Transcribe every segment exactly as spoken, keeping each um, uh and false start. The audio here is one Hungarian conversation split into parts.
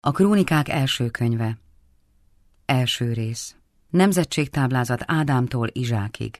A Krónikák első könyve. Első rész. Nemzetségtáblázat Ádámtól Izsákig.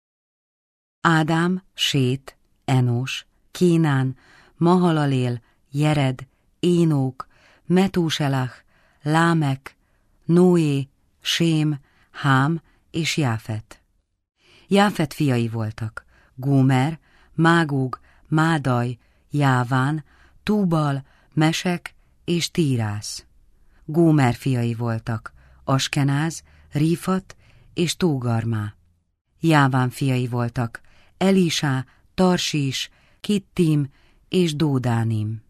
Ádám, Sét, Enós, Kénán, Mahalalél, Jered, Énók, Metúselach, Lámek, Noé, Sém, Hám és Jáfet. Jáfet fiai voltak: Gómer, Mágóg, Mádaj, Jáván, Túbal, Mesek és Tírász. Gómer fiai voltak: Askenáz, Rífat és Tógarmá. Jáván fiai voltak: Elisá, Tarsís, Kittim és Dódánim.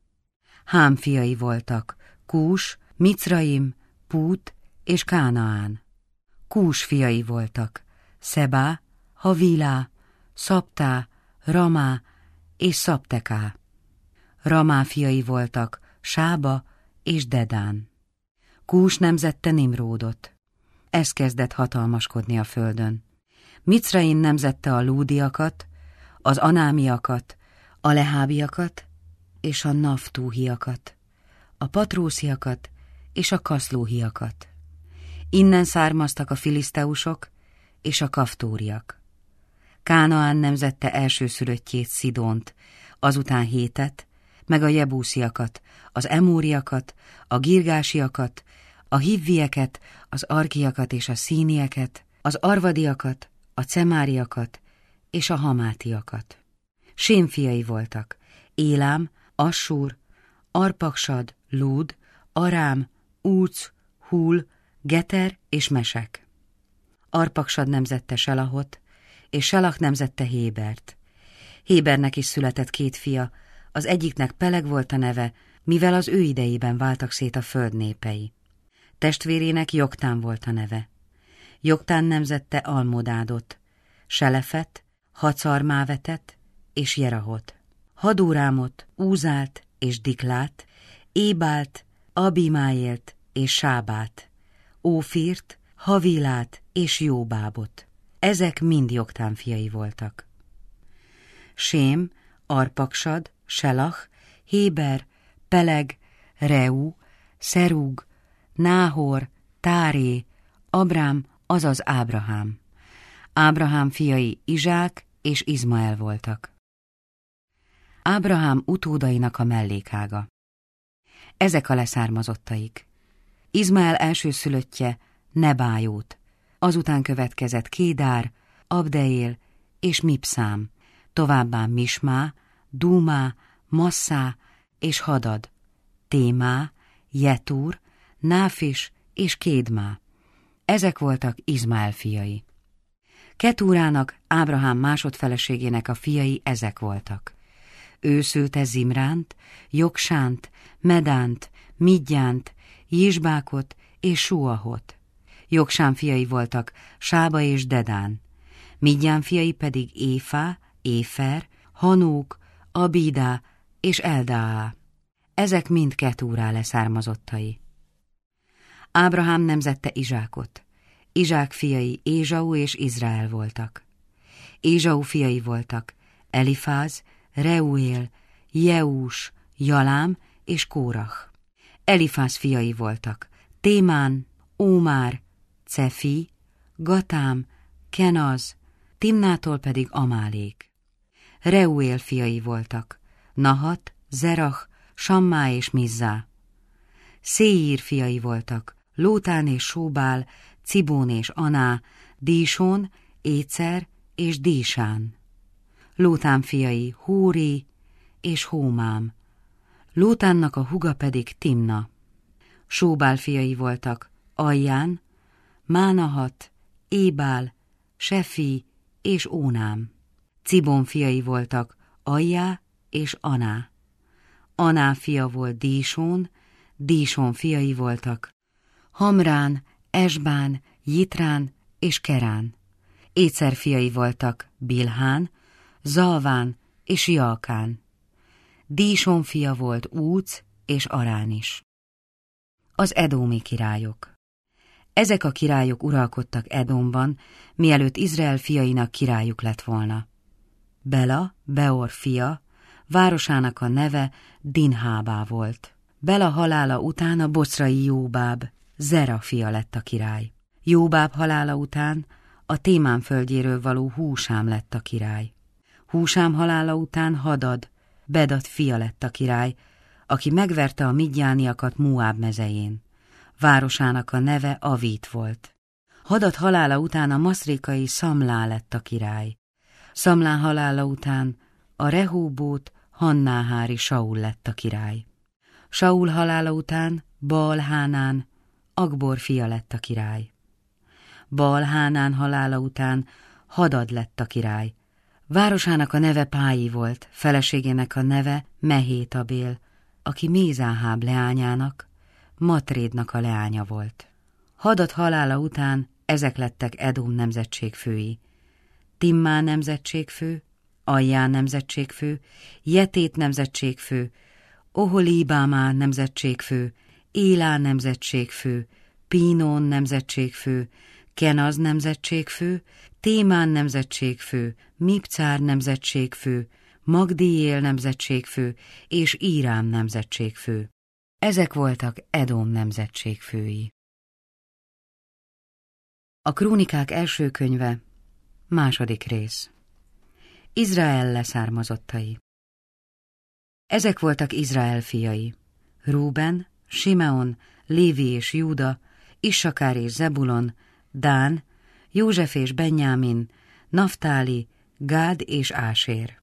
Hám fiai voltak: Kús, Micraim, Pút és Kánaán. Kús fiai voltak: Szebá, Havilá, Szabtá, Ramá és Szabteká. Ramá fiai voltak: Sába és Dedán. Kús nemzette Nimródot. Ez kezdett hatalmaskodni a földön. Micraim nemzette a lúdiakat, az anámiakat, a lehábiakat és a naftúhiakat, a patrósziakat és a kaszlóhiakat. Innen származtak a filiszteusok és a kaftóriak. Kánaán nemzette elsőszülöttjét, Szidont, azután Hétet, meg a jebúsziakat, az emóriakat, a girgásiakat, a hivvieket, az arkiakat és a színieket, az arvadiakat, a cemáriakat és a hamátiakat. Sém fiai voltak: Élám, Assur, Arpaksad, Lúd, Arám, Úc, Hul, Geter és Mesek. Arpaksad nemzette Selahot, és Selach nemzette Hébert. Hébernek is született két fia, az egyiknek Peleg volt a neve, mivel az ő idejében váltak szét a föld népei. Testvérének Joktán volt a neve. Joktán nemzette Almodádot, Selefet, Hacarmávetet és Jerahot, Hadúrámot, Úzált és Diklát, Ébált, Abimáélt és Sábát, Ófirt, Havilát és Jóbábot. Ezek mind Joktán fiai voltak. Sém, Arpaksad, Selach, Héber, Peleg, Reu, Szerúg, Náhor, Táré, Abrám, azaz Ábrahám. Ábrahám fiai Izsák és Izmael voltak. Ábrahám utódainak a mellékága. Ezek a leszármazottaik: Izmael elsőszülöttje Nebájót, azután következett Kédár, Abdeél és Mipszám, továbbá Mismá, Dúmá, Masszá és Hadad, Témá, Jetúr, Náfis és Kédmá. Ezek voltak Izmael fiai. Ketúrának, Ábrahám másodfeleségének a fiai ezek voltak. Ő szülte Zimránt, Joksánt, Medánt, Midjánt, Jisbákot és Suahot. Joksán fiai voltak Sába és Dedán. Midján fiai pedig Éfá, Éfer, Hanók, Abídá és Eldaá. Ezek mind Ketúrá leszármazottai. Ábrahám nemzette Izsákot. Izsák fiai Ézsau és Izrael voltak. Ézsau fiai voltak Elifáz, Reuél, Jeús, Jalám és Kórach. Elifáz fiai voltak Témán, Ómár, Cefi, Gatám, Kenaz, Timnától pedig Amálék. Reuél fiai voltak Nahat, Zerach, Sammá és Mizzá. Széír fiai voltak Lótán és Sóbál, Cibón és Aná, Dísón, Écer és Dísán. Lótán fiai Hóri és Hómám. Lótánnak a húga pedig Timna. Sóbál fiai voltak Ajján, Mánahat, Ébál, Sefi és Ónám. Cibón fiai voltak Ajjá és Aná. Aná fia volt Dísón, Dísón fiai voltak Hamrán, Esbán, Jitrán és Kerán. Écer fiai voltak Bilhán, Zalván és Jalkán. Dísón fia volt Úc és Arán is. Az edómi királyok. Ezek a királyok uralkodtak Edomban, mielőtt Izrael fiainak királyuk lett volna. Bela, Beor fia, városának a neve Dinhábá volt. Bela halála után a bocrai Jóbáb, Zera fia lett a király. Jóbáb halála után a Témán földjéről való Húsám lett a király. Húsám halála után Hadad, Bedad fia lett a király, aki megverte a midjániakat Moáb mezején. Városának a neve Avít volt. Hadad halála után a maszrékai Szamlá lett a király. Szamlá halála után a Rehóbót Hannáhári Saul lett a király. Saul halála után Baal-Hánán, Akbor fia lett a király. Baal-Hánán halála után Hadad lett a király. Városának a neve Pályi volt, feleségének a neve Mehétabél, aki Mézáháb leányának, Matrédnak a leánya volt. Hadad halála után ezek lettek Edom nemzetségfői: Timmá nemzetségfő, Ajjá nemzetségfő, Jetét nemzetségfő, Oholíbámá nemzetségfő, Élá nemzetségfő, Pínón nemzetségfő, Kenaz nemzetségfő, Témán nemzetségfő, Mipcár nemzetségfő, Magdiél nemzetségfő és Írám nemzetségfő. Ezek voltak Edom nemzetségfői. A Krónikák első könyve, második rész. Izrael leszármazottai. Ezek voltak Izrael fiai: Rúben, Simeon, Lévi és Júda, Issakár és Zebulon, Dán, József és Benjámin, Naftáli, Gád és Ásér.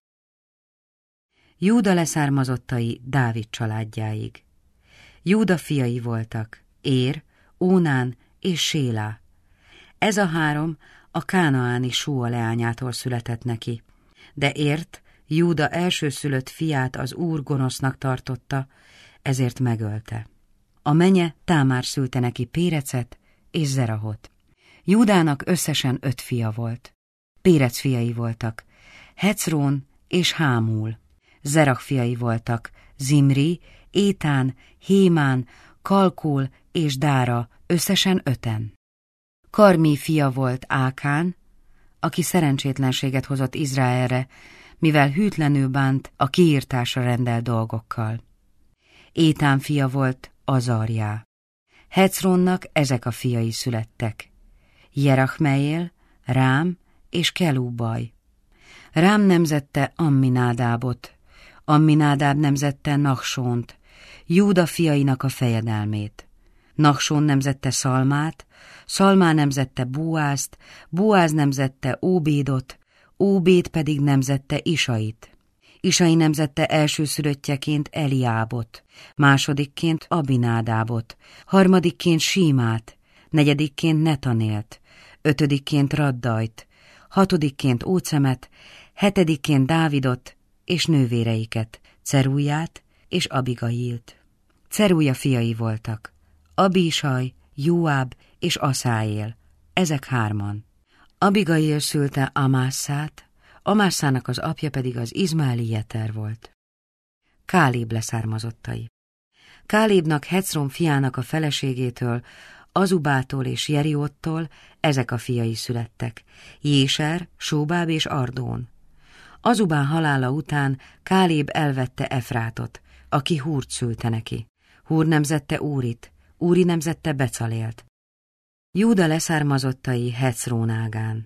Júda leszármazottai Dávid családjáig. Júda fiai voltak Ér, Ónán és Sélá. Ez a három a kánaáni Súa leányától született neki, de Ért Júda elsőszülött fiát az Úr gonosznak tartotta, ezért megölte. A menye Támár szülte neki Pérecet és Zerahot. Júdának összesen öt fia volt. Pérec fiai voltak Hecrón és Hámul. Zerah fiai voltak Zimri, Étán, Hémán, Kalkól és Dára, összesen öten. Karmí fia volt Ákán, aki szerencsétlenséget hozott Izraelre, mivel hűtlenül bánt a kiírtásra rendelt dolgokkal. Étán fia volt Azarjá. Hecrónnak ezek a fiai születtek: Jerachmeél, Rám és Kelúbaj. Rám nemzette Amminádábot, Amminádáb nemzette Nachsónt, Júda fiainak a fejedelmét. Nachsón nemzette Szalmát, Szalmá nemzette Bóázt, Bóáz nemzette Óbédot, Óbéd pedig nemzette Isait. Isai nemzette elsőszülöttjeként Eliábot, másodikként Abinádábot, harmadikként Símát, negyedikként Netanélt, ötödikként Raddajt, hatodikként Ócemet, hetedikként Dávidot és nővéreiket, Cerúját és Abigailt. Cerúja fiai voltak Abísaj, Jóáb és Aszáél, ezek hárman. Abigail szülte Amásszát, Amásszának az apja pedig az izmaeli Jeter volt. Kálib leszármazottai. Kálibnak Hecrón fiának a feleségétől, Azubától és Jeriottól ezek a fiai születtek: Jéser, Sóbáb és Ardón. Azubán halála után Kálib elvette Efrátot, aki Húrt szülte neki. Húr nemzette Úrit, Úri nemzette Becalélt. Júda leszármazottai Hecrón ágán.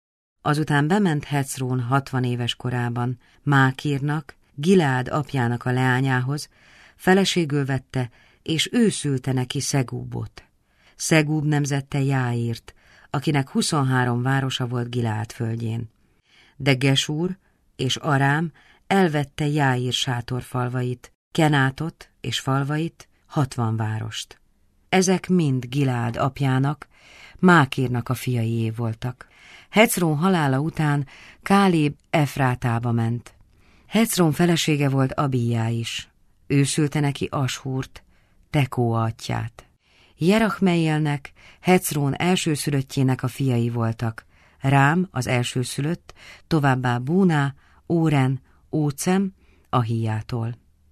Azután bement Hecrón hatvan éves korában Mákírnak, Gileád apjának a leányához, feleségül vette, és ő szülte neki Szegúbot. Szegúb nemzette Jáírt, akinek huszonhárom városa volt Gileád földjén. De Gesúr és Arám elvette Jáír sátorfalvait, Kenátot és falvait, hatvan várost. Ezek mind Gileád apjának, Mákírnak a fiaié voltak. Hecrón halála után Kálib Efrátába ment. Hecrón felesége volt Abijá is. Ő szülte neki Ashúrt, Tekóa atyját. Jerachmeélnek, Hecrón elsőszülöttjének a fiai voltak: Rám az elsőszülött, továbbá Búná, Óren, Ócem, Ahijától.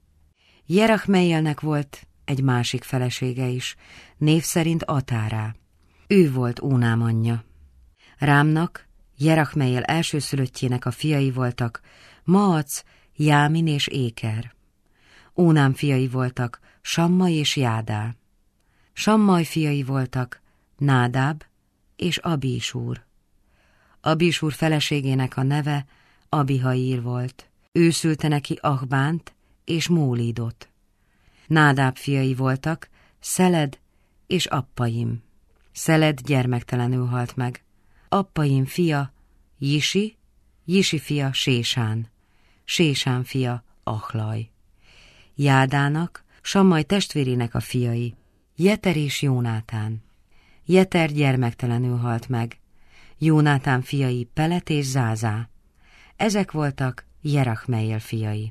Jerachmeélnek volt egy másik felesége is, név szerint Atárá. Ő volt Ónám anyja. Rámnak, Jerachmeél elsőszülöttjének a fiai voltak Maac, Jámin és Éker. Ónám fiai voltak Samma és Jádá. Sammaj fiai voltak Nádáb és Abísúr. Abísúr feleségének a neve Abihaír volt. Ő szülte neki Ahbánt és Mólidot. Nádáb fiai voltak Szeled és Appaim. Szeled gyermektelenül halt meg. Appaim fia Jisi, Jisi fia Sésán, Sésán fia Ahlaj. Jádának, Sammaj testvérének a fiai, Jeter és Jónátán. Jeter gyermektelenül halt meg. Jónátán fiai Pelet és Zázá. Ezek voltak Jerachmeel fiai.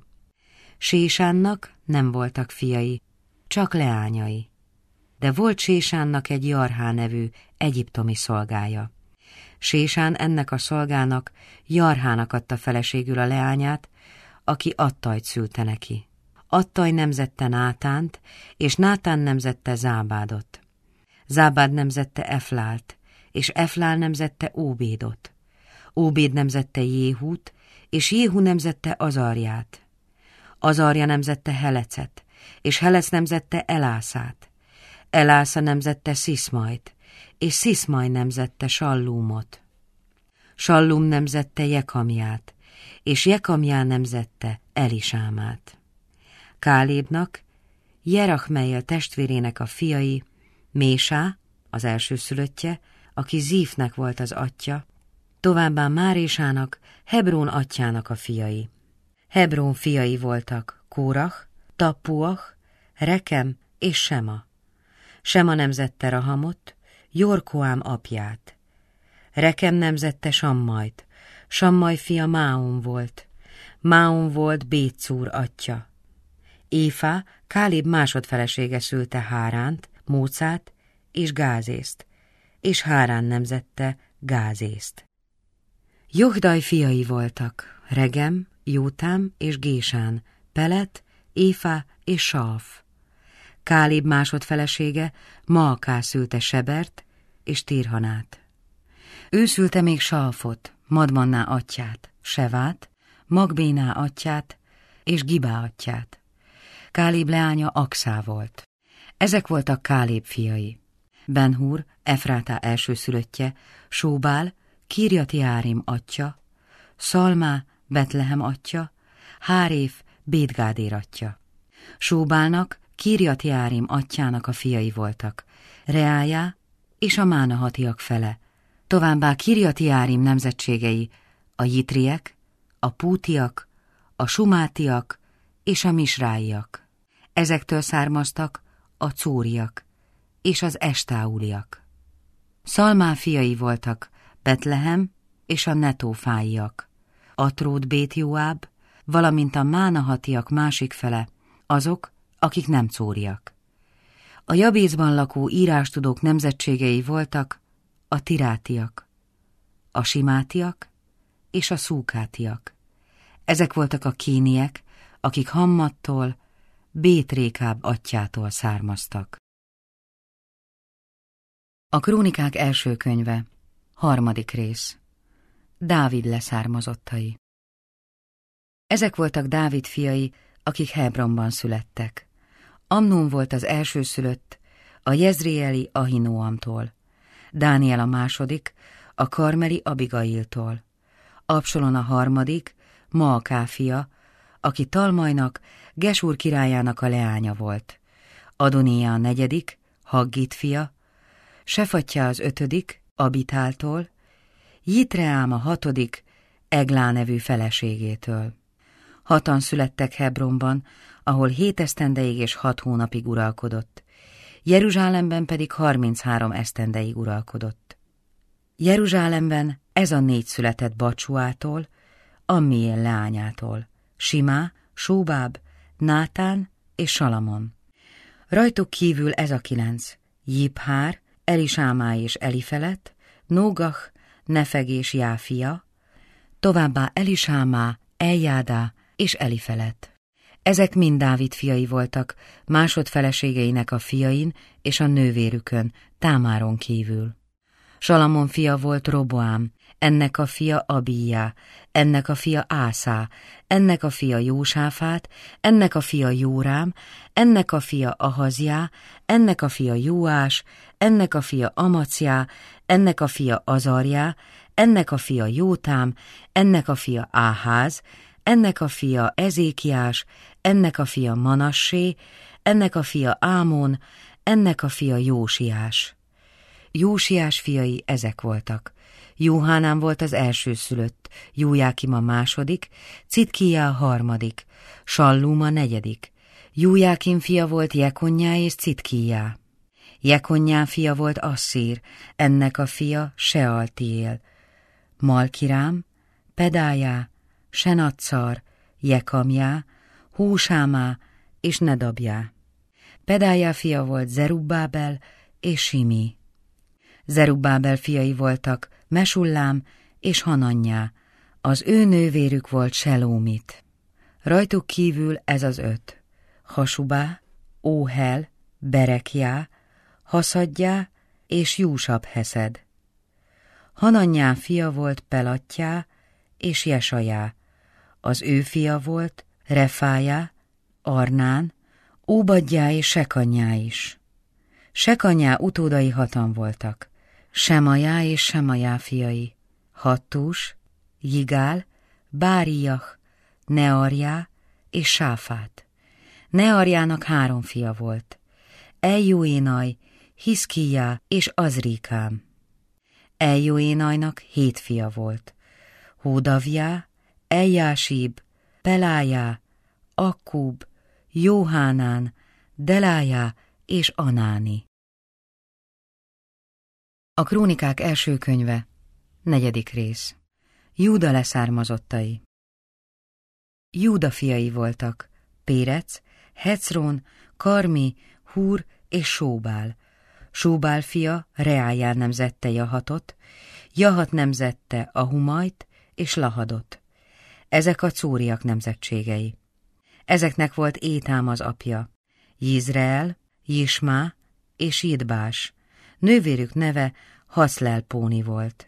Sésánnak nem voltak fiai, csak leányai. De volt Sésánnak egy Jarhá nevű egyiptomi szolgája. Sésán ennek a szolgának, Jarhának adta feleségül a leányát, aki Attajt szülte neki. Attaj nemzette Nátánt, és Nátán nemzette Zábádot. Zábád nemzette Eflált, és Eflál nemzette Óbédot. Óbéd nemzette Jéhút, és Jéhú nemzette Azarját. Azarja nemzette Helecet, és Helec nemzette Elászát. Elásza nemzette Sziszmajt, és Sziszmaj nemzette Sallúmot. Sallum nemzette Jekamját, és Jekamjá nemzette Elisámát. Kálébnak, Jerachmeel testvérének a fiai, Mésá, az elsőszülöttje, aki Zífnek volt az atyja, továbbá Márésának, Hebrón atyjának a fiai. Hebrón fiai voltak Kórach, Tappuach, Rekem és Sema. Sema nemzette Rahamot, Jorkoám apját. Rekem nemzette Sammajt, Sammaj fia Máum volt. Máum volt Bétszúr atya. Éfá, Kálib másodfelesége szülte Háránt, Mócát és Gázészt, és Hárán nemzette Gázészt. Johdaj fiai voltak, Regem, Jótám és Gésán, Pelet, Éfá és Saaf. Kálib másodfelesége Maaká szülte Sebert és Tirhanát. Ő szülte még Saafot, Madmanná atyát, Sevát, Magbéná atyát és Gibá atyát. Kálib leánya Akszá volt. Ezek voltak Kálib fiai. Benhúr, Efrátá elsőszülöttje, Sóbál, Kirjat-Jeárim atya, Szalmá, Betlehem atya, Háréf, Bétgádér atya. Sóbálnak, Kirjat-Jeárim atyának a fiai voltak, Reájá és a Mánahatiak fele, továbbá Kirjat-Jeárim nemzetségei, a Jitriek, a Pútiak, a Sumátiak és a Misráiak. Ezektől származtak a Córiak és az Estáuliak. Szalmá fiai voltak Betlehem és a Netófáiak, Atród Bét-Joáb, valamint a Mánahatiak másik fele, azok, akik nem córiak. A Jabészban lakó írástudók nemzetségei voltak a Tirátiak, a Simátiak és a Szúkátiak. Ezek voltak a kíniek, akik Hammattól, Bét-Rékáb atyjától származtak. A Krónikák első könyve, harmadik rész. Dávid leszármazottai. Ezek voltak Dávid fiai, akik Hebronban születtek. Amnón volt az elsőszülött, a jezreeli Ahinóamtól, Dániel a második, a karmeli Abigailtól, Absalon a harmadik, Maaká fia, aki Talmajnak, Gesúr királyának a leánya volt, Adónia a negyedik, Haggit fia, Sefatja az ötödik, Abitáltól, Jitreám a hatodik, Eglá nevű feleségétől. Hatan születtek Hebronban, ahol hét esztendeig és hat hónapig uralkodott, Jeruzsálemben pedig harminchárom esztendeig uralkodott. Jeruzsálemben ez a négy született Bacsuától, Ammiél leányától, Simá, Sóbáb, Nátán és Salamon. Rajtuk kívül ez a kilenc, Jiphár, Elisámá és Elifelet, Nógach, Nefeg és Jáfia, továbbá Elisámá, Eljádá és Elifelet. Ezek mind Dávid fiai voltak, másodfeleségeinek a fiain és a nővérükön, Támáron kívül. Salamon fia volt Roboám, ennek a fia Abijá, ennek a fia Ászá, ennek a fia Jósáfát, ennek a fia Jórám, ennek a fia Ahazjá, ennek a fia Jóás, ennek a fia Amacjá, ennek a fia Azarjá, ennek a fia Jótám, ennek a fia Áház, ennek a fia Ezékiás, ennek a fia Manassé, ennek a fia Ámon, ennek a fia Jósiás. Jósiás fiai ezek voltak. Jóhánán volt az elsőszülött, Jójákim a második, Citkijá a harmadik, Sallum a negyedik. Jójákim fia volt Jekonnyá és Citkijá. Jekonnyá fia volt Asszír, ennek a fia Sealtiél. Malkirám, Pedájá, Senatszar, Jekamjá, Húsámá és Nedabjá. Pedájá fia volt Zerubbábel és Simi. Zerubbábel fiai voltak Mesullám és Hanannyá, az ő nővérük volt Selómit. Rajtuk kívül ez az öt: Hasubá, Óhel, Berekjá, Haszadjá és Júsab-heszed. Hanannyá fia volt Pelattyá és Jesajá, az ő fia volt Refájá, Arnán, Óbadjá és Sekanyá is. Sekanyá utódai hatan voltak: Semajá és Semajá fiai, Hattús, Jigál, Báriach, Nearjá és Sáfát. Nearjának három fia volt: Eljóénaj, Hiszkijá és Azrikám. Eljóénajnak hét fia volt: Hódavjá, Eljásíb, Pelájá, Akkúb, Jóhánán, Delájá és Anáni. A Krónikák első könyve, negyedik rész. Júda leszármazottai. Júda fiai voltak: Pérec, Hecrón, Karmi, Húr és Sóbál. Sóbál fia Reáján nemzette Jahatot, Jahat nemzette Ahumajt és Lahadot. Ezek a cúriak nemzetségei. Ezeknek volt Étám az apja, Jizreel, Jismá és Jidbás. Nővérük neve Haszlelpóni volt.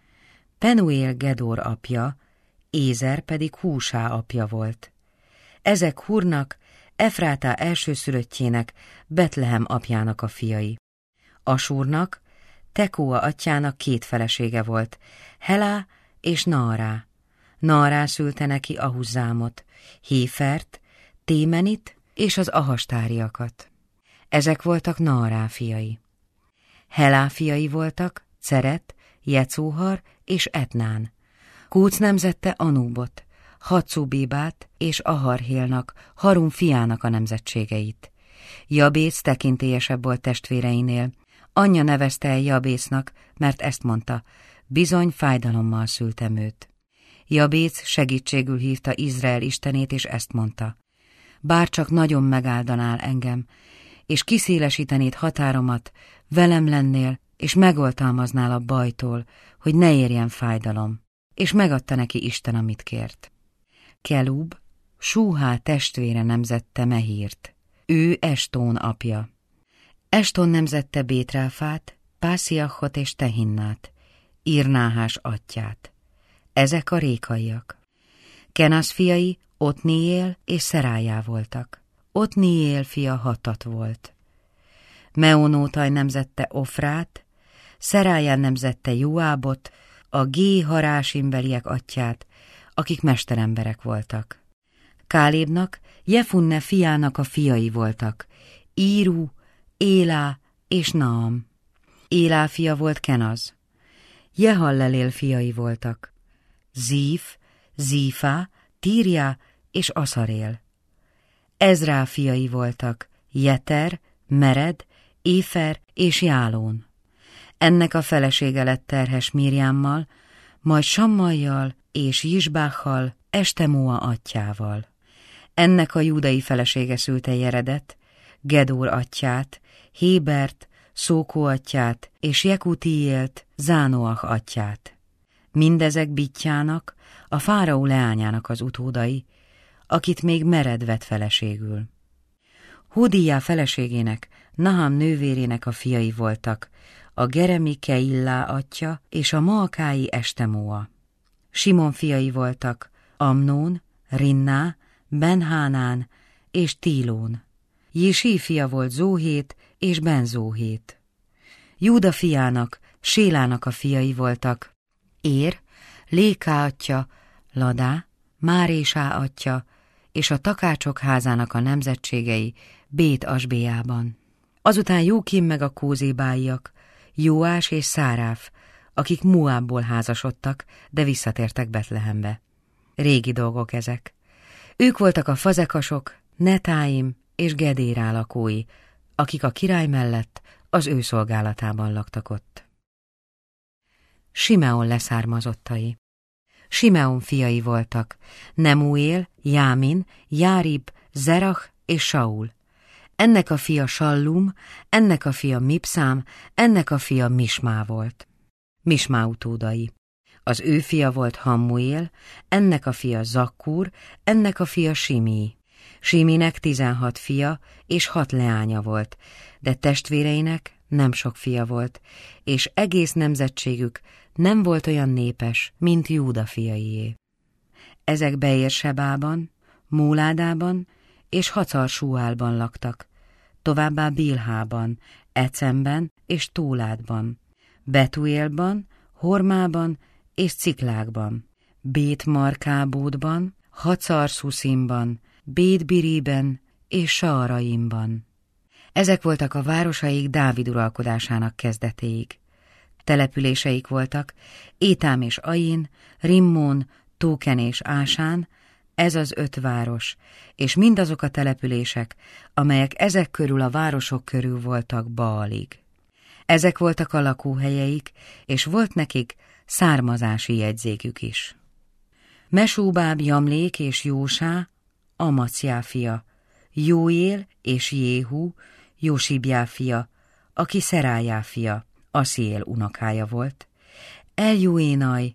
Penuél Gedor apja, Ézer pedig Húsá apja volt. Ezek Húrnak, Efrátá elsőszülöttjének, Betlehem apjának a fiai. Asúrnak, Tekóa atyjának két felesége volt, Helá és Naará. Naará szülte neki Ahuzzámot, Héfert, Témenit és az ahastáriakat. Ezek voltak Naará fiai. Helá fiai voltak Ceret, Jecóhar és Etnán. Kúc nemzette Anúbot, Hatszubébát és Aharhélnak, Harum fiának a nemzetségeit. Jabész tekintélyesebb volt testvéreinél. Anyja nevezte el Jabésznak, mert ezt mondta: bizony fájdalommal szültem őt. Jabész segítségül hívta Izrael istenét, és ezt mondta: bárcsak nagyon megáldanál engem, és kiszélesítenéd határomat, velem lennél, és megoltalmaznál a bajtól, hogy ne érjen fájdalom. És megadta neki Isten, amit kért. Kelub, Súhá testvére nemzette Mehírt. Ő Estón apja. Eston nemzette Bétráfát, Pásziachot és Tehinnát, Irnáhás atyját. Ezek a rékaiak. Kenasz fiai Otniél és Szerájá voltak. Otniél fia Hatat volt. Meonótaj nemzette Ofrát, Szeráján nemzette Joábot, a Gé-harásimbeliek atyját, akik mesteremberek voltak. Kálébnak, Jefunne fiának a fiai voltak: Írú, Élá és Naam. Élá fia volt Kenaz. Jehallelél fiai voltak: Zíf, Zífá, Tírjá és Aszarél. Ezrá fiai voltak: Jeter, Mered, Éfer és Jálón. Ennek a felesége lett terhes Mirjámmal, majd Sammajjal és Jisbáchal, Estemóa atyjával. Ennek a júdai felesége szülte Jeredet, Gedór atyját, Hébert, Szókó atyját és Jekutiélt, Zánoach atyját. Mindezek Bittjának, a fáraó leányának az utódai, akit még Mered vett feleségül. Hódijá feleségének, Naham nővérének a fiai voltak: a Geremi Keillá atya és a maakái Estemóa. Simon fiai voltak Amnón, Rinná, Benhánán és Tílón. Jisí fia volt Zóhét és Benzóhét. Júda fiának, Sélának a fiai voltak Ér, Léká atya, Ladá, Márésá atya és a takácsok házának a nemzetségei Bét Asbéjában. Azután Jókim meg a kózébáiak, Jóás és Száráf, akik Moábból házasodtak, de visszatértek Betlehembe. Régi dolgok ezek. Ők voltak a fazekasok, Netáim és Gedérá lakói, akik a király mellett az ő szolgálatában laktak ott. Simeon leszármazottai. Simeon fiai voltak Nemuél, Jámin, Járib, Zerach és Saul. Ennek a fia Sallum, ennek a fia Mipszám, ennek a fia Mismá volt. Mismá utódai. Az ő fia volt Hammuél, ennek a fia Zakkur, ennek a fia Simí. Siminek tizenhat fia és hat leánya volt, de testvéreinek nem sok fia volt, és egész nemzetségük nem volt olyan népes, mint Júda fiaié. Ezek Beérsebában, Móládában és Hacar-Súálban laktak, továbbá Bilhában, Ecemben és Tóládban, Betuélban, Hormában és Ciklákban, Bét-Markábódban, Hacar-Szuszimban, Bét-Biriben és Saaraimban. Ezek voltak a városaik Dávid uralkodásának kezdetéig. Településeik voltak Étám és Ain, Rimmon, Tóken és Ásán, ez az öt város, és mindazok a települések, amelyek ezek körül a városok körül voltak Baalig. Ezek voltak a lakóhelyeik, és volt nekik származási jegyzékük is. Mesúbáb Jamlék és Jósá, Amacjá fia, Jóél és Jéhú, Jósibjá fia, aki Szerájá fia, Assziél unokája volt, Eljuénaj,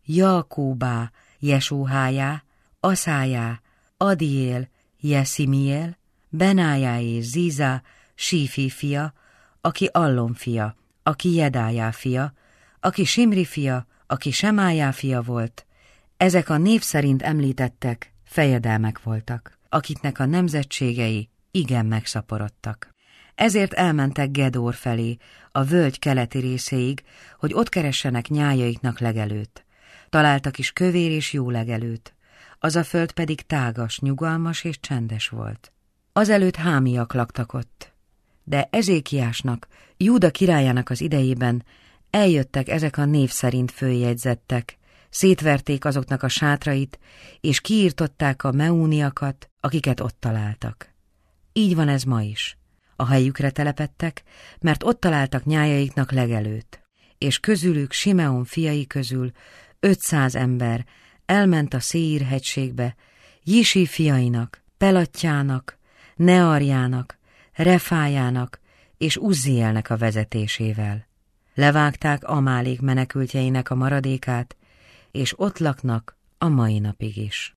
Jakóbá, Jesóhájá, Aszájá, Adiél, Jeszimiél, Benájá és Zízá, Sífi fia, aki Allon fia, aki Jedájá fia, aki Simri fia, aki Semájá fia volt. Ezek a név szerint említettek fejedelmek voltak, akiknek a nemzetségei igen megszaporodtak. Ezért elmentek Gedór felé, a völgy keleti részéig, hogy ott keressenek nyájaiknak legelőt. Találtak is kövér és jó legelőt. Az a föld pedig tágas, nyugalmas és csendes volt. Azelőtt hámiak laktak ott. De Ezékiásnak, Júda királyának az idejében eljöttek ezek a név szerint följegyzettek, szétverték azoknak a sátrait, és kiírtották a meúniakat, akiket ott találtak. Így van ez ma is. A helyükre telepedtek, mert ott találtak nyájaiknak legelőt, és közülük Simeon fiai közül ötszáz ember elment a Széír hegységbe, Jisí fiainak, Pelatjának, Nearjának, Refájának és Uzzielnek a vezetésével. Levágták Amálék menekültjeinek a maradékát, és ott laknak a mai napig is.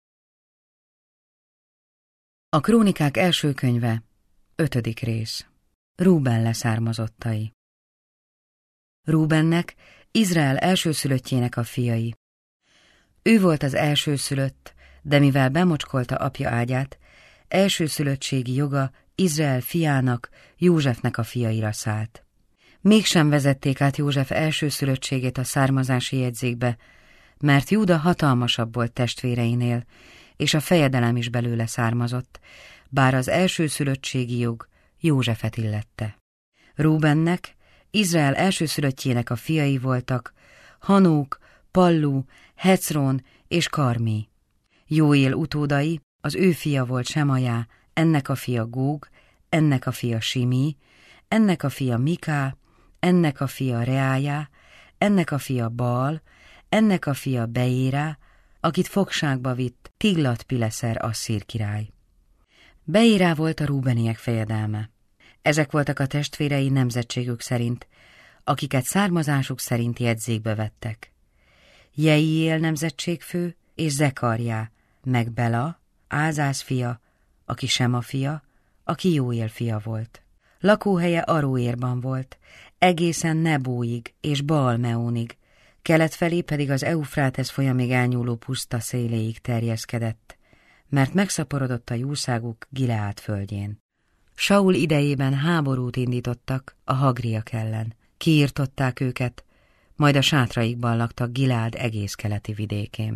A Krónikák első könyve, ötödik rész. Rúben leszármazottai. Rúbennek, Izrael elsőszülöttjének a fiai. Ő volt az elsőszülött, de mivel bemocskolta apja ágyát, elsőszülöttségi joga Izrael fiának, Józsefnek a fiaira szállt. Mégsem vezették át József elsőszülöttségét a származási jegyzékbe, mert Júda hatalmasabb volt testvéreinél, és a fejedelem is belőle származott, bár az elsőszülöttségi jog Józsefet illette. Rúbennek, Izrael elsőszülöttjének a fiai voltak Hanók, Pallú, Hecron és Karmi. Jóél utódai, az ő fia volt Semajá, ennek a fia Góg, ennek a fia Simí, ennek a fia Miká, ennek a fia Reájá, ennek a fia Baal, ennek a fia Beérá, akit fogságba vitt Tiglat-Pileszer asszír király. Beérá volt a rúbeniek fejedelme. Ezek voltak a testvérei nemzetségük szerint, akiket származásuk szerint jegyzékbe vettek. Jeiél nemzetségfő és Zekarjá, meg Bela, Ázász fia, aki Sema fia, aki Jóél fia volt. Lakóhelye Aróérban volt, egészen Nebóig és Baal-Meónig, kelet felé pedig az Eufrátesz folyamig elnyúló puszta széléig terjeszkedett, mert megszaporodott a jószáguk Gileád földjén. Saul idejében háborút indítottak a hagriak ellen, kiirtották őket, majd a sátraikban laktak Gileád egész keleti vidékén.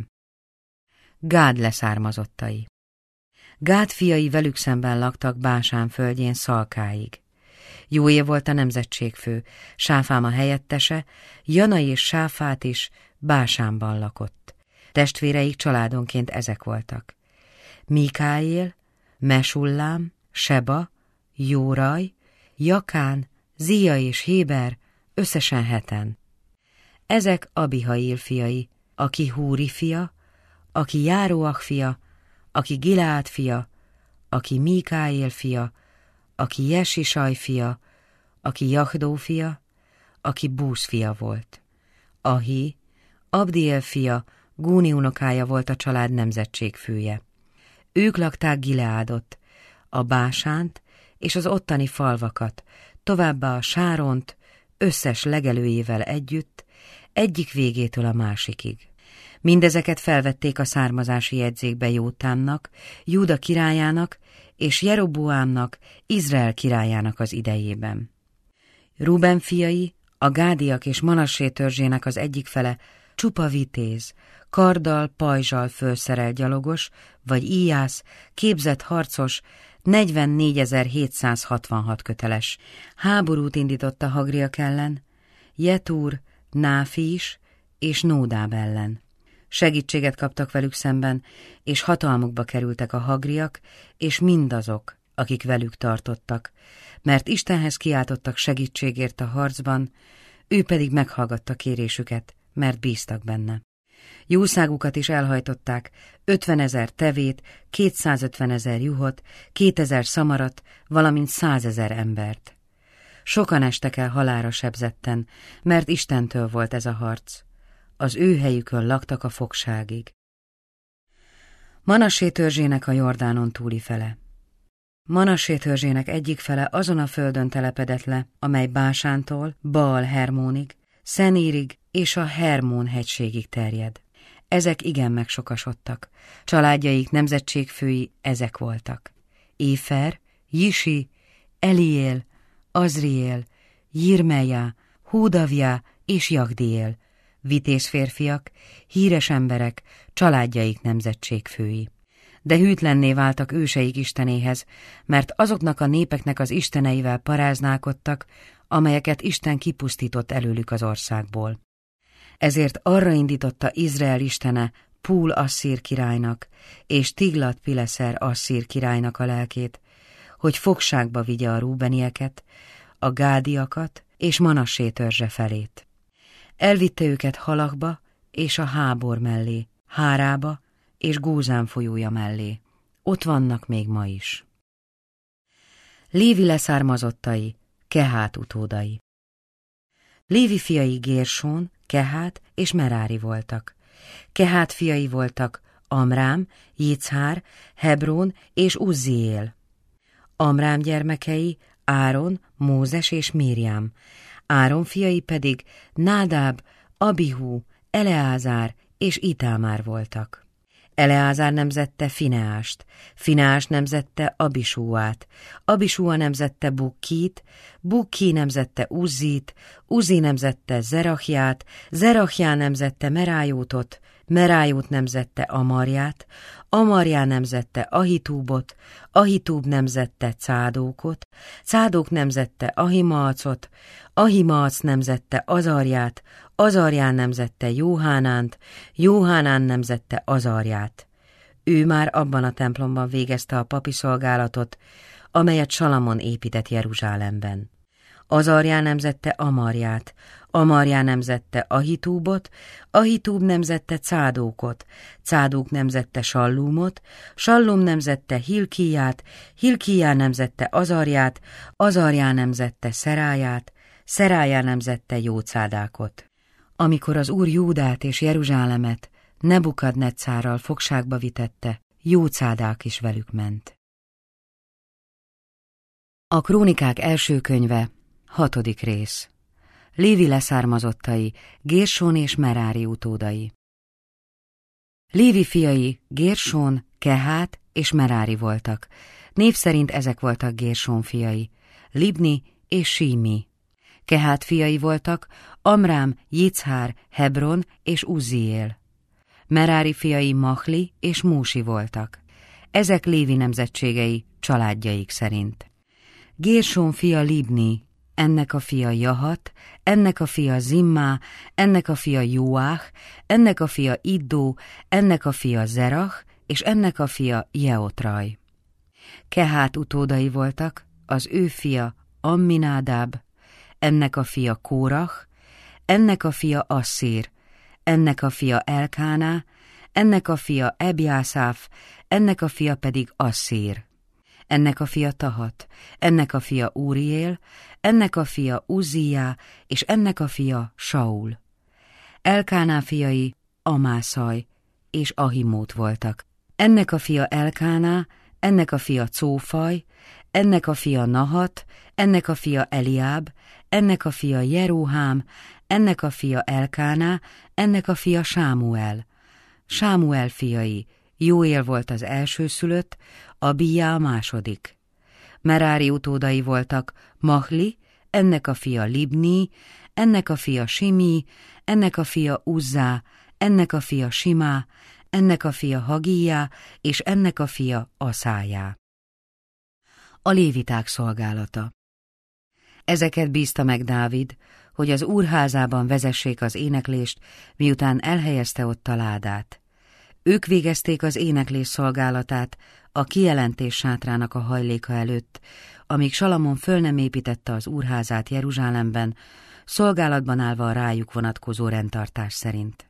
Gád leszármazottai. Gád fiai velük szemben laktak Básán földjén Szalkáig. Jóé volt a nemzetségfő, Sáfám a helyettese, Jana és Sáfát is Básánban lakott. Testvéreik családonként ezek voltak: Mikáél, Mesullám, Seba, Jóraj, Jakán, Zia és Héber, összesen heten. Ezek Abihail fiai, aki Húri fia, aki Járóach fia, aki Gileád fia, aki Mikáél fia, aki Jesisaj fia, aki Jahdó fia, aki Búsz fia volt. Ahi, Abdiel fia, Gúni unokája volt a család nemzetségfője. Ők lakták Gileádot, a Básánt és az ottani falvakat, továbbá a Sáront összes legelőjével együtt, egyik végétől a másikig. Mindezeket felvették a származási jegyzékbe Jótámnak, Júda királyának és Jeroboámnak, Izrael királyának az idejében. Ruben fiai, a Gádiak és Manassé törzsének az egyik fele csupa vitéz, karddal, pajzsal fölszerelt gyalogos, vagy íjász, képzett harcos, negyvennégyezer-hétszázhatvanhat köteles. Háborút indított a hagriak ellen, Jetúr, Náfis és Nódáb ellen. Segítséget kaptak velük szemben, és hatalmukba kerültek a hagriak, és mindazok, akik velük tartottak, mert Istenhez kiáltottak segítségért a harcban, ő pedig meghallgatta kérésüket, mert bíztak benne. Jószágukat is elhajtották, ötvenezer tevét, kétszázötvenezer juhot, kétezer szamarat, valamint százezer embert. Sokan estek el halálra sebzetten, mert Istentől volt ez a harc. Az ő helyükön laktak a fogságig. Manassé törzsének a Jordánon túli fele. Manassé törzsének egyik fele azon a földön telepedett le, amely Básántól Baal-Hermónig, Szenírig és a Hermón hegységig terjed. Ezek igen megsokasodtak. Családjaik nemzetségfői ezek voltak: Éfer, Jisi, Eliél, Azriél, Jirmejá, Hódavjá és Jagdiél, vitéz férfiak, híres emberek, családjaik nemzetségfői. De hűtlenné váltak őseik istenéhez, mert azoknak a népeknek az isteneivel paráználkodtak, amelyeket Isten kipusztított előlük az országból. Ezért arra indította Izrael istene Púl asszír királynak és Tiglat-Pileser asszír királynak a lelkét, hogy fogságba vigye a rúbenieket, a gádiakat és Manassé törzse felét. Elvitte őket Halakba és a Hábor mellé, Hárába és Gózán folyója mellé. Ott vannak még ma is. Lévi leszármazottai, Kehát utódai. Lévi fiai Gérsón, Kehát és Merári voltak. Kehát fiai voltak Amrám, Jicár, Hebrón és Uzziél. Amrám gyermekei Áron, Mózes és Mírjám. Áron fiai pedig Nádáb, Abihú, Eleázár és Itámár voltak. Eleázár nemzette Fineást, Fineás nemzette Abisúát, Abisúa nemzette Bukkit, Bukki nemzette Uzzit, Uzzi nemzette Zerachját, Zerachjá nemzette Merájótot, Merájót nemzette Amarját, Amarjá nemzette Ahitúbot, Ahitúb nemzette Cádókot, Cádók nemzette Ahimaacot, Ahimaac nemzette Azarját, Azarján nemzette Jóhánánt, Jóhánán nemzette Azarját. Ő már abban a templomban végezte a papi szolgálatot, amelyet Salamon épített Jeruzsálemben. Azarján nemzette Amarját, Amarjá nemzette Ahitúbot, Ahitúb nemzette Cádókot, Cádók nemzette Sallumot, Sallum nemzette Hilkiját, Hilkijá nemzette Azarját, Azarjá nemzette Szeráját, Szerájá nemzette Jócádákot. Amikor az Úr Júdát és Jeruzsálemet Nebukadnetszárral fogságba vitette, Jócádák is velük ment. A Krónikák első könyve, hatodik rész. Lévi leszármazottai, Gérsón és Merári utódai. Lévi fiai Gérsón, Kehát és Merári voltak. Név szerint ezek voltak Gérsón fiai, Libni és Sími. Kehát fiai voltak Amrám, Jicchár, Hebron és Uzziél. Merári fiai Mahli és Músi voltak. Ezek Lévi nemzetségei családjaik szerint. Gérsón fia Libni, ennek a fia Jahat, ennek a fia Zimmá, ennek a fia Jóách, ennek a fia Iddó, ennek a fia Zerach, és ennek a fia Jeotraj. Kehát utódai voltak, az ő fia Amminádáb, ennek a fia Kórach, ennek a fia Asszír, ennek a fia Elkáná, ennek a fia Ebjászáf, ennek a fia pedig Asszír. Ennek a fia Tahat, ennek a fia Úriél, ennek a fia Uzzijá, és ennek a fia Saul. Elkáná fiai Amászaj és Ahimót voltak. Ennek a fia Elkáná, ennek a fia Cófaj, ennek a fia Nahat, ennek a fia Eliáb, ennek a fia Jeróhám, ennek a fia Elkáná, ennek a fia Sámuel. Sámuel fiai, Jóél volt az elsőszülött, Abijá a második. Merári utódai voltak Mahli, ennek a fia Libni, ennek a fia Simi, ennek a fia Uzzá, ennek a fia Simá, ennek a fia Hagijá, és ennek a fia Aszájá. A léviták szolgálata. Ezeket bízta meg Dávid, hogy az úrházában vezessék az éneklést, miután elhelyezte ott a ládát. Ők végezték az éneklés szolgálatát a kijelentés sátrának a hajléka előtt, amíg Salamon föl nem építette az úrházát Jeruzsálemben, szolgálatban állva a rájuk vonatkozó rendtartás szerint.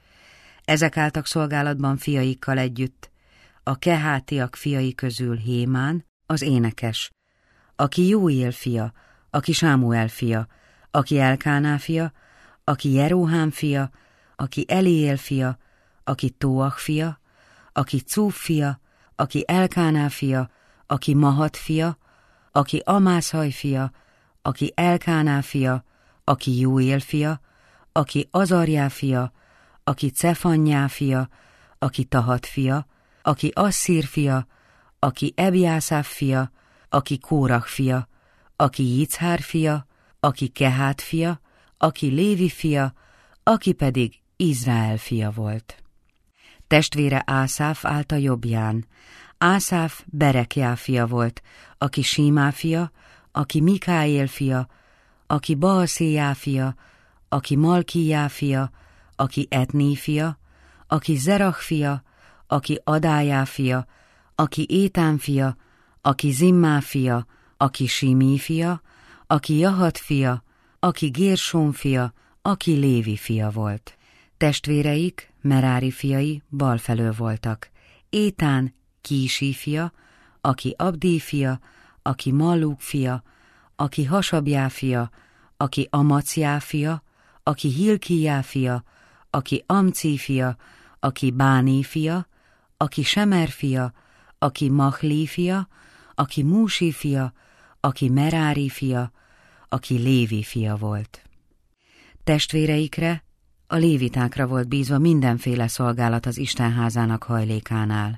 Ezek álltak szolgálatban fiaikkal együtt, a kehátiak fiai közül Hémán, az énekes, aki Jóél fia, aki Sámuel fia, aki Elkáná fia, aki Jeróhám fia, aki Eliél fia, aki Tóach fia, aki Cúf fia, aki Elkáná fia, aki Mahat fia, aki Amászaj fia, aki Elkáná fia, aki Jóél fia, aki Azarjá fia, aki Cefanyá fia, aki Tahat fia, aki Asszír fia, aki Ebjászáf fia, aki Kórach fia, aki Jicchár fia, aki Kehát fia, aki Lévi fia, aki pedig Izrael fia volt. Testvére Ászáf állt a jobbján. Ászáf Berekjá fia volt, aki Símá fia, aki Mikáél fia, aki Baalszéjá fia, aki Malkijá fia, aki Etní fia, aki Zerach fia, aki Adájá fia, aki Étán fia, aki Zimmá fia, aki Simi fia, aki Jahat fia, aki Gérsón fia, aki Lévi fia volt. Testvéreik, Merári fiai bal felől voltak. Étán Kísi fia, aki Abdí fia, aki Mallúk fia, aki Hasabjá fia, aki Amacjá fia, aki Hilkijá fia, aki Amcí fia, aki Báni fia, aki Semer fia, aki Mahli fia, aki Músi fia, aki Merári fia, aki Lévi fia volt. Testvéreikre, a lévitákra volt bízva mindenféle szolgálat az Istenházának hajlékánál.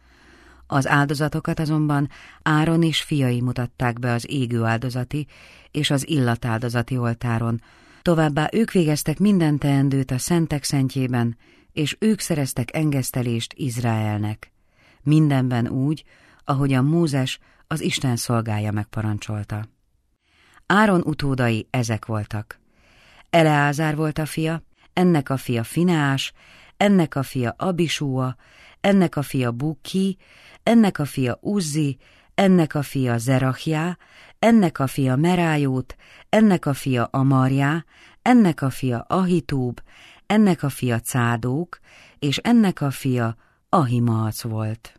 Az áldozatokat azonban Áron és fiai mutatták be az égő áldozati és az illatáldozati oltáron, továbbá ők végeztek minden teendőt a szentek szentjében, és ők szereztek engesztelést Izraelnek. Mindenben úgy, ahogyan Mózes, az Isten szolgája megparancsolta. Áron utódai ezek voltak. Eleázár volt a fia, ennek a fia Fineás, ennek a fia Abisúa, ennek a fia Bukki, ennek a fia Uzzi, ennek a fia Zerachjá, ennek a fia Merájót, ennek a fia Amarjá, ennek a fia Ahitúb, ennek a fia Cádók, és ennek a fia Ahimaac volt.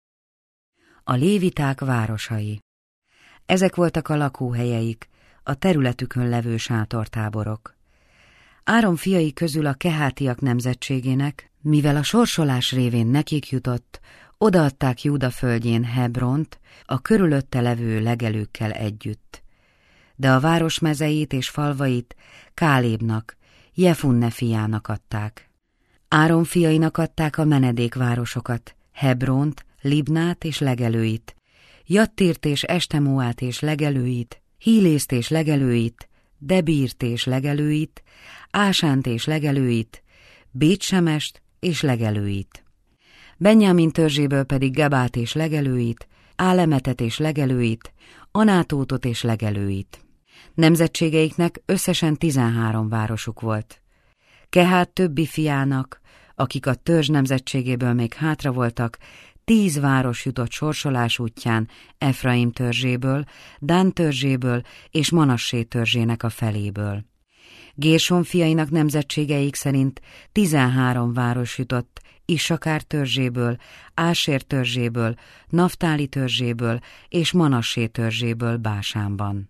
A léviták városai. Ezek voltak a lakóhelyeik, a területükön levő sátortáborok. Áron fiai közül a kehátiak nemzetségének, mivel a sorsolás révén nekik jutott, odaadták Júda földjén Hebront a körülötte levő legelőkkel együtt. de a város mezeit és falvait Kálébnak, Jefunne fiának adták. Áron fiainak adták a menedékvárosokat, Hebront, Libnát és legelőit, Jattírt és Estemoát és legelőit, Hílészt és legelőit, Debírt és legelőit, Ásánt és legelőit, Bétsemest és legelőit. Benjámin törzséből pedig Gebát és legelőit, Álemetet és legelőit, Anátótot és legelőit. Nemzetségeiknek összesen tizenhárom városuk volt. Kehát többi fiának, akik a törzs nemzetségéből még hátra voltak, tíz város jutott sorsolás útján Efraim törzséből, Dán törzséből és Manassé törzsének a feléből. Gérson fiainak nemzetségeik szerint tizenhárom város jutott Issakár törzséből, Ásér törzséből, Naftáli törzséből és Manassé törzséből Básánban.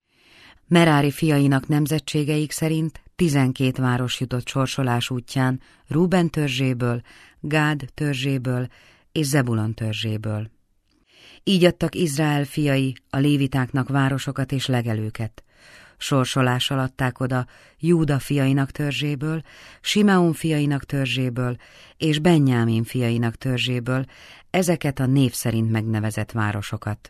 Merári fiainak nemzetségeik szerint tizenkét város jutott sorsolás útján Rúben törzséből, Gád törzséből és Zebulon törzséből. Így adtak Izrael fiai a lévitáknak városokat és legelőket. Sorsolással adták oda Júda fiainak törzséből, Simeon fiainak törzséből és Benjámin fiainak törzséből ezeket a név szerint megnevezett városokat.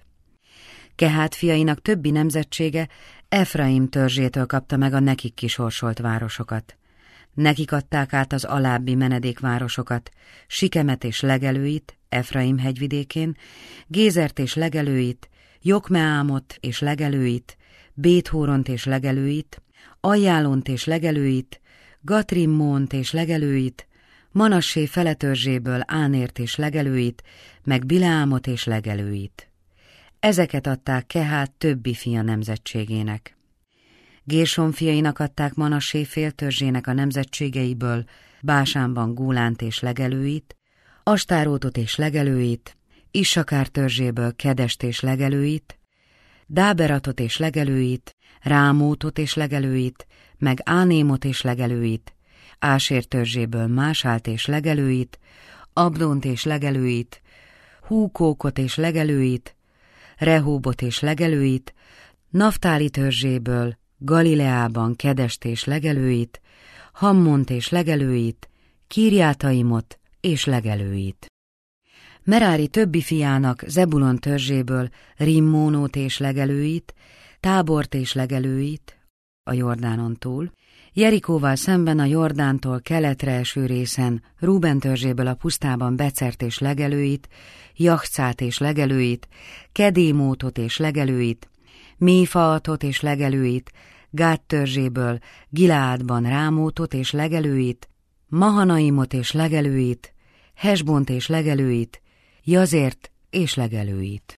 Kehát fiainak többi nemzetsége Efraim törzsétől kapta meg a nekik kisorsolt városokat. Nekik adták át az alábbi menedékvárosokat, Sikemet és legelőit, Efraim hegyvidékén, Gézert és legelőit, Jokmeámot és legelőit, Béthóront és legelőit, Ajjálont és legelőit, Gatrimmónt és legelőit, Manassé fele törzséből Ánért és legelőit, meg Bileámot és legelőit. Ezeket adták Kehát többi fia nemzetségének. Gérson fiainak adták Manassé fél törzsének a nemzetségeiből Básánban Gólánt és legelőit, Astárótot és legelőit, Issakár törzséből Kedest és legelőit, Dáberatot és legelőit, Rámótot és legelőit, meg Ánémot és legelőit, Ásér törzséből Másált és legelőit, Abdont és legelőit, Húkókot és legelőit, Rehóbot és legelőit, Naftáli törzséből Galileában Kedest és legelőit, Hammont és legelőit, Kirjátaimot és legelőit. Merári többi fiának Zebulon törzséből Rimmónót és legelőit, Tábort és legelőit, a Jordánon túl, Jerikóval szemben a Jordántól keletre eső részen Rúben törzséből a pusztában Becert és legelőit, Jachcát és legelőit, Kedémótot és legelőit, Méfaatot és legelőit, Gád törzséből Gileádban Rámótot és legelőit, Mahanaimot és legelőit, Hesbont és legelőit, Jazért és legelőit.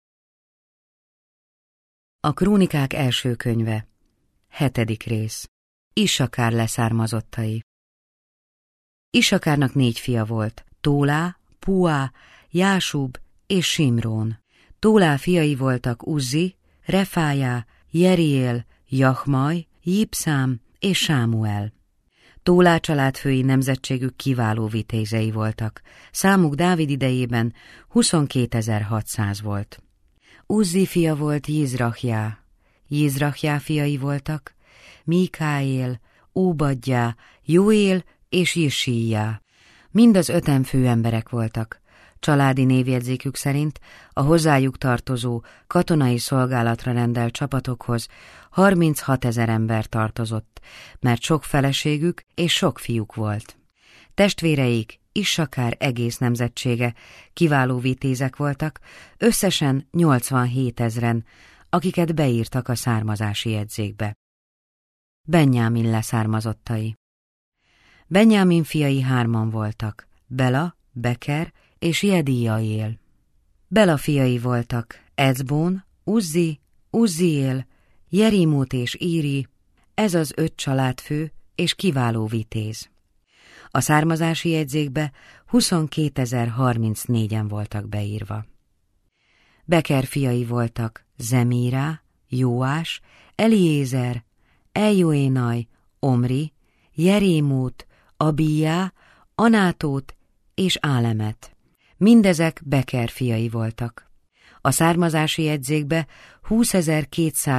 A Krónikák első könyve, hetedik rész. Issakár leszármazottai. Issakárnak négy fia volt, Tólá, Puá, Jásub és Simrón. Tólá fiai voltak Uzzi, Refájá, Jeriél, Jachmaj, Jipszám és Sámuel. Tólá családfői nemzetségük kiváló vitézei voltak, számuk Dávid idejében huszonkétezer-hatszáz volt. Uzzi fia volt Jizrahjá, Jizrahjá fiai voltak Mikáél, Óbadjá, Jóél és Jissíjá. Mind az öten főemberek voltak. Családi névjegyzékük szerint a hozzájuk tartozó, katonai szolgálatra rendelt csapatokhoz harminchatezer ember tartozott, mert sok feleségük és sok fiúk volt. Testvéreik, Issakár egész nemzetsége, kiváló vitézek voltak, összesen nyolcvanhétezren, akiket beírtak a származási jegyzékbe. Benjámin leszármazottai. Benjámin fiai hárman voltak, Bela, Beker és Jediaél. Bela fiai voltak Ecbón, Uzzi, Uzziél, Jerimót és Íri, ez az öt családfő és kiváló vitéz. A származási jegyzékbe huszonkétezer-harmincnégyen voltak beírva. Beker fiai voltak Zemírá, Jóás, Eliézer, Eljoénaj, Omri, Jerémót, Abijá, Anátót és Álemet. Mindezek Beker fiai voltak. A származási jegyzékbe húszezer-kétszáz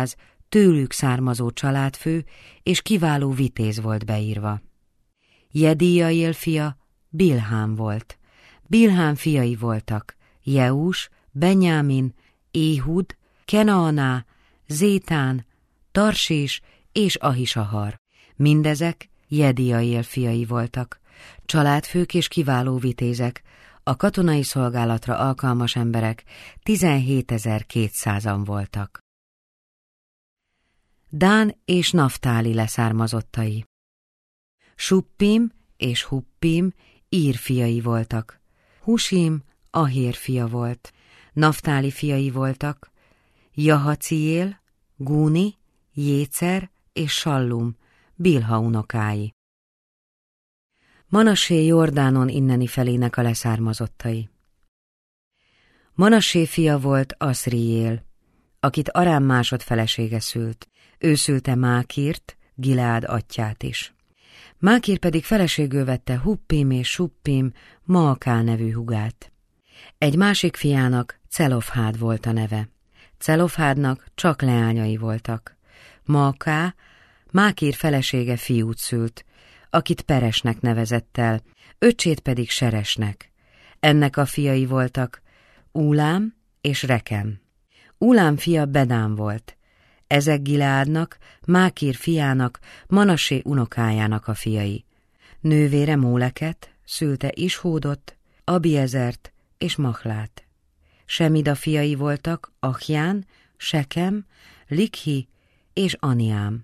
tőlük származó családfő és kiváló vitéz volt beírva. Jedíjaél fia Bilhám volt. Bilhám fiai voltak Jeús, Benyámin, Éhud, Kenaaná, Zétán, Tarsés és Ahisahar. Mindezek Jedíjaél fiai voltak, családfők és kiváló vitézek, a katonai szolgálatra alkalmas emberek tizenhétezer-kétszázan voltak. Dán és Naftáli leszármazottai. Suppim és Huppim Ír fiai voltak. Husim Ahér fia volt. Naftáli fiai voltak Jahaciél, Gúni, Jécer és Sallum, Bilha unokái. Manassé Jordánon inneni felének a leszármazottai. Manassé fia volt Aszriél, akit Arám másod felesége szült. Ő szülte Mákírt, Gileád atyját is. Mákír pedig feleségül vette Huppim és Suppim Maaká nevű hugát. Egy másik fiának Celofhád volt a neve. Celofhádnak csak leányai voltak. Maaká Mákír felesége fiút szült, akit Peresnek nevezett el, öccsét pedig Seresnek. Ennek a fiai voltak Úlám és Rekem. Úlám fia Bedán volt. Ezek Gileádnak, Mákír fiának, Manassé unokájának a fiai. Nővére Móleket szülte Ishódot, Abiezert és Machlát. Semida fiai voltak Achján, Sekem, Likhi és Aniám.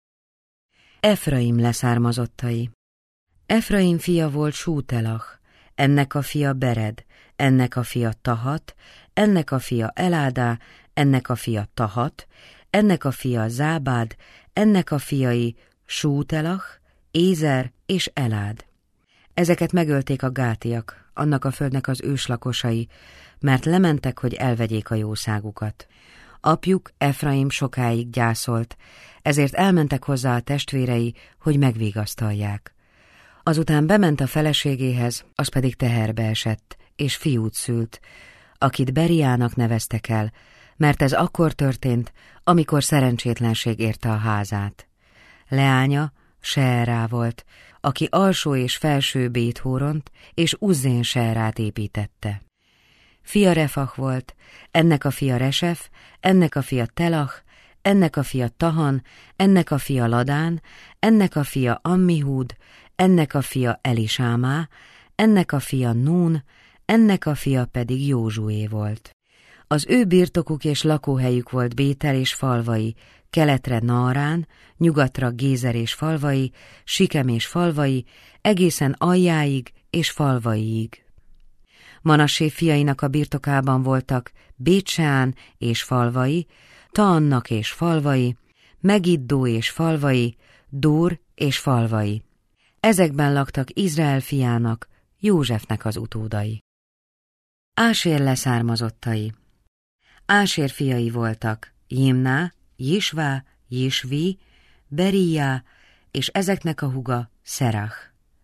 Efraim leszármazottai. Efraim fia volt Sútelach, ennek a fia Bered, ennek a fia Tahat, ennek a fia Eládá, ennek a fia Tahat, ennek a fia Zábád, ennek a fiai Sútelach, Ézer és Elád. Ezeket megölték a gátiak, annak a földnek az őslakosai, mert lementek, hogy elvegyék a jószágukat. Apjuk Efraim sokáig gyászolt, ezért elmentek hozzá a testvérei, hogy megvigasztalják. Azután bement a feleségéhez, az pedig teherbe esett, és fiút szült, akit Beriának neveztek el, mert ez akkor történt, amikor szerencsétlenség érte a házát. Leánya Seerá volt, aki alsó és felső Béthóront és Uzzén Seerát építette. Fia Refach volt, ennek a fia Resef, ennek a fia Telach, ennek a fia Tahan, ennek a fia Ladán, ennek a fia Ammihúd, ennek a fia Elisámá, ennek a fia Nún, ennek a fia pedig Józsué volt. Az ő birtokuk és lakóhelyük volt Bétel és falvai, keletre Naarán, nyugatra Gézer és falvai, Sikem és falvai, egészen aljáig és falvaiig. Manassé fiainak a birtokában voltak Bétseán és falvai, Taannak és falvai, Megiddó és falvai, Dór és falvai. Ezekben laktak Izrael fiának, Józsefnek az utódai. Ásér leszármazottai. Ásér fiai voltak Jimná, Jisvá, Jisvi, Beríjá, és ezeknek a huga Szerach.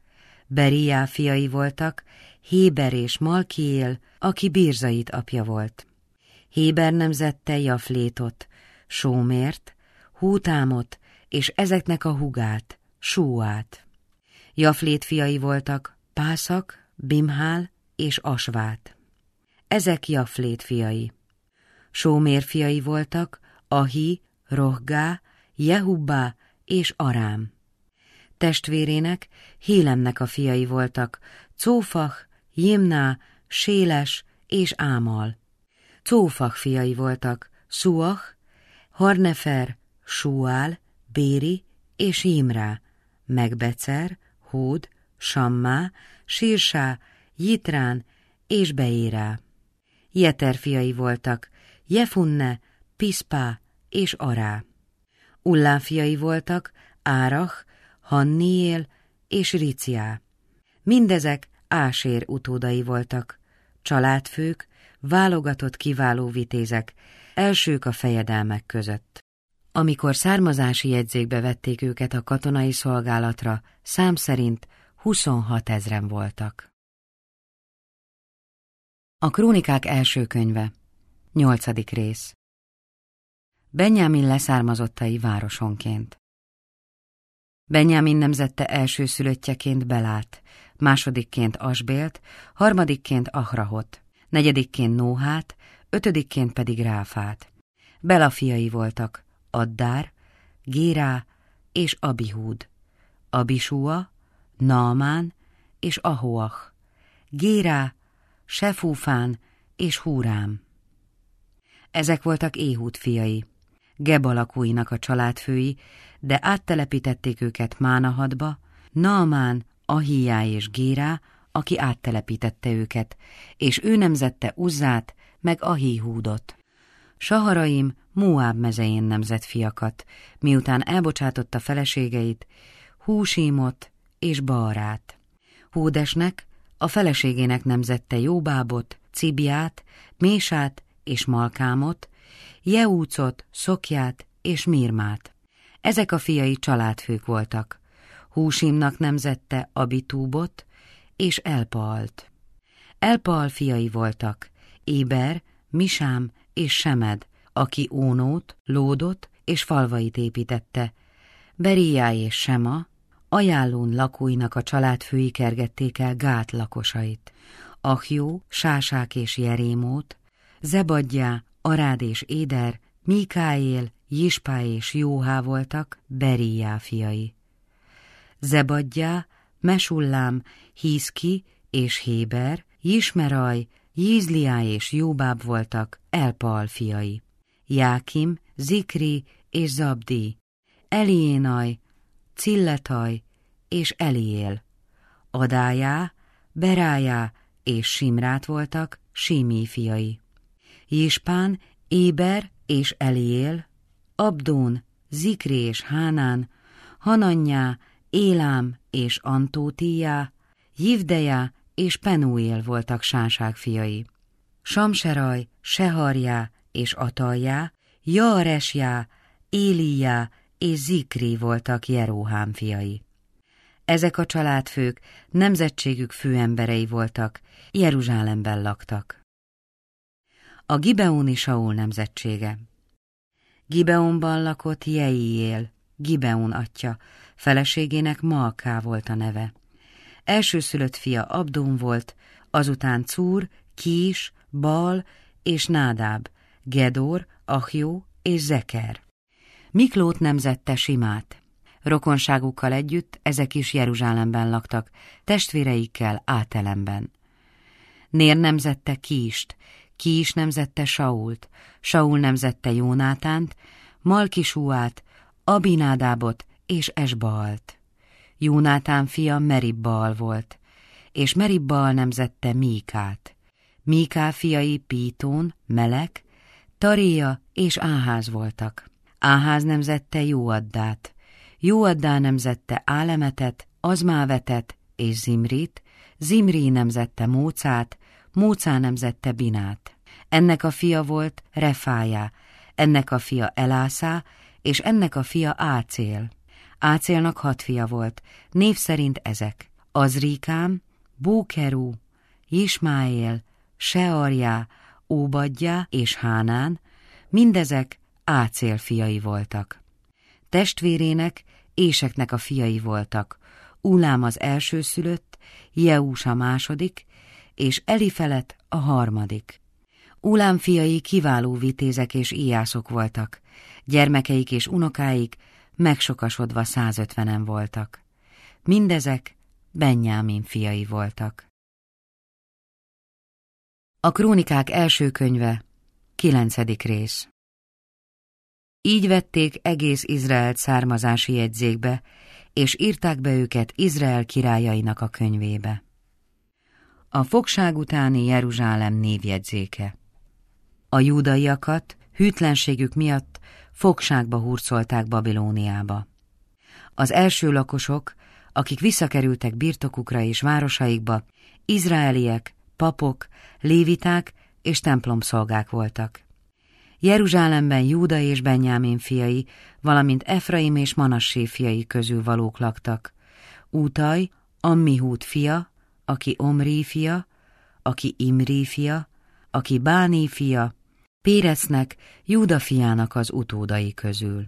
Beríjá fiai voltak Héber és Malkiél, aki Birzait apja volt. Héber nemzette Jaflétot, Sómért, Hútámot, és ezeknek a hugát, Súát. Jaflét fiai voltak Pászak, Bimhál és Asvát. Ezek Jaflét fiai. Sómér fiai voltak Ahi, Rohgá, Jehubbá és Arám. Testvérének, Hélemnek a fiai voltak Cófach, Jimná, Séles és Ámal. Cófach fiai voltak Szuach, Harnefer, Súál, Béri és Jimrá, Megbecer, Hód, Sammá, Sírsá, Jitrán és Beérá. Jeter fiai voltak Jefunne, Piszpá és Ará. Ullá fiai voltak Árach, Hanniél és Riciá. Mindezek Ásér utódai voltak, családfők, válogatott kiváló vitézek, elsők a fejedelmek között. Amikor származási jegyzékbe vették őket a katonai szolgálatra, szám szerint huszonhat ezren voltak. A Krónikák első könyve, nyolcadik rész. Benjámin leszármazottai városonként. Benjámin nemzette elsőszülöttjeként Belát, másodikként Asbélt, harmadikként Ahrahot, negyedikként Nóhát, ötödikként pedig Ráfát. Bela fiai voltak Addár, Gérá és Abihúd, Abisúa, Naamán és Ahoach, Gérá, Sefúfán és Húrám. Ezek voltak Éhud fiai, Geba lakóinak a családfői, de áttelepítették őket Mánahadba, Naamán, Ahiá és Gérá, aki áttelepítette őket, és ő nemzette Uzzát, meg Ahihúdot. Saharaim Móáb mezején nemzett fiakat, miután elbocsátotta feleségeit, Húsímot és Baalrát. Húdesnek, a feleségének nemzette Jóbábot, Cibiát, Mésát és Malkámot, Jeúcot, Szokját és Mirmát. Ezek a fiai családfők voltak. Húsimnak nemzette Abitúbot és Elpaalt. Elpaal fiai voltak Éber, Misám és Semed, aki Ónót, Lódot és falvait építette. Beriá és Sema, Ajálón lakóinak a családfői kergették el Gát lakosait. Ahjó, Sásák és Jerémót, Zebadjá, Arád és Éder, Mikáél, Jispá és Jóhá voltak Beriá fiai. Zebadjá, Mesullám, Hízki és Héber, Jismeraj, Jízliá és Jóbáb voltak Elpaal fiai. Jákim, Zikri és Zabdi, Eliénaj, Cilletaj és Eliél. Adájá, Berájá és Simrát voltak Símí fiai. Jispán, Éber és Eliél, Abdón, Zikri és Hánán, Hananyá, Élám és Antótíjá, Jivdejá és Penúél voltak Sásák fiai. Samseraj, Seharjá és Ataljá, Jaaresjá, Élijá és Zikri voltak Jeróhám fiai. Ezek a családfők nemzetségük főemberei voltak, Jeruzsálemben laktak. A gibeoni Saul nemzetsége. Gibeonban lakott Jeiél, Gibeon atya, feleségének Malká volt a neve. Elsőszülött fia Abdón volt, azután Cúr, Kís, Bal és Nádáb, Gedor, Ahjó és Zeker. Miklót nemzette Simát. Rokonságukkal együtt ezek is Jeruzsálemben laktak, testvéreikkel Átelemben. Nér nemzette Kíst, Kís nemzette Sault, Saul nemzette Jónátánt, Malkisúát, Abinádábot és Esbaalt. Jónátán fia Meribbaal volt, és Meribbaal nemzette Míkát. Míká fiai Pítón, Melek, Taréja és Áház voltak. Áház nemzette Jóaddát, Jóaddá nemzette Álemetet, Azmávetet és Zimrit, Zimri nemzette Mócát, Mócá nemzette Binát. Ennek a fia volt Refájá, ennek a fia Elászá, és ennek a fia Ácél. Ácélnak hat fia volt, név szerint ezek: Azrikám, Bókerú, Ismáél, Searjá, Óbadjá és Hánán, mindezek Ácél fiai voltak. Testvérének, Éseknek a fiai voltak, Ulám az elsőszülött, Jeús a második, és Elifelet a harmadik. Ulám fiai kiváló vitézek és íjászok voltak, gyermekeik és unokáik megsokasodva százötvenen voltak. Mindezek Benjámin fiai voltak. A Krónikák első könyve, kilencedik rész. Így vették egész Izraelt származási jegyzékbe, és írták be őket Izrael királyainak a könyvébe. A fogság utáni Jeruzsálem névjegyzéke. A júdaiakat hűtlenségük miatt fogságba hurcolták Babilóniába. Az első lakosok, akik visszakerültek birtokukra és városaikba, izraeliek, papok, léviták és templomszolgák voltak. Jeruzsálemben Júda és Benjámin fiai, valamint Efraim és Manassé fiai közül valók laktak. Útaj, Ammihúd fia, aki Omri fia, aki Imri fia, aki Báni fia, Pérecnek, Júda fiának az utódai közül.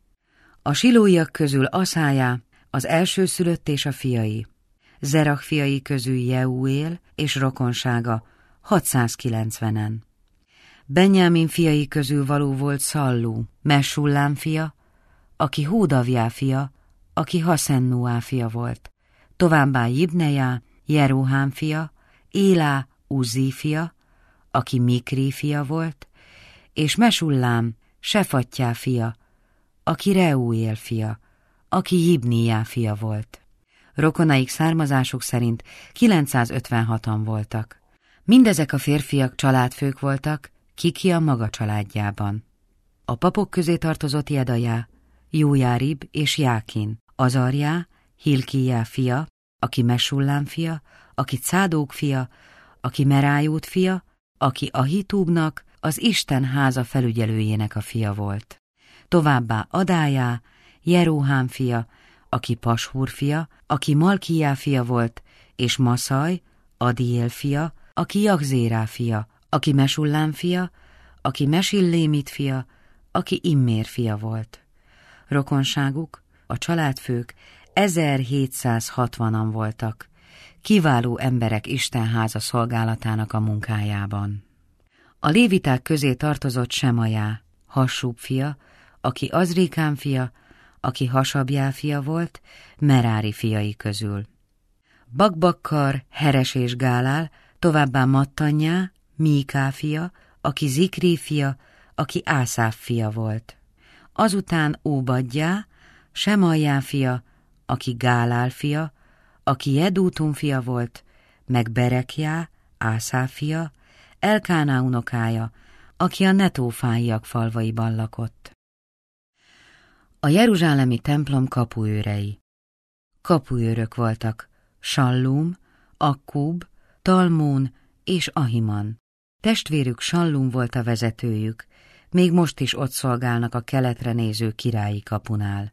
A silóiak közül Aszájá, az elsőszülött és a fiai, Zerach fiai közül Jeuél és rokonsága hatszázkilencvenen. Benjámin fiai közül való volt Szallú, Mesullám fia, aki Hódavjá fia, aki Haszennuá fia volt, továbbá Jibnejá, Jerohám fia, Élá, Uzzi fia, aki Mikri fia volt, és Mesullám, Sefattyá fia, aki Reuél fia, aki Jibniá fia volt. Rokonaik származásuk szerint kilencszázötvenhatan voltak. Mindezek a férfiak családfők voltak, Kikia maga családjában. A papok közé tartozott Jedajá, Jójárib és Jákin, Azarjá, Hilkijá fia, aki Mesullám fia, aki Cádók fia, aki Merájót fia, aki Ahitúbnak, az Isten háza felügyelőjének a fia volt. Továbbá Adájá, Jeróhám fia, aki Pashúr fia, aki Malkijá fia volt, és Maszaj, Adiél fia, aki Jagzérá fia, aki Mesullám fia, aki Mesillémit fia, aki Immér fia volt. Rokonságuk, a családfők ezerhétszázhatvanan voltak, kiváló emberek Istenháza szolgálatának a munkájában. A léviták közé tartozott Semajá, Hassub fia, aki Azrikám fia, aki Hasabjá fia volt, Merári fiai közül. Bakbakkar, Heres és Gálál, továbbá Mattanyá, Míká fia, aki Zikri fia, aki Ászáf fia volt. Azután Óbadjá, Semajjá fia, aki Gálál fia, aki Jedútum fia volt, meg Berekjá, Ászáf fia, Elkáná unokája, aki a Netófáiak falvaiban lakott. A jeruzsálemi templom kapuőrei. Kapuőrök voltak Sallum, Akkub, Talmón és Ahiman. Testvérük Sallum volt a vezetőjük, még most is ott szolgálnak a keletre néző királyi kapunál.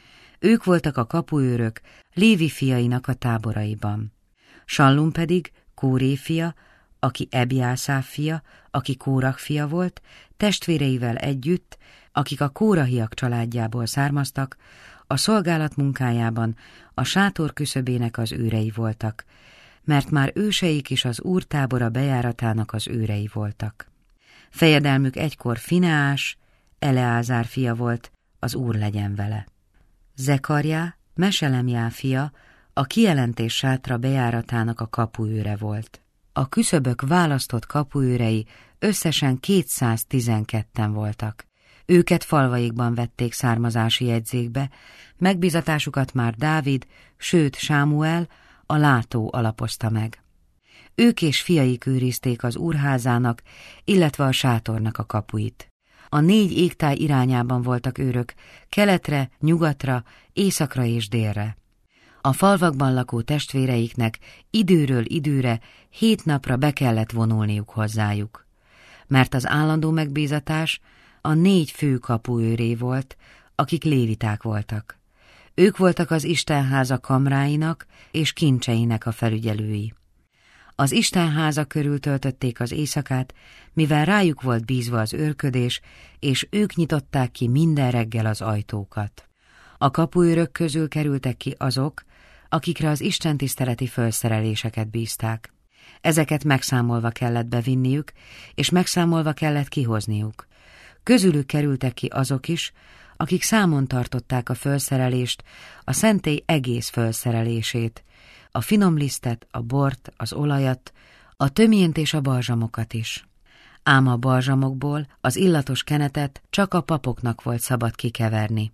Ők voltak a kapuőrök Lévi fiainak a táboraiban. Sallum pedig Kóré fia, aki Ebjászáf fia, aki Kórach fia volt, testvéreivel együtt, akik a kórahiak családjából származtak, a szolgálat munkájában a sátor küszöbének az őrei voltak, mert már őseik is az Úr tábora bejáratának az őrei voltak. Fejedelmük egykor Fineás, Eleázár fia volt, az Úr legyen vele. Zekarjá, Meselemjá fia, a kijelentés sátra bejáratának a kapuőre volt. A küszöbök választott kapuőrei összesen kétszáztizenketten voltak. Őket falvaikban vették származási jegyzékbe, megbízatásukat már Dávid, sőt Sámuel, a látó alapozta meg. Ők és fiaik őrizték az úrházának, illetve a sátornak a kapuit. A négy égtáj irányában voltak őrök, keletre, nyugatra, északra és délre. A falvakban lakó testvéreiknek időről időre hét napra be kellett vonulniuk hozzájuk, mert az állandó megbízatás a négy fő kapuőré volt, akik léviták voltak. Ők voltak az Istenháza kamráinak és kincseinek a felügyelői. Az Istenháza körül töltötték az éjszakát, mivel rájuk volt bízva az őrködés, és ők nyitották ki minden reggel az ajtókat. A kapuőrök közül kerültek ki azok, akikre az istentiszteleti fölszereléseket bízták. Ezeket megszámolva kellett bevinniük, és megszámolva kellett kihozniuk. Közülük kerültek ki azok is, akik számon tartották a fölszerelést, a szentély egész fölszerelését, a finom lisztet, a bort, az olajat, a töményt és a balzsamokat is. Ám a balzsamokból az illatos kenetet csak a papoknak volt szabad kikeverni.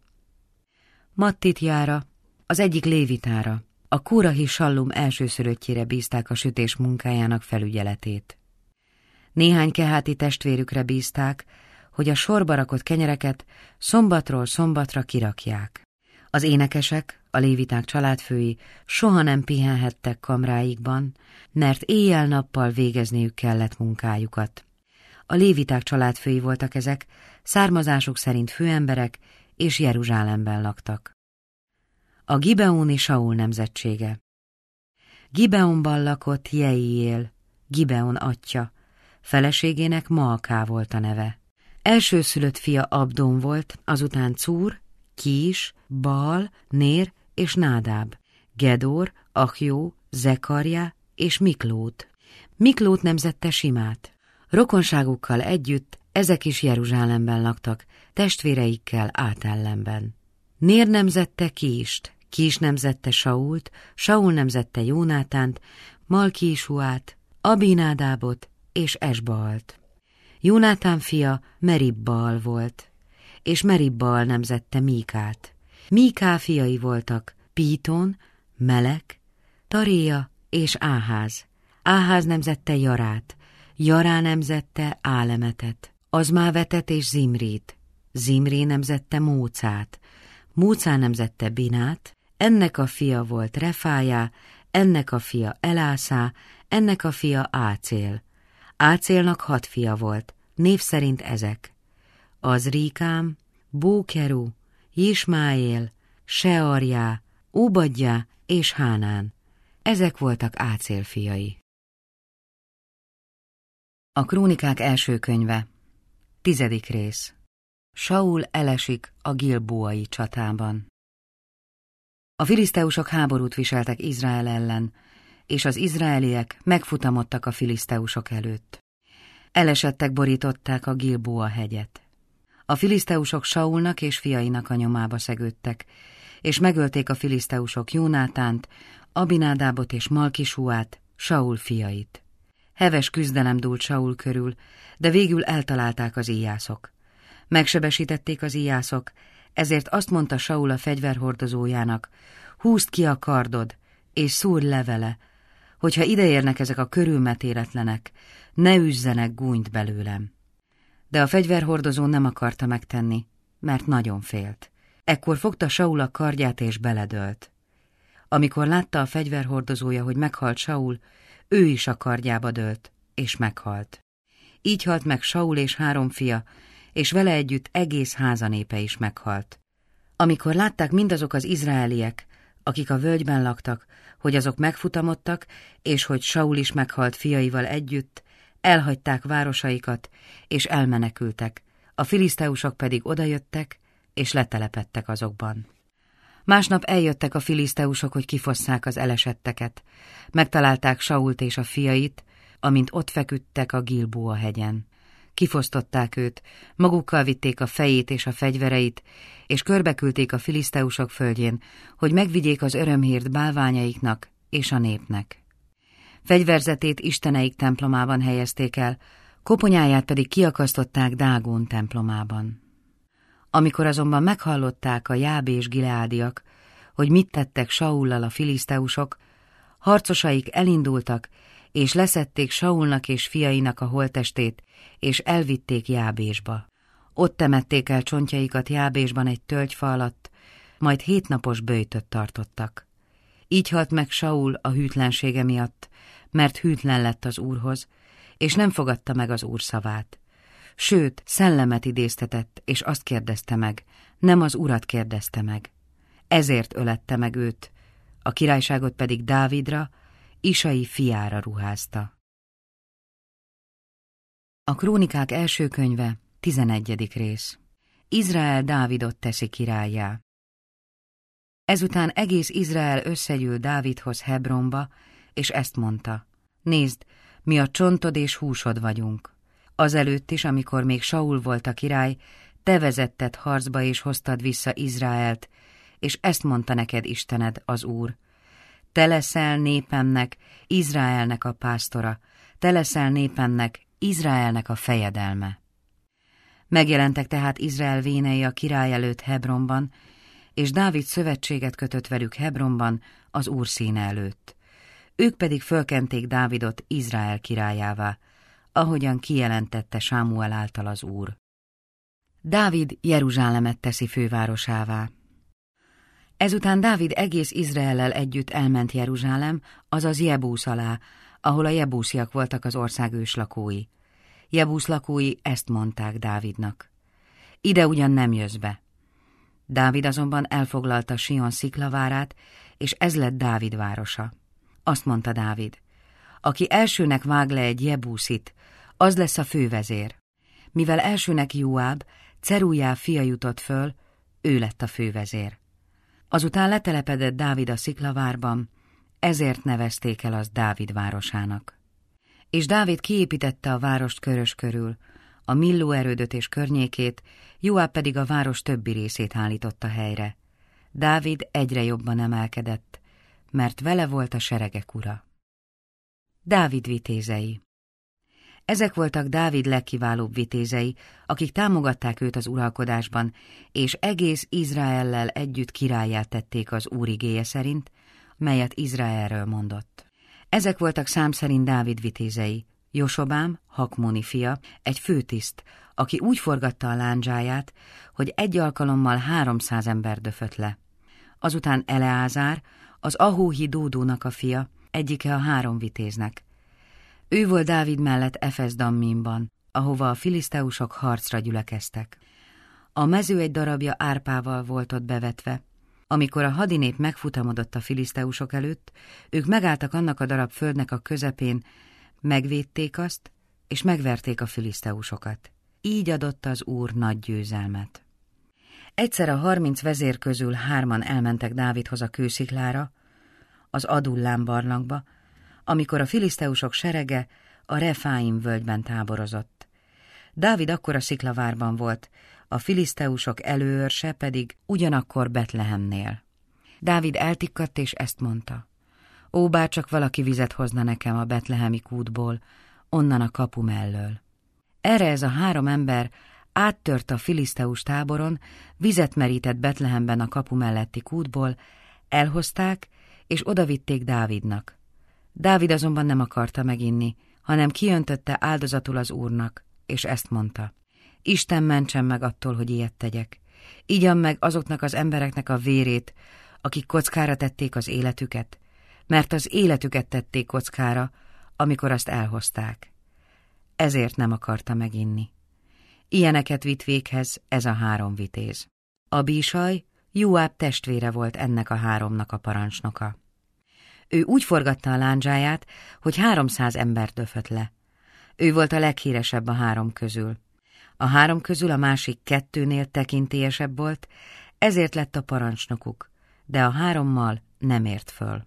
Mattitjára, az egyik lévitára, a kórahi Sallum elsőszülöttjére bízták a sütés munkájának felügyeletét. Néhány keháti testvérükre bízták, hogy a sorba rakott kenyereket szombatról szombatra kirakják. Az énekesek, a léviták családfői soha nem pihenhettek kamráikban, mert éjjel-nappal végezniük kellett munkájukat. A léviták családfői voltak ezek, származásuk szerint főemberek, és Jeruzsálemben laktak. A gibeoni Saul nemzetsége. Gibeonban lakott Jeiél, Gibeon atya, feleségének Maaká volt a neve. Elsőszülött fia Abdón volt, azután Cúr, Kís, Baal, Nér és Nádáb, Gedor, Ahjó, Zekarja és Miklót. Miklót nemzette Simát. Rokonságukkal együtt ezek is Jeruzsálemben laktak, testvéreikkel átellenben. Nér nemzette Kíst, Kís nemzette Sault, Saul nemzette Jónátánt, Malkísuát, Abinádábot és Esbaalt. Jónátán fia Meribbaal volt, és Meribbaal nemzette Míkát. Míká fiai voltak Píton, Melek, Taréja és Áház. Áház nemzette Jarát, Jará nemzette Álemetet, Azmávetet és Zimrit. Zimri nemzette Mócát, Mócá nemzette Binát, ennek a fia volt Refájá, ennek a fia Elászá, ennek a fia Ácél. Ácélnak hat fia volt, név szerint ezek: Azríkám, Bókeru, Jismáél, Searjá, Óbadjá és Hánán. Ezek voltak Ácél fiai. A Krónikák első könyve, tizedik rész. Saul elesik a gilboai csatában. A filiszteusok háborút viseltek Izrael ellen, és az izraeliek megfutamodtak a filiszteusok előtt. Elesettek borították a Gilboa hegyet. A filiszteusok Saulnak és fiainak a nyomába szegődtek, és megölték a filiszteusok Jónátánt, Abinádábot és Malkisuát, Saul fiait. Heves küzdelem dúlt Saul körül, de végül eltalálták az íjászok. Megsebesítették az íjászok, ezért azt mondta Saul a fegyverhordozójának: húzd ki a kardod, és szúrj le vele, hogyha ideérnek ezek a körülmetéletlenek, ne üzzenek gúnyt belőlem. De a fegyverhordozó nem akarta megtenni, mert nagyon félt. Ekkor fogta Saul a kardját és beledölt. Amikor látta a fegyverhordozója, hogy meghalt Saul, ő is a kardjába dőlt, és meghalt. Így halt meg Saul és három fia, és vele együtt egész házanépe is meghalt. Amikor látták mindazok az izraeliek, akik a völgyben laktak, hogy azok megfutamodtak, és hogy Saul is meghalt fiaival együtt, elhagyták városaikat, és elmenekültek, a filiszteusok pedig odajöttek, és letelepedtek azokban. Másnap eljöttek a filiszteusok, hogy kifosszák az elesetteket. Megtalálták Sault és a fiait, amint ott feküdtek a Gilboa hegyen. Kifosztották őt, magukkal vitték a fejét és a fegyvereit, és körbeküldték a filiszteusok földjén, hogy megvigyék az örömhírt bálványaiknak és a népnek. Fegyverzetét isteneik templomában helyezték el, koponyáját pedig kiakasztották Dágón templomában. Amikor azonban meghallották a jábés gileádiak, hogy mit tettek Saullal a filiszteusok, harcosaik elindultak, és leszedték Saulnak és fiainak a holttestét, és elvitték Jábésba. Ott temették el csontjaikat Jábésban egy tölgyfa alatt, majd hétnapos böjtöt tartottak. Így halt meg Saul a hűtlensége miatt, mert hűtlen lett az Úrhoz, és nem fogadta meg az Úr szavát. Sőt, szellemet idéztetett, és azt kérdezte meg, nem az Urat kérdezte meg. Ezért ölette meg őt, a királyságot pedig Dávidra, Isai fiára ruházta. A Krónikák első könyve, tizenegyedik rész. Izrael Dávidot teszi királlyá. Ezután egész Izrael összegyűlt Dávidhoz Hebronba, és ezt mondta: nézd, mi a csontod és húsod vagyunk. Azelőtt is, amikor még Saul volt a király, te vezetted harcba és hoztad vissza Izraelt, és ezt mondta neked Istened, az Úr: te leszel népemnek, Izraelnek a pásztora, te leszel népemnek, Izraelnek a fejedelme. Megjelentek tehát Izrael vénei a király előtt Hebronban, és Dávid szövetséget kötött velük Hebronban az Úr színe előtt. Ők pedig fölkenték Dávidot Izrael királyává, ahogyan kijelentette Sámuel által az Úr. Dávid Jeruzsálemet teszi fővárosává. Ezután Dávid egész Izraellel együtt elment Jeruzsálem, azaz Jebúsz alá, ahol a jebúsziak voltak az ország őslakói. Jebúsz lakói ezt mondták Dávidnak: ide ugyan nem jössz be. Dávid azonban elfoglalta Sion sziklavárát, és ez lett Dávid városa. Azt mondta Dávid: aki elsőnek vág le egy jebúszit, az lesz a fővezér. Mivel elsőnek Jóáb, Cerújá fia jutott föl, ő lett a fővezér. Azután letelepedett Dávid a sziklavárban, ezért nevezték el azt Dávid városának. És Dávid kiépítette a várost körös körül, a Milló erődöt és környékét, Jóáb pedig a város többi részét állította helyre. Dávid egyre jobban emelkedett, mert vele volt a seregek ura. Dávid vitézei. Ezek voltak Dávid legkiválóbb vitézei, akik támogatták őt az uralkodásban, és egész Izraellel együtt királlyá tették az Úr igéje szerint, melyet Izraelről mondott. Ezek voltak szám szerint Dávid vitézei: Josobám, Hakmoni fia, egy főtiszt, aki úgy forgatta a lándzsáját, hogy egy alkalommal háromszáz ember döfött le. Azután Eleázár, az Ahóhi Dódónak a fia, egyike a három vitéznek. Ő volt Dávid mellett Efesz-dammimban, ahova a filiszteusok harcra gyülekeztek. A mező egy darabja árpával volt ott bevetve. Amikor a hadinép megfutamodott a filiszteusok előtt, ők megálltak annak a darab földnek a közepén, megvédték azt, és megverték a filiszteusokat. Így adott az Úr nagy győzelmet. Egyszer a harminc vezér közül hárman elmentek Dávidhoz a kősziklára, az Adullám barlangba, amikor a filiszteusok serege a Refáim völgyben táborozott. Dávid akkor a sziklavárban volt, a filiszteusok előőrse pedig ugyanakkor Betlehemnél. Dávid eltikkadt és ezt mondta: Ó, bárcsak valaki vizet hozna nekem a betlehemi kútból, onnan a kapu mellől. Erre ez a három ember áttört a filiszteus táboron, vizet merített Betlehemben a kapu melletti kútból, elhozták és odavitték Dávidnak. Dávid azonban nem akarta meginni, hanem kiöntötte áldozatul az Úrnak, és ezt mondta: Isten mentsen meg attól, hogy ilyet tegyek. Igyam meg azoknak az embereknek a vérét, akik kockára tették az életüket, mert az életüket tették kockára, amikor azt elhozták. Ezért nem akarta meginni. Ilyeneket vitt véghez ez a három vitéz. Abísaj, Jóáb testvére volt ennek a háromnak a parancsnoka. Ő úgy forgatta a lándzsáját, hogy háromszáz ember döfött le. Ő volt a leghíresebb a három közül. A három közül a másik kettőnél tekintélyesebb volt, ezért lett a parancsnokuk, de a hárommal nem ért föl.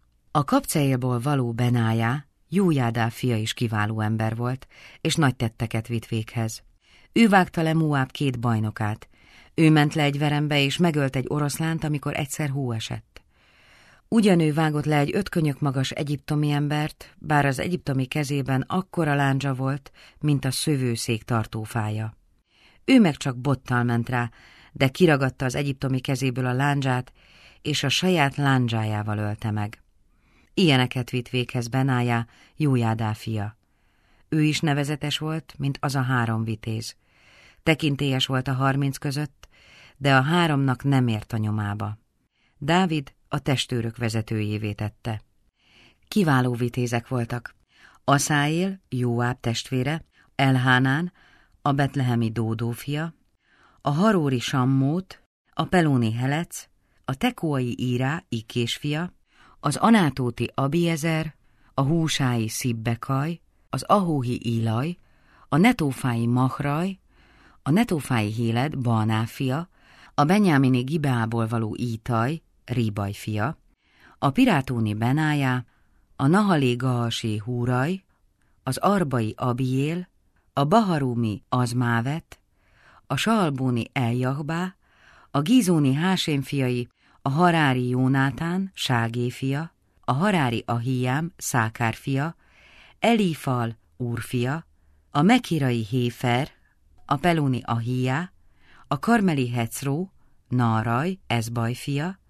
A Kapceélból való Benájá, Jójádá fia is kiváló ember volt, és nagy tetteket vitt véghez. Ő vágta le Móáb két bajnokát. Ő ment le egy verembe, és megölt egy oroszlánt, amikor egyszer hó esett. Ugyanő vágott le egy öt könyök magas egyiptomi embert, bár az egyiptomi kezében akkora lándzsa volt, mint a szövőszék tartófája. Ő meg csak bottal ment rá, de kiragadta az egyiptomi kezéből a lándzsát, és a saját lándzsájával ölte meg. Ilyeneket vitt véghez Benájá, Jójádá fia. Ő is nevezetes volt, mint az a három vitéz. Tekintélyes volt a harminc között, de a háromnak nem ért a nyomába. Dávid a testőrök vezetőjévé tette. Kiváló vitézek voltak. Aszáél, Jóáb testvére, Elhánán, a betlehemi Dódó fia, a haróri Sammót, a pelóni Helec, a tekóai Írá, Ikkés fia, az anátóti Abiezer, a húsái Szibbekaj, az ahóhi Ílaj, a netófái Machraj, a netófái Héled, Baaná fia, a benyámini Gibeából való Ítaj, Ríbaj fia, a pirátóni Benájá, a nahalé Gaasi Húraj, az arbai Abiél, a baharúmi Azmávet, a saalbóni Eljahbá, a gízóni Hásém fiai, a harári Jónátán, Ságé fia, a harári Ahiám, Szákár fia, Elifal, Úr fia, a mekirai Héfer, a pelóni Ahiá, a karmeli Hecró, Náraj, Ezbaj fia,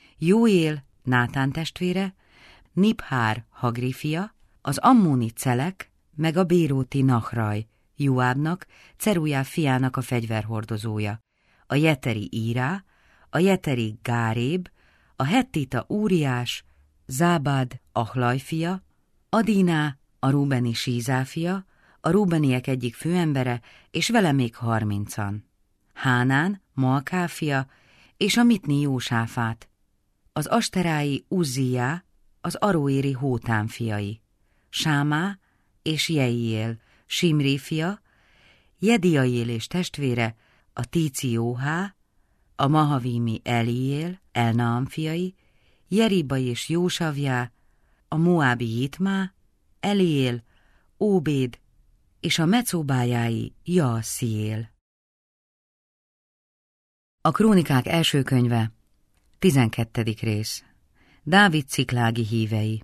Jóél, Nátán testvére, Niphár, Hagri fia, az ammóni Celek, meg a béróti Nachraj, Jóábnak, Cerújá fiának a fegyverhordozója, a jeteri Írá, a jeteri Gáréb, a hettita Úriás, Zábád, Ahlaj fia, Adíná, a rúbeni Sízá fia, a rúbeniek egyik főembere, és vele még harmincan. Hánán, Malká fia, és a mitni Jósáfát, az asterái Uzzijá, az aróéri Hótán fiai, Sámá és Jeiél, Simri fia, Jediaél és testvére, a Tíci Jóhá, a Mahavimi Eliél, Elnaam fiai, Jeriba és Jósavjá, a Moábi Jitmá, Eliél, Óbéd és a Mecóbájái Jaassziél. A Krónikák első könyve, tizenkettedik rész. Dávid Ciklági hívei.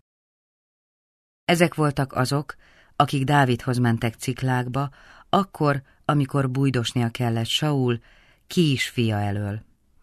Ezek voltak azok, akik Dávidhoz mentek Ciklágba, akkor, amikor bújdosnia kellett Saul, Kís fia elől.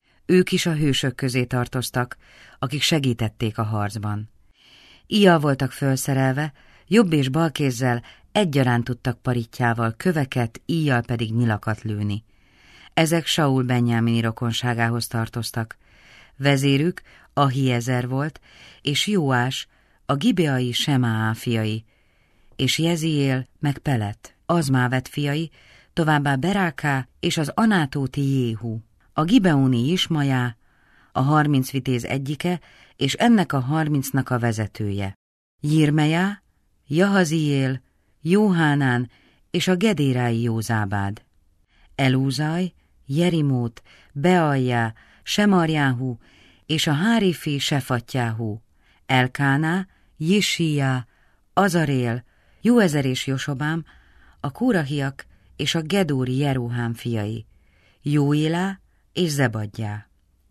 Ők is a hősök közé tartoztak, akik segítették a harcban. Íjjal voltak fölszerelve, jobb és bal kézzel egyaránt tudtak parittyával köveket, íjjal pedig nyilakat lőni. Ezek Saul Benjámini rokonságához tartoztak. Vezérük Ahiezer volt, és Jóás a gibeai Semáá fiai, és Jeziél meg Pelet, Azmávet fiai, továbbá Beráká és az Anátóti Jéhú, a gibeoni Ismajá, a harminc vitéz egyike, és ennek a harmincnak a vezetője. Jirmejá, Jahaziél, Jóhánán és a gedérái Józábád. Elúzaj, Jerimót, Bealjá, Semarjáhú és a Hárifi Sefatjáhú, Elkáná, Jisíjá, Azarél, Jóezer és Josobám, a Kórahiak és a Gedóri Jeróhám fiai, Jóilá és Zebadjá.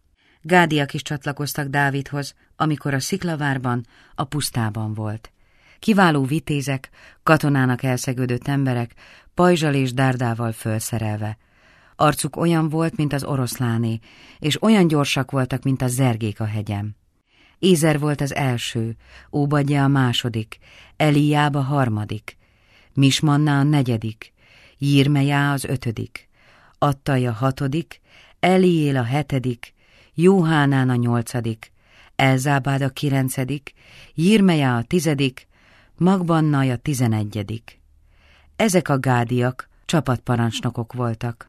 Gádiak is csatlakoztak Dávidhoz, amikor a sziklavárban, a pusztában volt. Kiváló vitézek, katonának elszegődött emberek, pajzsal és dárdával fölszerelve. Arcuk olyan volt, mint az oroszláné, és olyan gyorsak voltak, mint a zergék a hegyem. Ézer volt az első, Óbadja a második, Eliáb a harmadik, Mismanna a negyedik, Jirmejá az ötödik, Attai a hatodik, Eliél a hetedik, Jóhánán a nyolcadik, Elzábád a kilencedik, Jirmejá a tizedik, Magbannaj a tizenegyedik. Ezek a gádiak csapatparancsnokok voltak.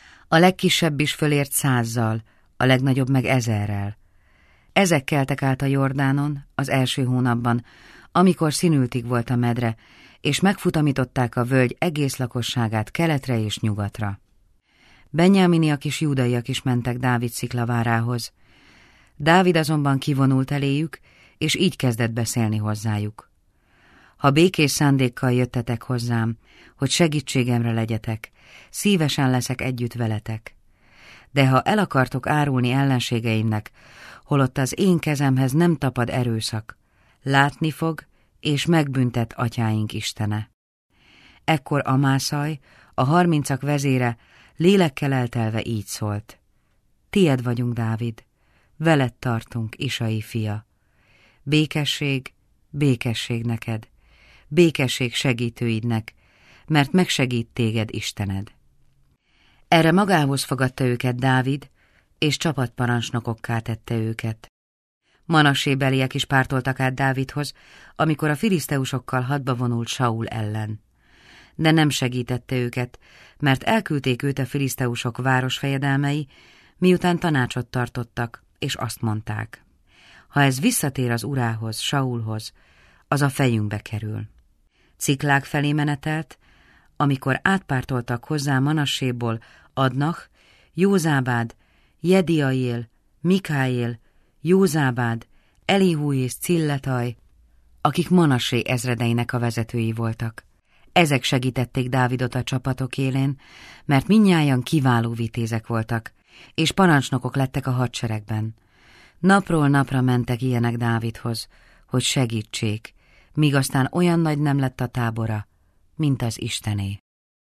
A legkisebb is fölért százzal, a legnagyobb meg ezerrel. Ezek keltek át a Jordánon az első hónapban, amikor színültig volt a medre, és megfutamították a völgy egész lakosságát keletre és nyugatra. Benjáminiak és júdaiak is mentek Dávid sziklavárához. Dávid azonban kivonult eléjük, és így kezdett beszélni hozzájuk. Ha békés szándékkal jöttetek hozzám, hogy segítségemre legyetek, szívesen leszek együtt veletek. De ha el akartok árulni ellenségeimnek, holott az én kezemhez nem tapad erőszak, látni fog, és megbüntet atyáink Istene. Ekkor Amászaj, a harmincak vezére, lélekkel eltelve így szólt. Tied vagyunk, Dávid, veled tartunk, Isai fia. Békesség, békesség neked, békesség segítőidnek, mert megsegít téged Istened. Erre magához fogadta őket Dávid, és csapatparancsnokokká tette őket. Manassébeliek is pártoltak át Dávidhoz, amikor a filiszteusokkal hadba vonult Saul ellen. De nem segítette őket, mert elküldték őt a filiszteusok városfejedelmei, miután tanácsot tartottak, és azt mondták: ha ez visszatér az urához, Saulhoz, az a fejünkbe kerül. Ciklág felé menetelt, amikor átpártoltak hozzá Manasséból Adnach, Józábád, Jediaél, Mikáél, Józábád, Elihú és Cilletaj, akik Manassé ezredeinek a vezetői voltak. Ezek segítették Dávidot a csapatok élén, mert mindnyájan kiváló vitézek voltak, és parancsnokok lettek a hadseregben. Napról napra mentek ilyenek Dávidhoz, hogy segítsék, míg aztán olyan nagy nem lett a tábora, mint az Istené.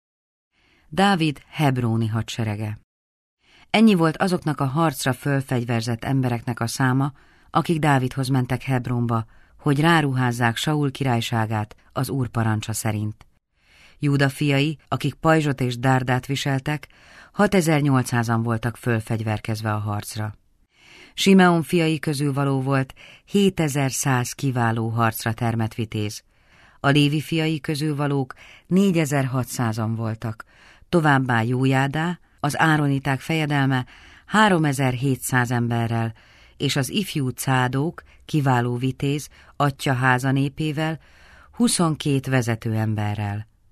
Dávid hebróni hadserege. Ennyi volt azoknak a harcra fölfegyverzett embereknek a száma, akik Dávidhoz mentek Hebrónba, hogy ráruházzák Saul királyságát az Úr parancsa szerint. Júda fiai, akik pajzsot és dárdát viseltek, hatezer-nyolcszázan voltak fölfegyverkezve a harcra. Simeon fiai közül való volt hétezer-száz kiváló harcra termett vitéz. A Lévi fiai közül valók négyezer-hatszázan voltak, továbbá Jójádá, az ároniták fejedelme háromezer-hétszáz emberrel, és az ifjú Cádók, kiváló vitéz, atya háza népével, huszonkét vezető emberrel.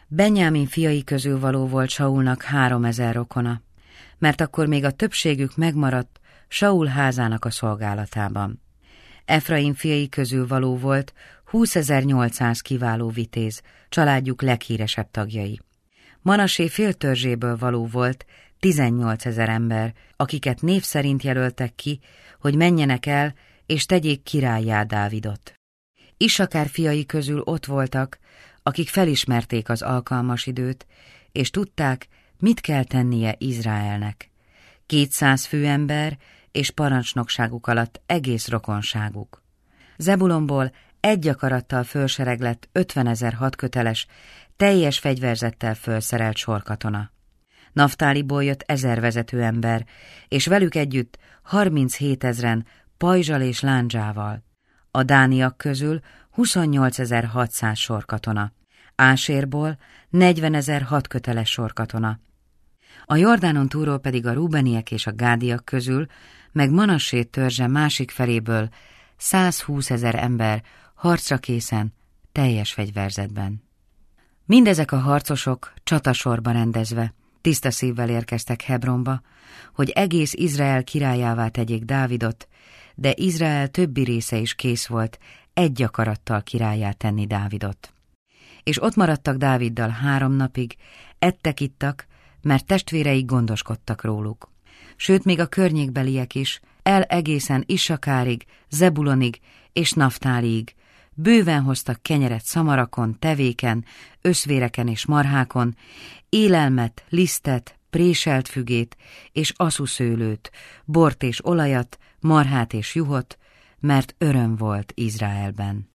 Benjámin fiai közül való volt Saulnak háromezer rokona, mert akkor még a többségük megmaradt Saul házának a szolgálatában. Efraim fiai közül való volt húszezer-nyolcszáz kiváló vitéz, családjuk leghíresebb tagjai. Manassé féltörzséből való volt tizennyolcezer ember, akiket név szerint jelöltek ki, hogy menjenek el és tegyék királlyá Dávidot. Issakár fiai közül ott voltak, akik felismerték az alkalmas időt, és tudták, mit kell tennie Izraelnek. Kétszáz főember és parancsnokságuk alatt egész rokonságuk. Zebulonból egy akarattal fölsereglett ötvenezer hadköteles, teljes fegyverzettel fölszerelt sorkatona. Naftáliból jött ezer vezető ember, és velük együtt harminchétezren pajzsal és lándzsával. A dániak közül huszonnyolcezer-hatszáz sorkatona, Ásérból negyvenezer hadköteles sorkatona. A Jordánon túlról pedig a rúbeniek és a gádiak közül, meg Manassé törzse másik feléből százhúszezer ember harcra készen, teljes fegyverzetben. Mindezek a harcosok csatasorba rendezve, tiszta szívvel érkeztek Hebronba, hogy egész Izrael királyává tegyék Dávidot, de Izrael többi része is kész volt egy akarattal királlyá tenni Dávidot. És ott maradtak Dáviddal három napig, ettek-ittak, mert testvéreik gondoskodtak róluk. Sőt, még a környékbeliek is, el egészen Issakárig, Zebulonig és Naftáliig, bőven hoztak kenyeret szamarakon, tevéken, öszvéreken és marhákon, élelmet, lisztet, préselt fügét és aszuszőlőt, bort és olajat, marhát és juhot, mert öröm volt Izraelben.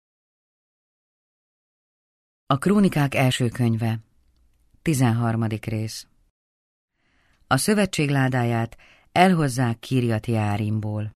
A Krónikák első könyve, tizenharmadik rész. A szövetség ládáját elhozzák Kirjat Jeárimból.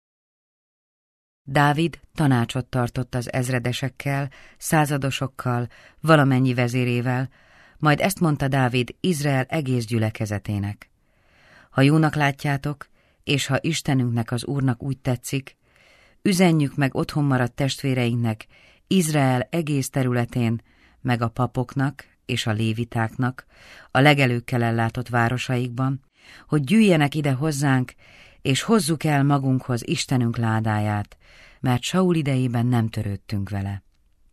Dávid tanácsot tartott az ezredesekkel, századosokkal, valamennyi vezérével, majd ezt mondta Dávid Izrael egész gyülekezetének. Ha jónak látjátok, és ha Istenünknek, az Úrnak úgy tetszik, üzenjük meg otthon maradt testvéreinknek, Izrael egész területén, meg a papoknak és a lévitáknak, a legelőkkel ellátott városaikban, hogy gyűjjenek ide hozzánk, és hozzuk el magunkhoz Istenünk ládáját, mert Saul idejében nem törődtünk vele.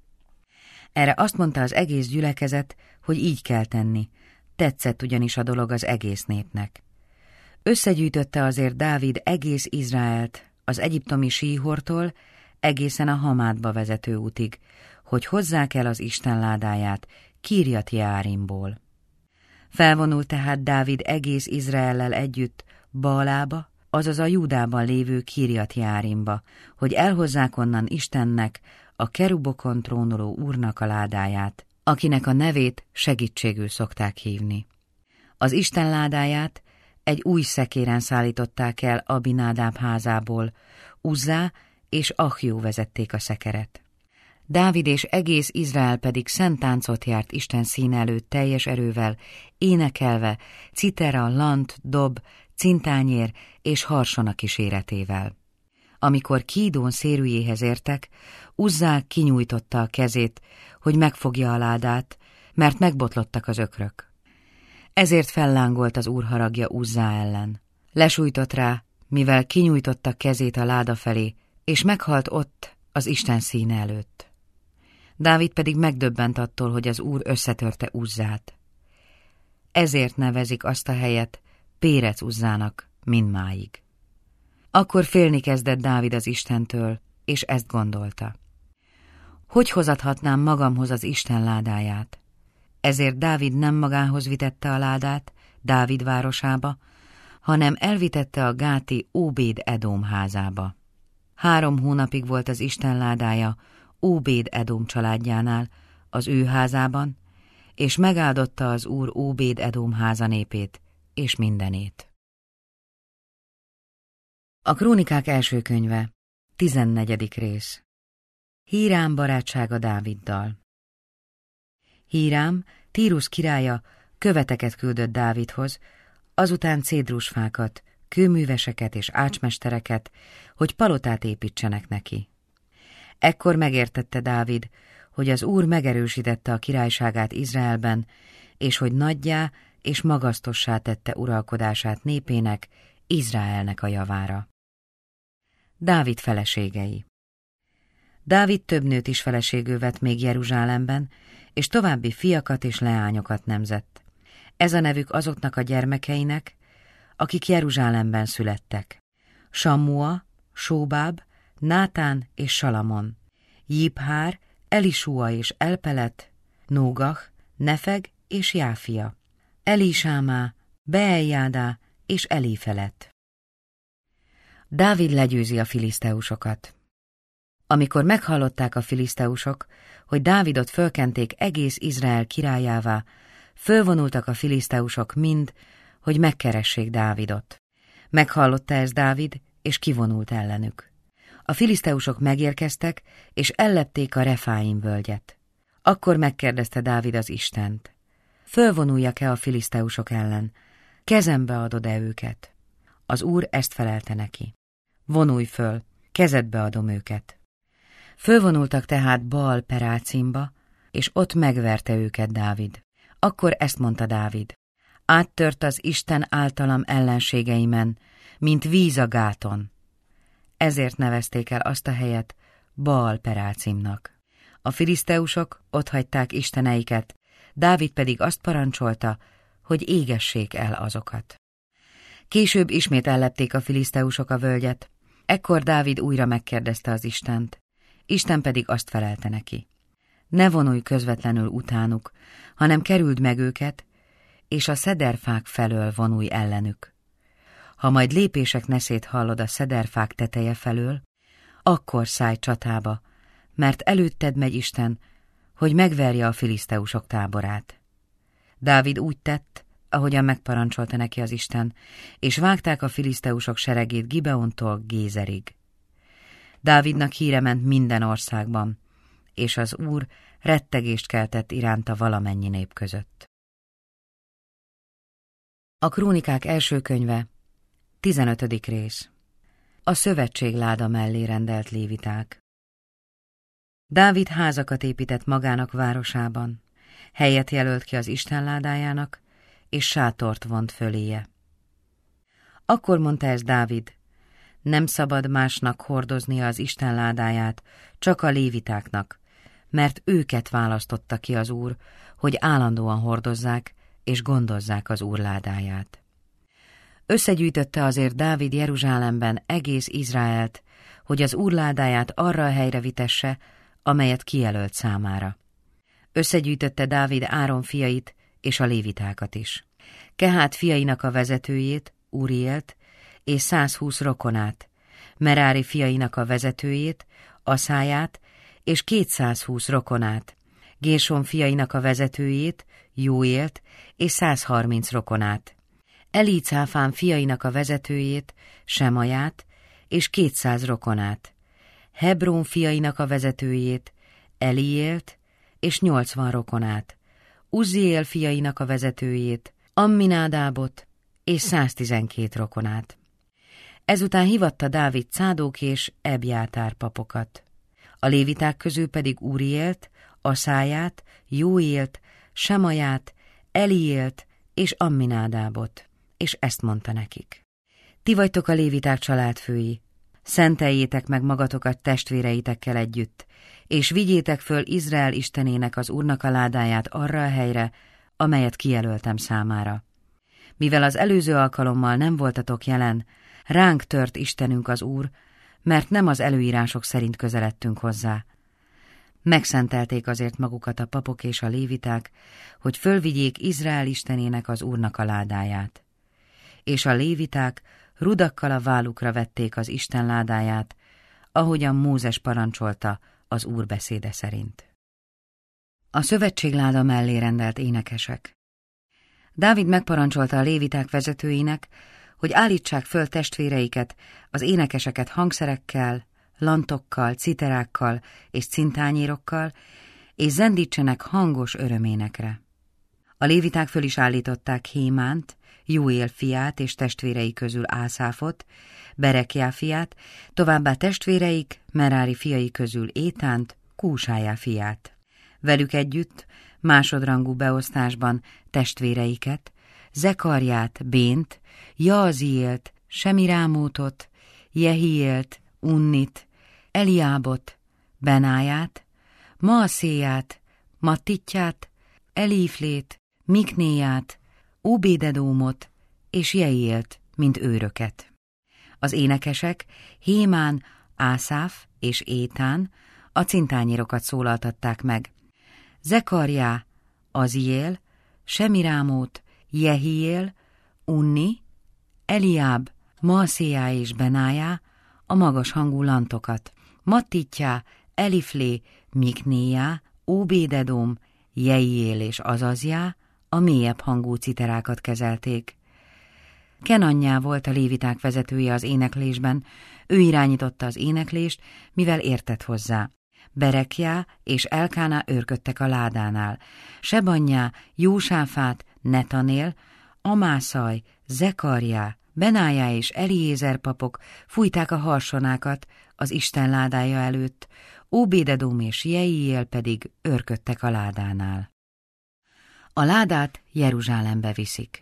Erre azt mondta az egész gyülekezet, hogy így kell tenni, tetszett ugyanis a dolog az egész népnek. Összegyűjtötte azért Dávid egész Izraelt, az egyiptomi Síhortól egészen a Hamátba vezető útig, hogy hozzák el az Isten ládáját Kirjat Jeárimból. Felvonult tehát Dávid egész Izraellel együtt Baalába, azaz a Júdában lévő Kirjat Jeárimba, hogy elhozzák onnan Istennek, a kerubokon trónoló Úrnak a ládáját, akinek a nevét segítségül szokták hívni. Az Isten ládáját egy új szekéren szállították el Abinádáb házából, Uzzá és Ahjú vezették a szekeret. Dávid és egész Izrael pedig szent táncot járt Isten színe előtt teljes erővel, énekelve, citera, lant, dob, cintányér és harsona kíséretével. Amikor Kídón szérűjéhez értek, Uzzá kinyújtotta a kezét, hogy megfogja a ládát, mert megbotlottak az ökrök. Ezért fellángolt az Úr haragja Uzzá ellen. Lesújtott rá, mivel kinyújtotta kezét a láda felé, és meghalt ott az Isten színe előtt. Dávid pedig megdöbbent attól, hogy az Úr összetörte Uzzát. Ezért nevezik azt a helyet Pérec Uzzának mindmáig. Akkor félni kezdett Dávid az Istentől, és ezt gondolta. Hogy hozathatnám magamhoz az Isten ládáját? Ezért Dávid nem magához vitette a ládát, Dávid városába, hanem elvitette a gáti Óbéd Edóm házába. Három hónapig volt az Isten ládája Óbéd Edóm családjánál, az ő házában, és megáldotta az Úr Óbéd Edóm háza népét és mindenét. A Krónikák első könyve, tizennegyedik rész. Hírám barátsága Dáviddal. Hírám, Tírus királya, követeket küldött Dávidhoz, azután cédrusfákat, kőműveseket és ácsmestereket, hogy palotát építsenek neki. Ekkor megértette Dávid, hogy az Úr megerősítette a királyságát Izraelben, és hogy nagyjá és magasztossá tette uralkodását népének, Izraelnek a javára. Dávid feleségei. Dávid több nőt is feleségül vett még Jeruzsálemben, és további fiakat és leányokat nemzett. Ez a nevük azoknak a gyermekeinek, akik Jeruzsálemben születtek. Sammua, Sóbáb, Nátán és Salamon, Jibhár, Elisúa és Elpelet, Nógah, Nefeg és Jáfia, Elisámá, Beeljádá és Elífelet. Dávid legyőzi a filiszteusokat. Amikor meghallották a filiszteusok, hogy Dávidot fölkenték egész Izrael királyává, fölvonultak a filiszteusok mind, hogy megkeressék Dávidot. Meghallotta ezt Dávid, és kivonult ellenük. A filiszteusok megérkeztek, és ellepték a Refáim völgyet. Akkor megkérdezte Dávid az Istent: fölvonuljak-e a filiszteusok ellen? Kezembe adod-e őket? Az Úr ezt felelte neki: vonulj föl, kezedbe adom őket. Fölvonultak tehát Baal Perácimba, és ott megverte őket Dávid. Akkor ezt mondta Dávid: áttört az Isten általam ellenségeimen, mint víz a gáton. Ezért nevezték el azt a helyet Baal Perácimnak. A filiszteusok otthagyták isteneiket, Dávid pedig azt parancsolta, hogy égessék el azokat. Később ismét ellepték a filiszteusok a völgyet, ekkor Dávid újra megkérdezte az Istent, Isten pedig azt felelte neki: ne vonulj közvetlenül utánuk, hanem kerüld meg őket, és a szederfák felől vonulj ellenük. Ha majd lépések neszét hallod a szederfák teteje felől, akkor szállj csatába, mert előtted megy Isten, hogy megverje a filiszteusok táborát. Dávid úgy tett, ahogyan megparancsolta neki az Isten, és vágták a filiszteusok seregét Gibeontól Gézerig. Dávidnak híre ment minden országban, és az Úr rettegést keltett iránta valamennyi nép között. A Krónikák első könyve, tizenötödik rész. A szövetségláda mellé rendelt léviták. Dávid házakat épített magának városában, helyet jelölt ki az Isten ládájának, és sátort vont föléje. Akkor mondta ezt Dávid: nem szabad másnak hordoznia az Isten ládáját, csak a lévitáknak, mert őket választotta ki az Úr, hogy állandóan hordozzák és gondozzák az Úr ládáját. Összegyűjtötte azért Dávid Jeruzsálemben egész Izraelt, hogy az Úr ládáját arra a helyre vitesse, amelyet kijelölt számára. Összegyűjtötte Dávid Áron fiait és a lévitákat is. Kehát fiainak a vezetőjét, Úrielt, és százhúsz rokonát, Merári fiainak a vezetőjét, Aszáját, és kétszázhúsz rokonát, Gérson fiainak a vezetőjét, Jóélt, és százharminc rokonát, Elícáfán fiainak a vezetőjét, Semaját, és kétszáz rokonát, Hebrón fiainak a vezetőjét, Eliélt, és nyolcvan rokonát, Uzziél fiainak a vezetőjét, Amminádábot, és száztizenkét rokonát. Ezután hívatta Dávid Cádók és Ebjátár papokat. A léviták közül pedig Úriélt, Aszáját, Jóélt, Semaját, Eliélt és Amminádábot, és ezt mondta nekik: ti vagytok a léviták családfői, szenteljétek meg magatokat testvéreitekkel együtt, és vigyétek föl Izrael istenének, az Úrnak a ládáját arra a helyre, amelyet kijelöltem számára. Mivel az előző alkalommal nem voltatok jelen, ránk tört Istenünk az Úr, mert nem az előírások szerint közeledtünk hozzá. Megszentelték azért magukat a papok és a léviták, hogy fölvigyék Izrael istenének, az Úrnak a ládáját. És a léviták rudakkal a vállukra vették az Isten ládáját, ahogyan Mózes parancsolta az Úr beszéde szerint. A szövetségláda mellé rendelt énekesek. Dávid megparancsolta a léviták vezetőinek, hogy állítsák föl testvéreiket, az énekeseket hangszerekkel, lantokkal, citerákkal és cintányérokkal, és zendítsenek hangos öröménekre. A léviták föl is állították Hémánt, Jóél fiát és testvérei közül Ászáfot, Berekjá fiát, továbbá testvéreik, Merári fiai közül Étánt, Kúsájá fiát. Velük együtt másodrangú beosztásban testvéreiket, Zekarját, Bént, Jaaziélt, Semirámótot, Jehiélt, Unnit, Eliábot, Benáját, Maaszéját, Mattitját, Eliflét, Miknéját, Óbédedómot és Jeiélt, mint őröket. Az énekesek Hémán, Ászáf és Étán a cintányérokat szólaltatták meg. Zekarjá, Aziél, Semirámót, Jehiél, Unni, Eliáb, Maaszéjá és Benájá a magas hangú lantokat, Mattitjá, Eliflé, Miknéjá, Óbédedóm, Jeiél és Azazjá a mélyebb hangú citerákat kezelték. Kenanyá volt a léviták vezetője az éneklésben, ő irányította az éneklést, mivel értett hozzá. Berekjá és Elkáná őrködtek a ládánál, Sebanyá, Jósáfát, Netanél, Amászaj, Zekarjá, Benájá és Eliézer papok fújták a harsonákat az Isten ládája előtt, Óbédedóm és Jeiél pedig őrködtek a ládánál. A ládát Jeruzsálembe viszik.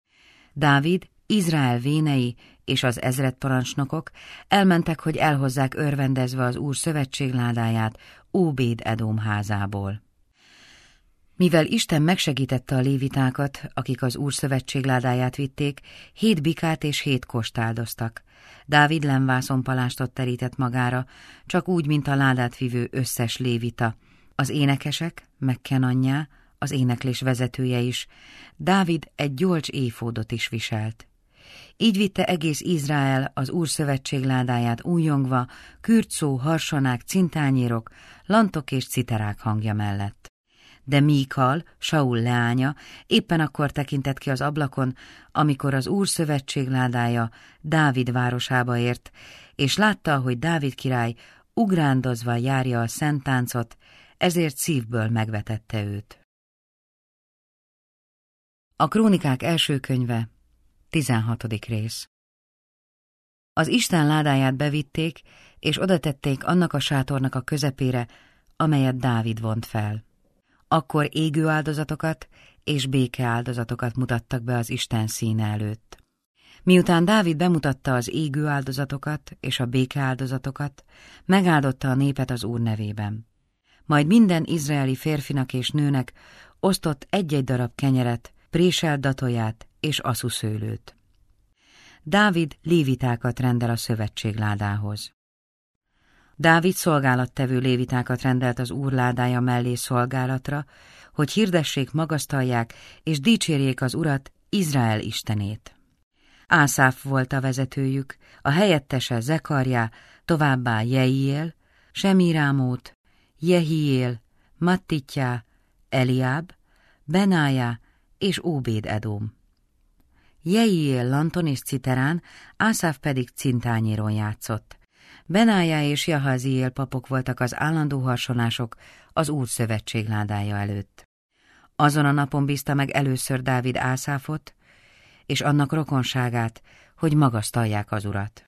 Dávid, Izrael vénei és az ezredparancsnokok elmentek, hogy elhozzák örvendezve az Úr szövetségládáját Óbéd-edóm házából. Mivel Isten megsegítette a lévitákat, akik az Úr szövetségládáját vitték, hét bikát és hét kost áldoztak. Dávid lemvászonpalástot terített magára, csak úgy, mint a ládát vivő összes lévita. Az énekesek, meg Kenanyá, az éneklés vezetője is, Dávid egy gyolcs éfódot is viselt. Így vitte egész Izrael az Úr szövetségládáját újjongva, kürtszó, harsonák, cintányérok, lantok és citerák hangja mellett. De Míkal, Saul leánya, éppen akkor tekintett ki az ablakon, amikor az Úr szövetségládája Dávid városába ért, és látta, hogy Dávid király ugrándozva járja a szent táncot, ezért szívből megvetette őt. A Krónikák első könyve, tizenhatodik rész. Az Isten ládáját bevitték, és odatették annak a sátornak a közepére, amelyet Dávid vont fel. Akkor égő áldozatokat és béke áldozatokat mutattak be az Isten színe előtt. Miután Dávid bemutatta az égő áldozatokat és a béke áldozatokat, megáldotta a népet az Úr nevében. Majd minden izraeli férfinak és nőnek osztott egy-egy darab kenyeret, préselt datóját és asszuszőlőt. Dávid lévitákat rendel a szövetségládához. Dávid szolgálattevő lévitákat rendelt az Úr ládája mellé szolgálatra, hogy hirdessék, magasztalják és dicsérjék az Urat, Izrael istenét. Ászáf volt a vezetőjük, a helyettese Zekarjá, továbbá Jeiél, Semirámót, Jehiél, Mattitjá, Eliáb, Benájá és Óbéd-edóm. Jeiél lanton és citerán, Ászáf pedig cintányéron játszott. Benájá és Jahaziél papok voltak az állandó harsonások az Úr szövetségládája előtt. Azon a napon bízta meg először Dávid Ászáfot és annak rokonságát, hogy magasztalják az Urat.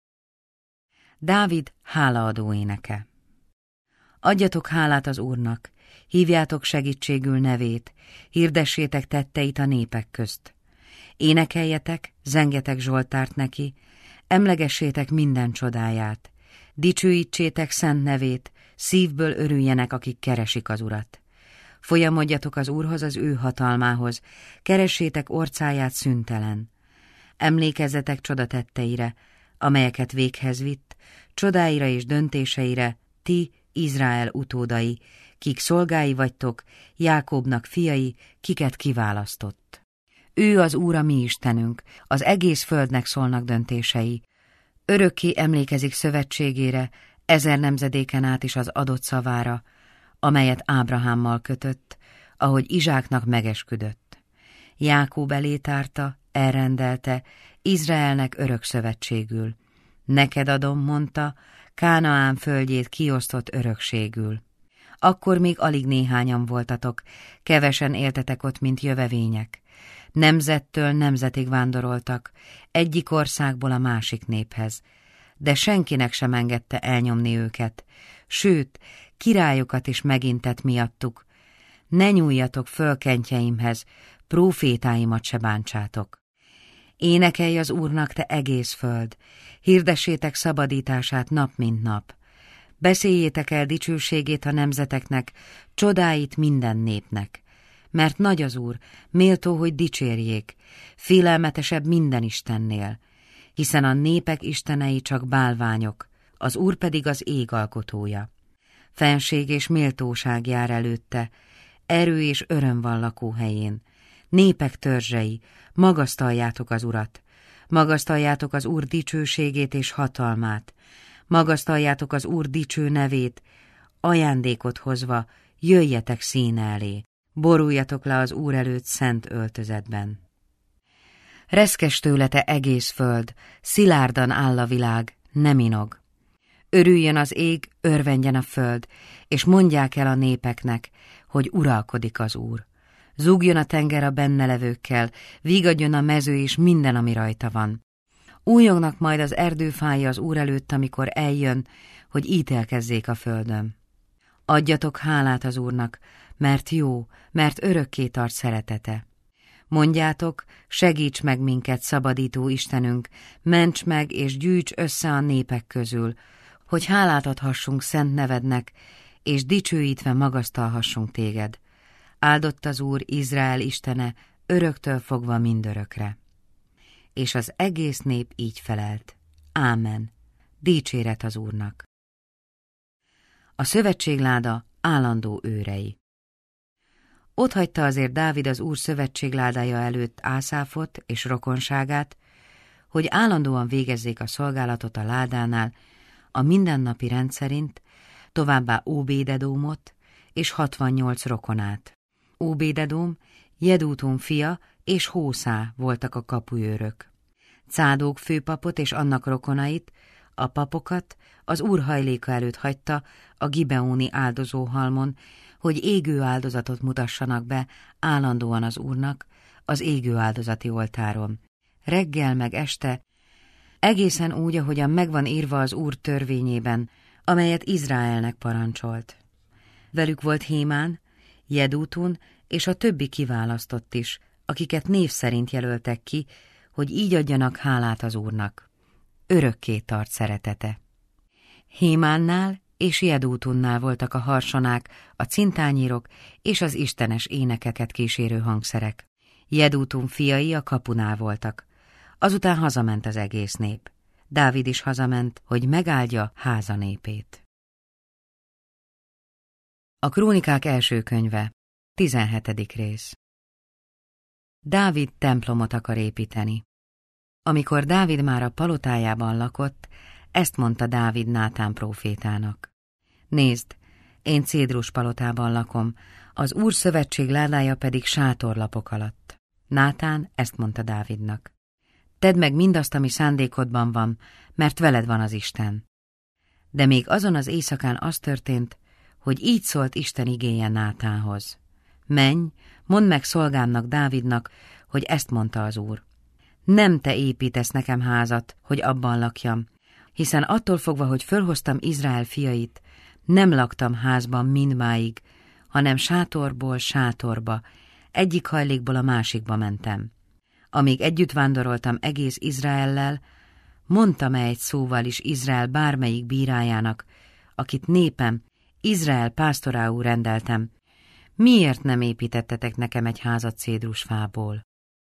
Dávid hálaadó éneke. Adjatok hálát az Úrnak, hívjátok segítségül nevét, hirdessétek tetteit a népek közt. Énekeljetek, zengjetek zsoltárt neki, emlegessétek minden csodáját, dicsőítsétek szent nevét, szívből örüljenek, akik keresik az Urat. Folyamodjatok az Úrhoz, az ő hatalmához, keressétek orcáját szüntelen. Emlékezzetek csodatetteire, amelyeket véghez vitt, csodáira és döntéseire, ti, Izrael utódai, kik szolgái vagytok, Jákóbnak fiai, kiket kiválasztott. Ő az Úr a mi Istenünk, az egész földnek szólnak döntései. Örökké emlékezik szövetségére, ezer nemzedéken át is az adott szavára, amelyet Ábrahámmal kötött, ahogy Izsáknak megesküdött. Jákób elé tárta, elrendelte, Izraelnek örök szövetségül. Neked adom, mondta, Kánaán földjét kiosztott örökségül. Akkor még alig néhányan voltatok, kevesen éltetek ott, mint jövevények. Nemzettől nemzetig vándoroltak, egyik országból a másik néphez, de senkinek sem engedte elnyomni őket, sőt, királyokat is megintett miattuk. Ne nyúljatok föl kentjeimhez, prófétáimat se bántsátok. Énekelj az Úrnak, te egész föld, hirdessétek szabadítását nap mint nap. Beszéljétek el dicsőségét a nemzeteknek, csodáit minden népnek. Mert nagy az Úr, méltó, hogy dicsérjék, félelmetesebb minden istennél, hiszen a népek istenei csak bálványok, az Úr pedig az ég alkotója. Fenség és méltóság jár előtte, erő és öröm van lakóhelyén. Népek törzsei, magasztaljátok az Urat, magasztaljátok az Úr dicsőségét és hatalmát, magasztaljátok az Úr dicső nevét, ajándékot hozva, jöjjetek színe elé, boruljatok le az Úr előtt szent öltözetben. Reszkes tőle, te egész föld, szilárdan áll a világ, nem inog. Örüljön az ég, örvendjen a föld, és mondják el a népeknek, hogy uralkodik az Úr. Zúgjon a tenger a benne levőkkel, vigadjon a mező és minden, ami rajta van. Újjongnak majd az erdőfája az Úr előtt, amikor eljön, hogy ítélkezzék a földön. Adjatok hálát az Úrnak, mert jó, mert örökké tart szeretete. Mondjátok, segíts meg minket, szabadító Istenünk, ments meg és gyűjts össze a népek közül, hogy hálát adhassunk szent nevednek, és dicsőítve magasztalhassunk téged. Áldott az Úr, Izrael Istene, öröktől fogva mindörökre. És az egész nép így felelt. Ámen. Dicséret az Úrnak. A szövetségláda állandó őrei. Otthagyta azért Dávid az Úr szövetségládája előtt Ászáfot és rokonságát, hogy állandóan végezzék a szolgálatot a ládánál, a mindennapi rendszerint, továbbá Óbédedómot és hatvannyolc rokonát. Óbédedóm, Jedútun fia és Hószá voltak a kapuőrök. Cádók főpapot és annak rokonait, a papokat az Úr hajléka előtt hagyta a gibeóni áldozóhalmon, hogy égő áldozatot mutassanak be állandóan az Úrnak az égő áldozati oltáron. Reggel meg este, egészen úgy, ahogyan megvan írva az Úr törvényében, amelyet Izraelnek parancsolt. Velük volt Hémán, Jedútun és a többi kiválasztott is, akiket név szerint jelöltek ki, hogy így adjanak hálát az Úrnak. Örökké tart szeretete. Hémánnál és Jedútunnál voltak a harsonák, a cintányírok és az istenes énekeket kísérő hangszerek. Jedútun fiai a kapunál voltak. Azután hazament az egész nép. Dávid is hazament, hogy megáldja háza népét. A Krónikák első könyve, tizenhetedik rész. Dávid templomot akar építeni. Amikor Dávid már a palotájában lakott, ezt mondta Dávid Nátán prófétának. Nézd, én cédrus palotában lakom, az Úr szövetség ládája pedig sátorlapok alatt. Nátán ezt mondta Dávidnak. Tedd meg mindazt, ami szándékodban van, mert veled van az Isten. De még azon az éjszakán az történt, hogy így szólt Isten igéje Nátánhoz. Menj, mondd meg szolgámnak, Dávidnak, hogy ezt mondta az Úr. Nem te építesz nekem házat, hogy abban lakjam, hiszen attól fogva, hogy fölhoztam Izrael fiait, nem laktam házban mindmáig, hanem sátorból sátorba, egyik hajlékból a másikba mentem. Amíg együtt vándoroltam egész Izraellel, mondtam-e egy szóval is Izrael bármelyik bírájának, akit népem, Izrael pásztorául rendeltem, miért nem építettetek nekem egy házat cédrusfából?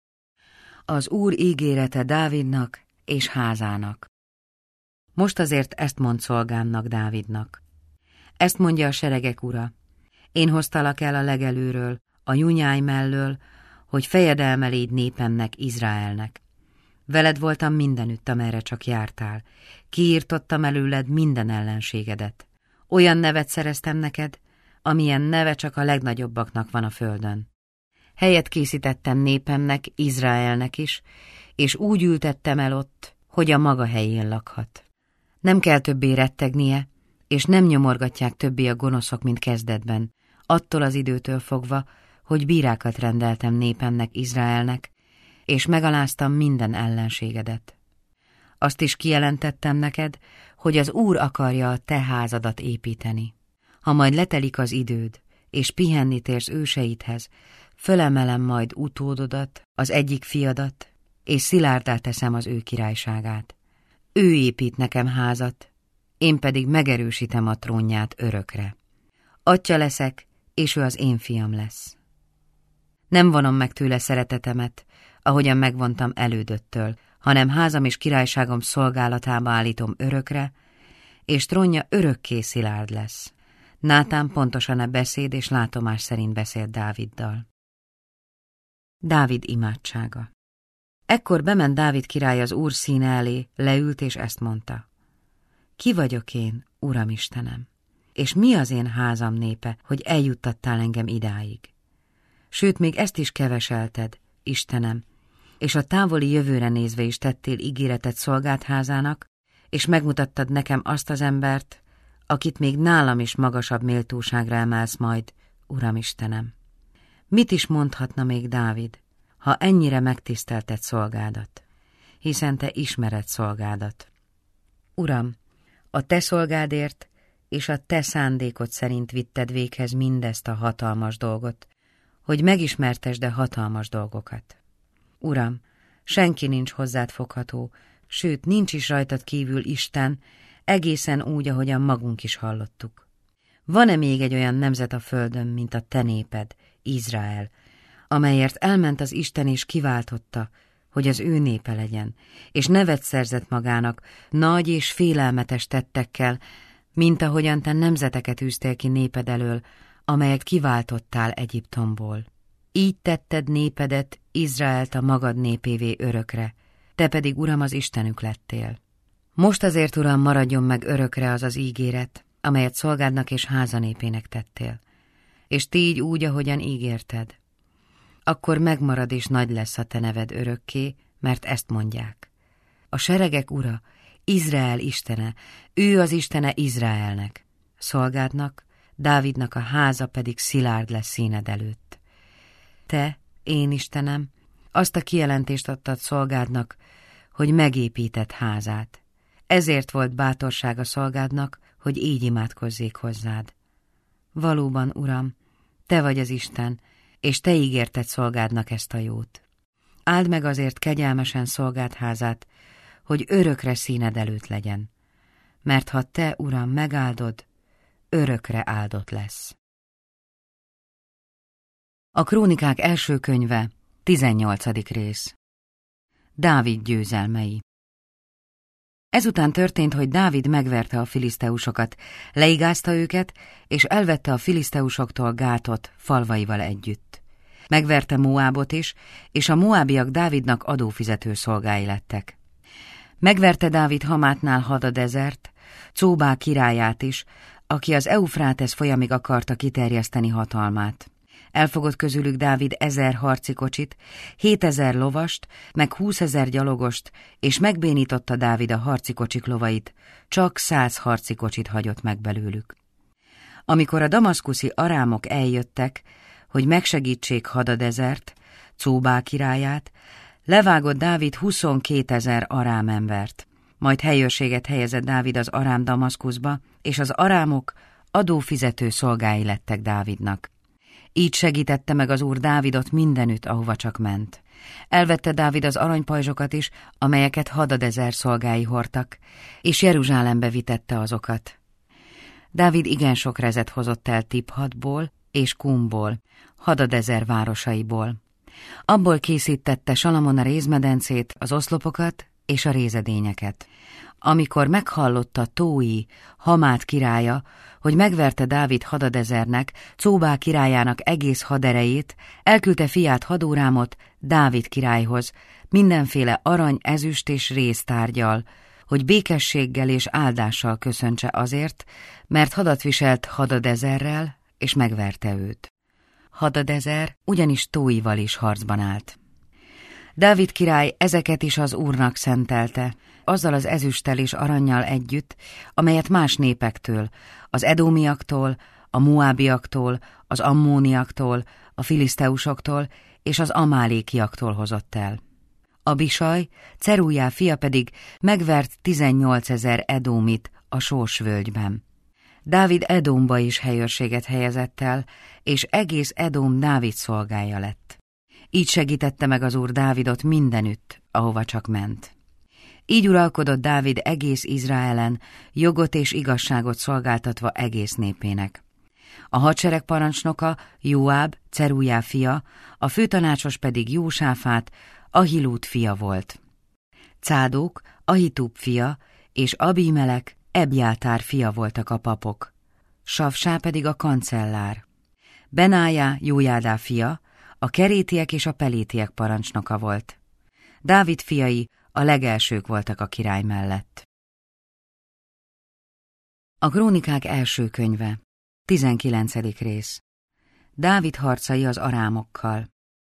Az Úr ígérete Dávidnak és házának. Most azért ezt mond szolgámnak, Dávidnak. Ezt mondja a seregek ura. Én hoztalak el a legelőről, a nyúnyáj mellől, hogy fejedelme légy népemnek, Izraelnek. Veled voltam mindenütt, amerre csak jártál. Kiírtottam előled minden ellenségedet. Olyan nevet szereztem neked, amilyen neve csak a legnagyobbaknak van a földön. Helyet készítettem népemnek, Izraelnek is, és úgy ültettem el ott, hogy a maga helyén lakhat. Nem kell többé rettegnie, és nem nyomorgatják többé a gonoszok, mint kezdetben, attól az időtől fogva, hogy bírákat rendeltem népemnek, Izraelnek, és megaláztam minden ellenségedet. Azt is kijelentettem neked, hogy az Úr akarja a te házadat építeni. Ha majd letelik az időd, és pihenni térsz őseidhez, fölemelem majd utódodat, az egyik fiadat, és szilárdá teszem az ő királyságát. Ő épít nekem házat, én pedig megerősítem a trónját örökre. Atya leszek, és ő az én fiam lesz. Nem vonom meg tőle szeretetemet, ahogyan megvontam elődöttől, hanem házam és királyságom szolgálatába állítom örökre, és trónja örökké szilárd lesz. Nátán pontosan a beszéd és látomás szerint beszélt Dáviddal. Dávid imádsága. Ekkor bement Dávid király az Úr színe elé, leült és ezt mondta. Ki vagyok én, Uram Istenem, és mi az én házam népe, hogy eljuttattál engem idáig? Sőt, még ezt is keveselted, Istenem, és a távoli jövőre nézve is tettél ígéretet szolgád házának, és megmutattad nekem azt az embert, akit még nálam is magasabb méltóságra emelsz majd, Uram Istenem. Mit is mondhatna még Dávid, ha ennyire megtisztelted szolgádat, hiszen te ismered szolgádat? Uram, a te szolgádért és a te szándékod szerint vitted véghez mindezt a hatalmas dolgot, hogy megismertesd a hatalmas dolgokat. Uram, senki nincs hozzád fogható, sőt, nincs is rajtad kívül Isten, egészen úgy, ahogyan magunk is hallottuk. Van-e még egy olyan nemzet a földön, mint a te néped, Izrael, amelyért elment az Isten és kiváltotta, hogy az ő népe legyen, és nevet szerzett magának nagy és félelmetes tettekkel, mint ahogyan te nemzeteket űztél ki néped elől, amelyet kiváltottál Egyiptomból. Így tetted népedet, Izraelt a magad népévé örökre, te pedig, Uram, az Istenük lettél. Most azért, Uram, maradjon meg örökre az az ígéret, amelyet szolgádnak és házanépének tettél, és tégy úgy, ahogyan ígérted. Akkor megmarad és nagy lesz a te neved örökké, mert ezt mondják. A seregek Ura, Izrael Istene, ő az Istene Izraelnek, szolgádnak, Dávidnak a háza pedig szilárd lesz színed előtt. Te, én Istenem, azt a kijelentést adtad szolgádnak, hogy megépített házát. Ezért volt bátorság a szolgádnak, hogy így imádkozzék hozzád. Valóban, Uram, te vagy az Isten, és te ígérted szolgádnak ezt a jót. Áld meg azért kegyelmesen szolgád házát, hogy örökre színed előtt legyen. Mert ha te, Uram, megáldod, örökre áldott lesz. A Krónikák első könyve, tizennyolcadik rész. Dávid győzelmei. Ezután történt, hogy Dávid megverte a filiszteusokat, leigázta őket, és elvette a filiszteusoktól Gátot falvaival együtt. Megverte Moábot is, és a moábiak Dávidnak adófizető szolgái lettek. Megverte Dávid Hamátnál Hadadezert, Cóbá királyát is, aki az Eufrátesz folyamig akarta kiterjeszteni hatalmát. Elfogott közülük Dávid ezer harci kocsit, hétezer lovast, meg húszezer gyalogost, és megbénította Dávid a harci kocsik lovait, csak száz harci kocsit hagyott meg belőlük. Amikor a damaszkuszi arámok eljöttek, hogy megsegítsék Hadadezert, Cóbá királyát, levágott Dávid huszonkétezer arám embert. Majd helyőrséget helyezett Dávid az arám Damaszkuszba, és az arámok adófizető szolgái lettek Dávidnak. Így segítette meg az Úr Dávidot mindenütt, ahova csak ment. Elvette Dávid az aranypajzsokat is, amelyeket Hadadezer szolgái hordtak, és Jeruzsálembe vitette azokat. Dávid igen sok rezet hozott el Tiphatból és Kumból, Hadadezer városaiból. Abból készítette Salamon a rézmedencét, az oszlopokat és a rézedényeket. Amikor meghallotta Tói, Hamát királya, hogy megverte Dávid Hadadezernek, Cóbá királyának egész haderejét, elküldte fiát Hadórámot Dávid királyhoz, mindenféle arany, ezüst és réztárgyal, hogy békességgel és áldással köszöntse azért, mert hadat viselt Hadadezerrel, és megverte őt. Hadadezer ugyanis Tóival is harcban állt. Dávid király ezeket is az Úrnak szentelte, azzal az ezüsttel és arannyal együtt, amelyet más népektől, az edómiaktól, a moábiaktól, az ammóniaktól, a filiszteusoktól és az amálékiaktól hozott el. Abisaj, Cerújá fia pedig megvert tizennyolcezer edómit a Sós völgyben. Dávid Edomba is helyőrséget helyezett el, és egész Edom Dávid szolgája lett. Így segítette meg az Úr Dávidot mindenütt, ahova csak ment. Így uralkodott Dávid egész Izraelen, jogot és igazságot szolgáltatva egész népének. A hadsereg parancsnoka Jóáb, Cerújá fia, a főtanácsos pedig Jósáfát, Ahilút fia volt. Cádók, Ahitub fia, és Abimelek, Ebjátár fia voltak a papok. Savsá pedig a kancellár. Benájá, Jójádá fia, a kerétiek és a pelétiek parancsnoka volt. Dávid fiai a legelsők voltak a király mellett. A Krónikák első könyve, tizenkilencedik rész. Dávid harcai az arámokkal.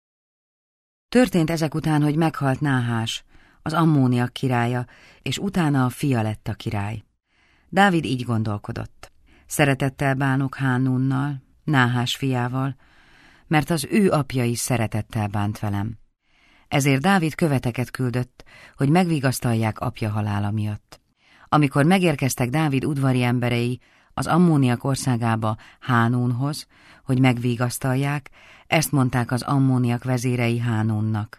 Történt ezek után, hogy meghalt Náhás, az ammóniak királya, és utána a fia lett a király. Dávid így gondolkodott. Szeretettel bánok Hánunnal, Náhás fiával, mert az ő apja is szeretettel bánt velem. Ezért Dávid követeket küldött, hogy megvigasztalják apja halála miatt. Amikor megérkeztek Dávid udvari emberei az ammóniak országába Hánunhoz, hogy megvigasztalják, ezt mondták az ammóniak vezérei Hánunnak.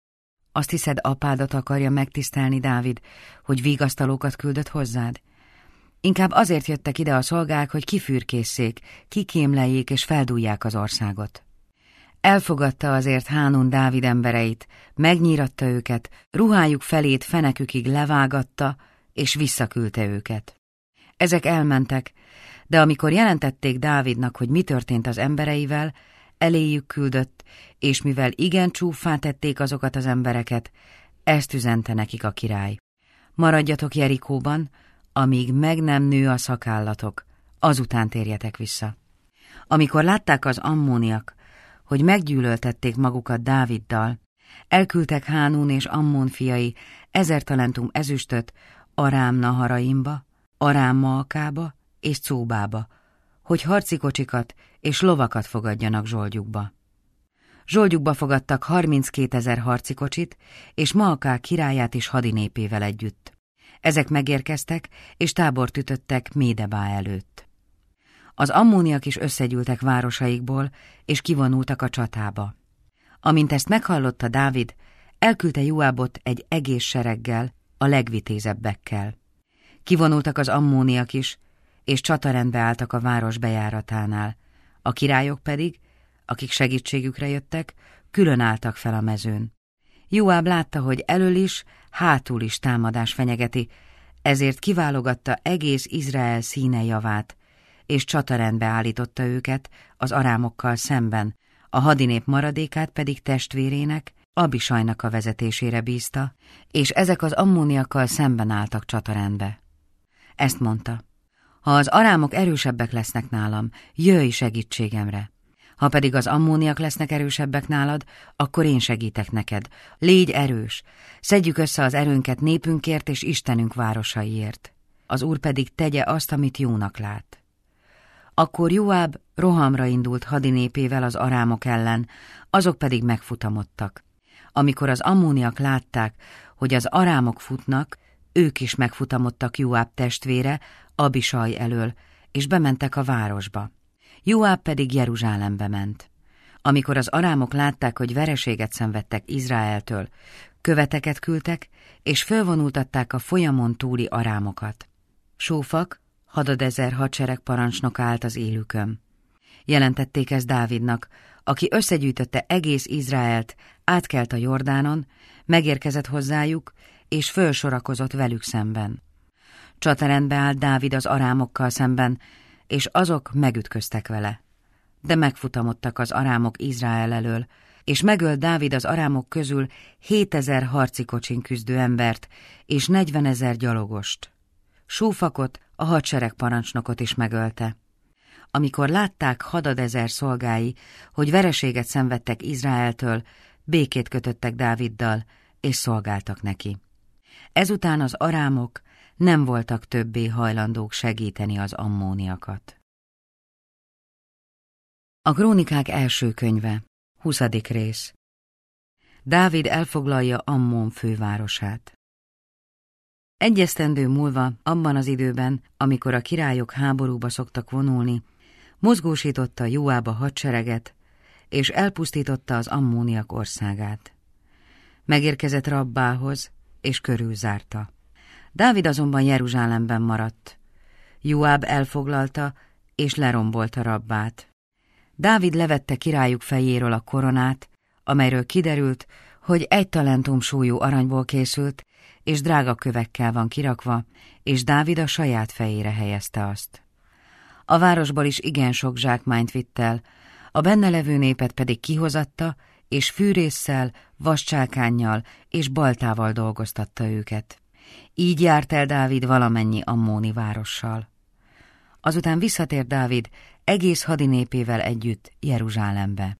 Azt hiszed, apádat akarja megtisztelni Dávid, hogy vigasztalókat küldött hozzád? Inkább azért jöttek ide a szolgák, hogy kifürkészszék, kikémleljék és feldújják az országot. Elfogadta azért Hánun Dávid embereit, megnyíratta őket, ruhájuk felét fenekükig levágatta, és visszaküldte őket. Ezek elmentek, de amikor jelentették Dávidnak, hogy mi történt az embereivel, eléjük küldött, és mivel igen csúffá tették azokat az embereket, ezt üzente nekik a király. Maradjatok Jerikóban, amíg meg nem nő a szakállatok, azután térjetek vissza. Amikor látták az ammóniak, hogy meggyűlöltették magukat Dáviddal, elküldtek Hánun és Ammon fiai ezer talentum ezüstöt Arám Naharaimba, Arám Maakába és Cóbába, hogy harci kocsikat és lovakat fogadjanak zsoldjukba. Zsoldjukba fogadtak harminckétezer harci kocsit, és Maakák királyát is hadinépével együtt. Ezek megérkeztek, és tábort ütöttek Médebá előtt. Az ammóniak is összegyűltek városaikból, és kivonultak a csatába. Amint ezt meghallotta Dávid, elküldte Joábot egy egész sereggel, a legvitézebbekkel. Kivonultak az ammóniak is, és csatarendbe álltak a város bejáratánál. A királyok pedig, akik segítségükre jöttek, külön álltak fel a mezőn. Joáb látta, hogy elől is, hátul is támadás fenyegeti, ezért kiválogatta egész Izrael színe javát, és csatarendbe állította őket az arámokkal szemben, a hadinép maradékát pedig testvérének, Abisajnak a vezetésére bízta, és ezek az ammóniakkal szemben álltak csatarendbe. Ezt mondta: ha az arámok erősebbek lesznek nálam, jöjj segítségemre. Ha pedig az ammóniak lesznek erősebbek nálad, akkor én segítek neked. Légy erős, szedjük össze az erőnket népünkért és Istenünk városaiért. Az Úr pedig tegye azt, amit jónak lát. Akkor Joáb rohamra indult hadinépével az arámok ellen, azok pedig megfutamodtak. Amikor az ammóniak látták, hogy az arámok futnak, ők is megfutamodtak Joáb testvére, Abisaj elől, és bementek a városba. Joáb pedig Jeruzsálembe ment. Amikor az arámok látták, hogy vereséget szenvedtek Izraeltől, követeket küldtek, és fölvonultatták a folyamon túli arámokat. Sófak, hadadezer hadsereg parancsnoka állt az élükön. Jelentették ezt Dávidnak, aki összegyűjtötte egész Izraelt, átkelt a Jordánon, megérkezett hozzájuk, és fölsorakozott velük szemben. Csatarendbe állt Dávid az arámokkal szemben, és azok megütköztek vele. De megfutamodtak az arámok Izrael elől, és megölt Dávid az arámok közül hétezer harci kocsin küzdő embert, és negyvenezer gyalogost. Sófakot, a hadsereg parancsnokot is megölte. Amikor látták hadadezer szolgái, hogy vereséget szenvedtek Izraeltől, békét kötöttek Dáviddal, és szolgáltak neki. Ezután az arámok nem voltak többé hajlandók segíteni az ammóniakat. A Krónikák első könyve, huszadik rész. Dávid elfoglalja Ammon fővárosát. Egy esztendő múlva, abban az időben, amikor a királyok háborúba szoktak vonulni, mozgósította Joáb a hadsereget, és elpusztította az ammóniak országát. Megérkezett Rabbához, és körülzárta. Dávid azonban Jeruzsálemben maradt. Joáb elfoglalta, és lerombolta Rabbát. Dávid levette királyuk fejéről a koronát, amelyről kiderült, hogy egy talentum súlyú aranyból készült, és drága kövekkel van kirakva, és Dávid a saját fejére helyezte azt. A városból is igen sok zsákmányt vitt el, a benne levő népet pedig kihozatta, és fűrésszel, vascsákánnyal és baltával dolgoztatta őket. Így járt el Dávid valamennyi ammóni várossal. Azután visszatért Dávid egész hadinépével együtt Jeruzsálembe.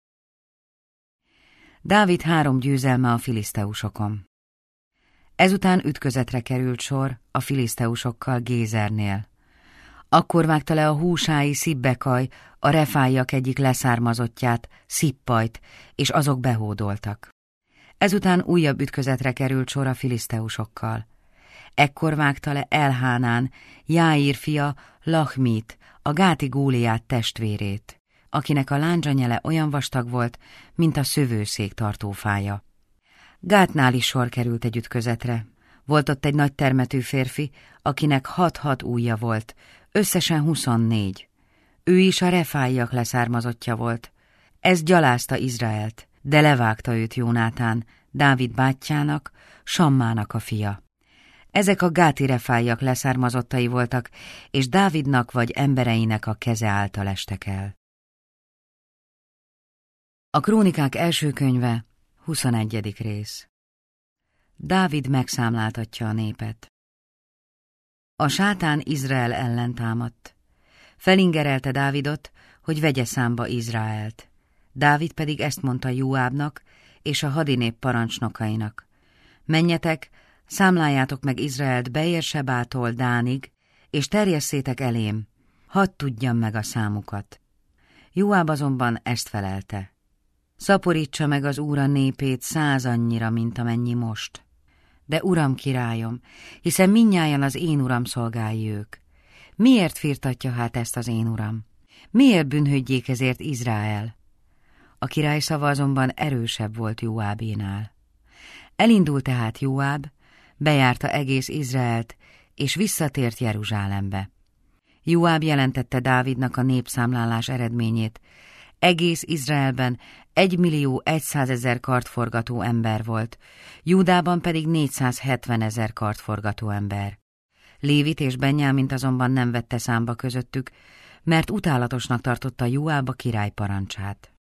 Dávid három győzelme a filiszteusokon. Ezután ütközetre került sor a filiszteusokkal Gézernél. Akkor vágta le a húsái Szibbekaj, a refáiak egyik leszármazottját, Szippajt, és azok behódoltak. Ezután újabb ütközetre került sor a filiszteusokkal. Ekkor vágta le Elhánán, Jáír fia, Lachmit, a gáti Góliát testvérét, akinek a lándzsanyele olyan vastag volt, mint a szövőszék tartófája. Gátnál is sor került egy ütközetre. Volt ott egy nagy termetű férfi, akinek hat-hat ujja volt, összesen huszonnégy. Ő is a refáiak leszármazottja volt. Ez gyalázta Izraelt, de levágta őt Jónátán, Dávid bátyjának, Sammának a fia. Ezek a gáti refáiak leszármazottai voltak, és Dávidnak vagy embereinek a keze által estek el. A Krónikák első könyve, huszonegyedik rész. Dávid megszámláltatja a népet. A sátán Izrael ellen támadt. Felingerelte Dávidot, hogy vegye számba Izraelt. Dávid pedig ezt mondta Joábnak és a hadinép parancsnokainak. Menjetek, számláljátok meg Izraelt Beérsebától Dánig, és terjesszétek elém, hadd tudjam meg a számukat. Joáb azonban ezt felelte. Szaporítsa meg az Úr a népét száz annyira, mint amennyi most. De uram királyom, hiszen mindnyájan az én uram szolgálj ők. Miért firtatja hát ezt az én uram? Miért bűnhődjék ezért Izrael? A király szava azonban erősebb volt Joábénál. Elindult tehát Joáb, bejárta egész Izraelt, és visszatért Jeruzsálembe. Joáb jelentette Dávidnak a népszámlálás eredményét. Egész Izraelben egymillió egyszázezer kartforgató ember volt, Júdában pedig négyszázhetvenezer kartforgató ember. Lévit és Benjámint azonban nem vette számba közöttük, mert utálatosnak tartotta Joáb a király parancsát.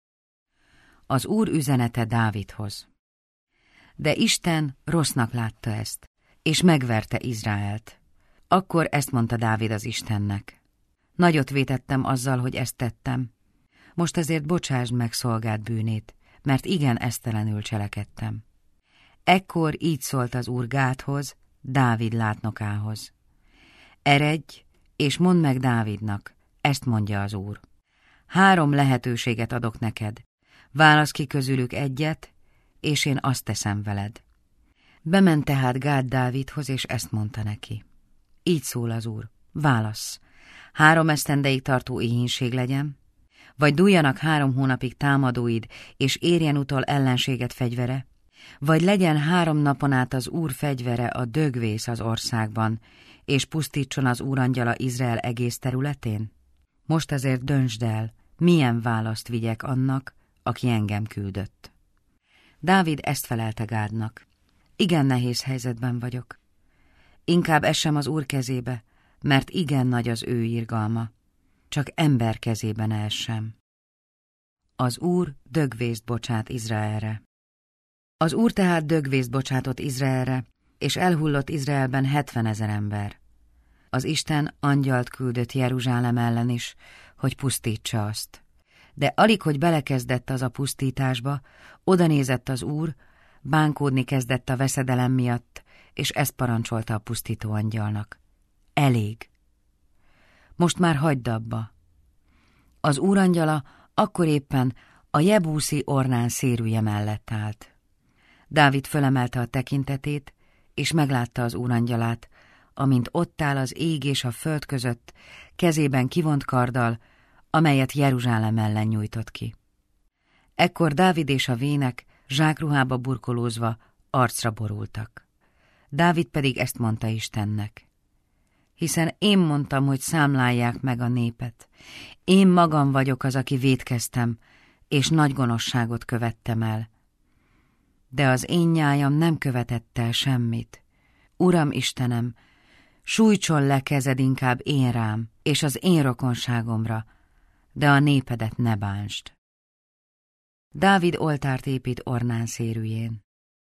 Az Úr üzenete Dávidhoz. De Isten rossznak látta ezt, és megverte Izraelt. Akkor ezt mondta Dávid az Istennek. Nagyot vétettem azzal, hogy ezt tettem. Most ezért bocsásd meg szolgád bűnét, mert igen esztelenül cselekedtem. Ekkor így szólt az Úr Gádhoz, Dávid látnokához. Eredj, és mondd meg Dávidnak, ezt mondja az Úr. Három lehetőséget adok neked. Válasz ki közülük egyet, és én azt teszem veled. Bement tehát Gád Dávidhoz, és ezt mondta neki. Így szól az Úr, válasz, három esztendeig tartó éhínség legyen, vagy dúljanak három hónapig támadóid, és érjen utol ellenséget fegyvere, vagy legyen három napon át az Úr fegyvere a dögvész az országban, és pusztítson az úrangyala Izrael egész területén? Most azért döntsd el, milyen választ vigyek annak, aki engem küldött. Dávid ezt felelte Gádnak. Igen nehéz helyzetben vagyok. Inkább essem az Úr kezébe, mert igen nagy az ő irgalma. Csak ember kezében essem. Az Úr dögvészt bocsát Izraelre. Az Úr tehát dögvészt bocsátott Izraelre, és elhullott Izraelben hetvenezer ember. Az Isten angyalt küldött Jeruzsálem ellen is, hogy pusztítsa azt. De alig, hogy belekezdett az a pusztításba, odanézett az Úr, bánkódni kezdett a veszedelem miatt, és ezt parancsolta a pusztító angyalnak. Elég. Most már hagyd abba. Az úrangyala akkor éppen a jebúszi Ornán szérűje mellett állt. Dávid fölemelte a tekintetét, és meglátta az Úr angyalát, amint ott áll az ég és a föld között, kezében kivont karddal, amelyet Jeruzsálem ellen nyújtott ki. Ekkor Dávid és a vének zsákruhába burkolózva arcra borultak. Dávid pedig ezt mondta Istennek: hiszen én mondtam, hogy számlálják meg a népet. Én magam vagyok az, aki vétkeztem, és nagy gonoszságot követtem el. De az én nyájam nem követett el semmit. Uram Istenem, sújtson le kezed inkább én rám, és az én rokonságomra, de a népedet ne bántsd. Dávid oltárt épít Ornán szérűjén.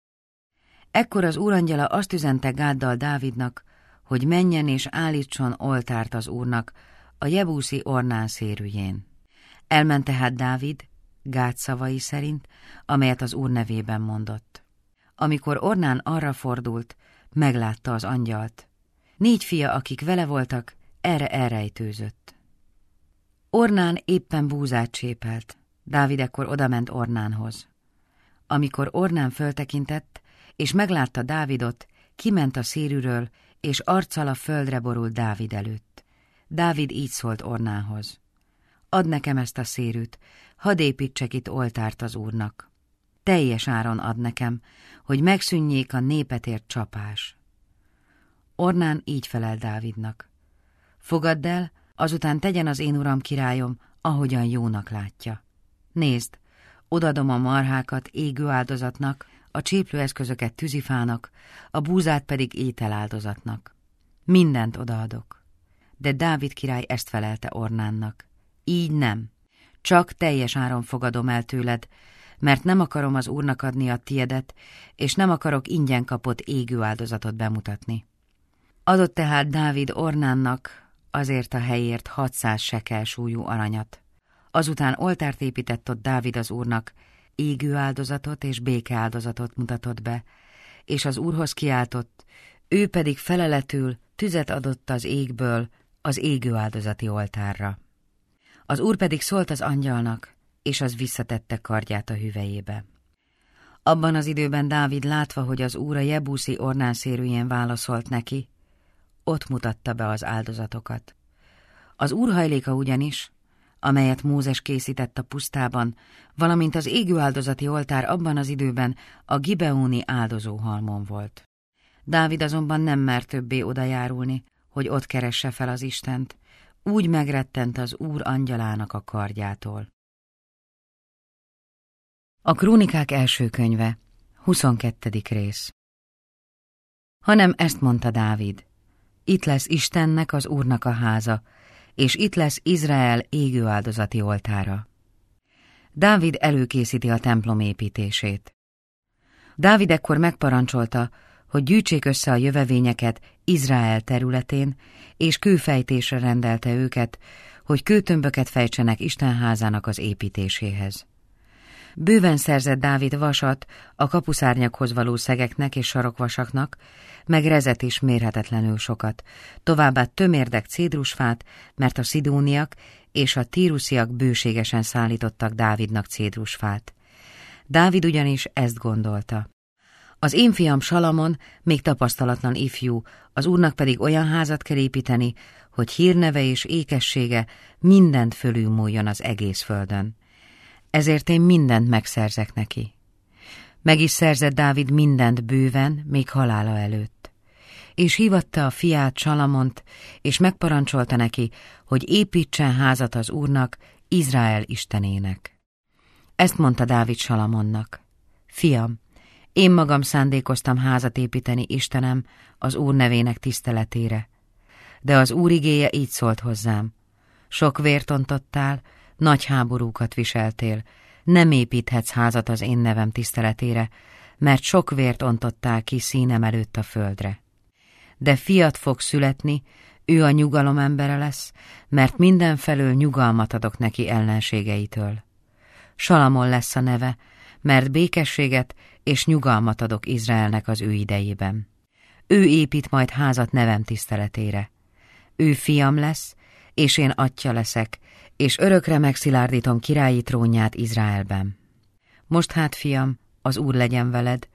Ekkor az Úr angyala azt üzente Gáddal Dávidnak, hogy menjen és állítson oltárt az Úrnak a jebuszi Ornán szérűjén. Elment tehát Dávid, Gád szavai szerint, amelyet az Úr nevében mondott. Amikor Ornán arra fordult, meglátta az angyalt. Négy fia, akik vele voltak, erre elrejtőzött. Ornán éppen búzát csépelt. Dávid ekkor odament Ornánhoz. Amikor Ornán föltekintett, és meglátta Dávidot, kiment a szérűről, és arccal a földre borult Dávid előtt. Dávid így szólt Ornánhoz: add nekem ezt a szérűt, hadd építsek itt oltárt az Úrnak. Teljes áron add nekem, hogy megszűnjék a népetért csapás. Ornán így felel Dávidnak: fogadd el, azután tegyen az én uram királyom, ahogyan jónak látja. Nézd, odadom a marhákat égő áldozatnak, a cséplőeszközöket tűzifának, a búzát pedig ételáldozatnak. Mindent odaadok. De Dávid király ezt felelte Ornánnak: így nem, csak teljes áron fogadom el tőled, mert nem akarom az Úrnak adni a tiedet, és nem akarok ingyen kapott égő áldozatot bemutatni. Adott tehát Dávid Ornánnak azért a helyért hatszáz sekel súlyú aranyat. Azután oltárt épített ott Dávid az Úrnak, égő áldozatot és békeáldozatot mutatott be, és az Úrhoz kiáltott, ő pedig feleletül tüzet adott az égből az égő áldozati oltárra. Az Úr pedig szólt az angyalnak, és az visszatette kardját a hüvelyébe. Abban az időben Dávid, látva, hogy az Úr a jebuszi Ornán szérűjén válaszolt neki, ott mutatta be az áldozatokat. Az Úr hajléka ugyanis, amelyet Mózes készített a pusztában, valamint az égő áldozati oltár abban az időben a gibeóni áldozóhalmon volt. Dávid azonban nem mert többé odajárulni, hogy ott keresse fel az Istent, úgy megrettent az Úr angyalának a kardjától. A Krónikák első könyve, huszonkettedik rész. Hanem ezt mondta Dávid: itt lesz Istennek, az Úrnak a háza, és itt lesz Izrael égő áldozati oltára. Dávid előkészíti a templom építését. Dávid ekkor megparancsolta, hogy gyűjtsék össze a jövevényeket Izrael területén, és kőfejtésre rendelte őket, hogy kőtömböket fejtsenek Isten házának az építéséhez. Bőven szerzett Dávid vasat a kapuszárnyakhoz való szegeknek és sarokvasaknak, meg rezet is mérhetetlenül sokat, továbbá tömérdek cédrusfát, mert a szidóniak és a tírusziak bőségesen szállítottak Dávidnak cédrusfát. Dávid ugyanis ezt gondolta: az én fiam Salamon még tapasztalatlan ifjú, az Úrnak pedig olyan házat kell építeni, hogy hírneve és ékessége mindent fölülmúljon az egész földön. Ezért én mindent megszerzek neki. Meg is szerzett Dávid mindent bőven, még halála előtt. És hívatta a fiát, Salamont, és megparancsolta neki, hogy építsen házat az Úrnak, Izrael istenének. Ezt mondta Dávid Salamonnak: fiam, én magam szándékoztam házat építeni Istenem az Úr nevének tiszteletére. De az Úr igéje így szólt hozzám: sok vért ontottál, nagy háborúkat viseltél, nem építhetsz házat az én nevem tiszteletére, mert sok vért ontottál ki színem előtt a földre. De fiat fog születni, ő a nyugalom embere lesz, mert mindenfelől nyugalmat adok neki ellenségeitől. Salamon lesz a neve, mert békességet és nyugalmat adok Izraelnek az ő idejében. Ő épít majd házat nevem tiszteletére. Ő fiam lesz, és én atyja leszek, és örökre megszilárdítom királyi trónját Izraelben. Most hát, fiam, az Úr legyen veled,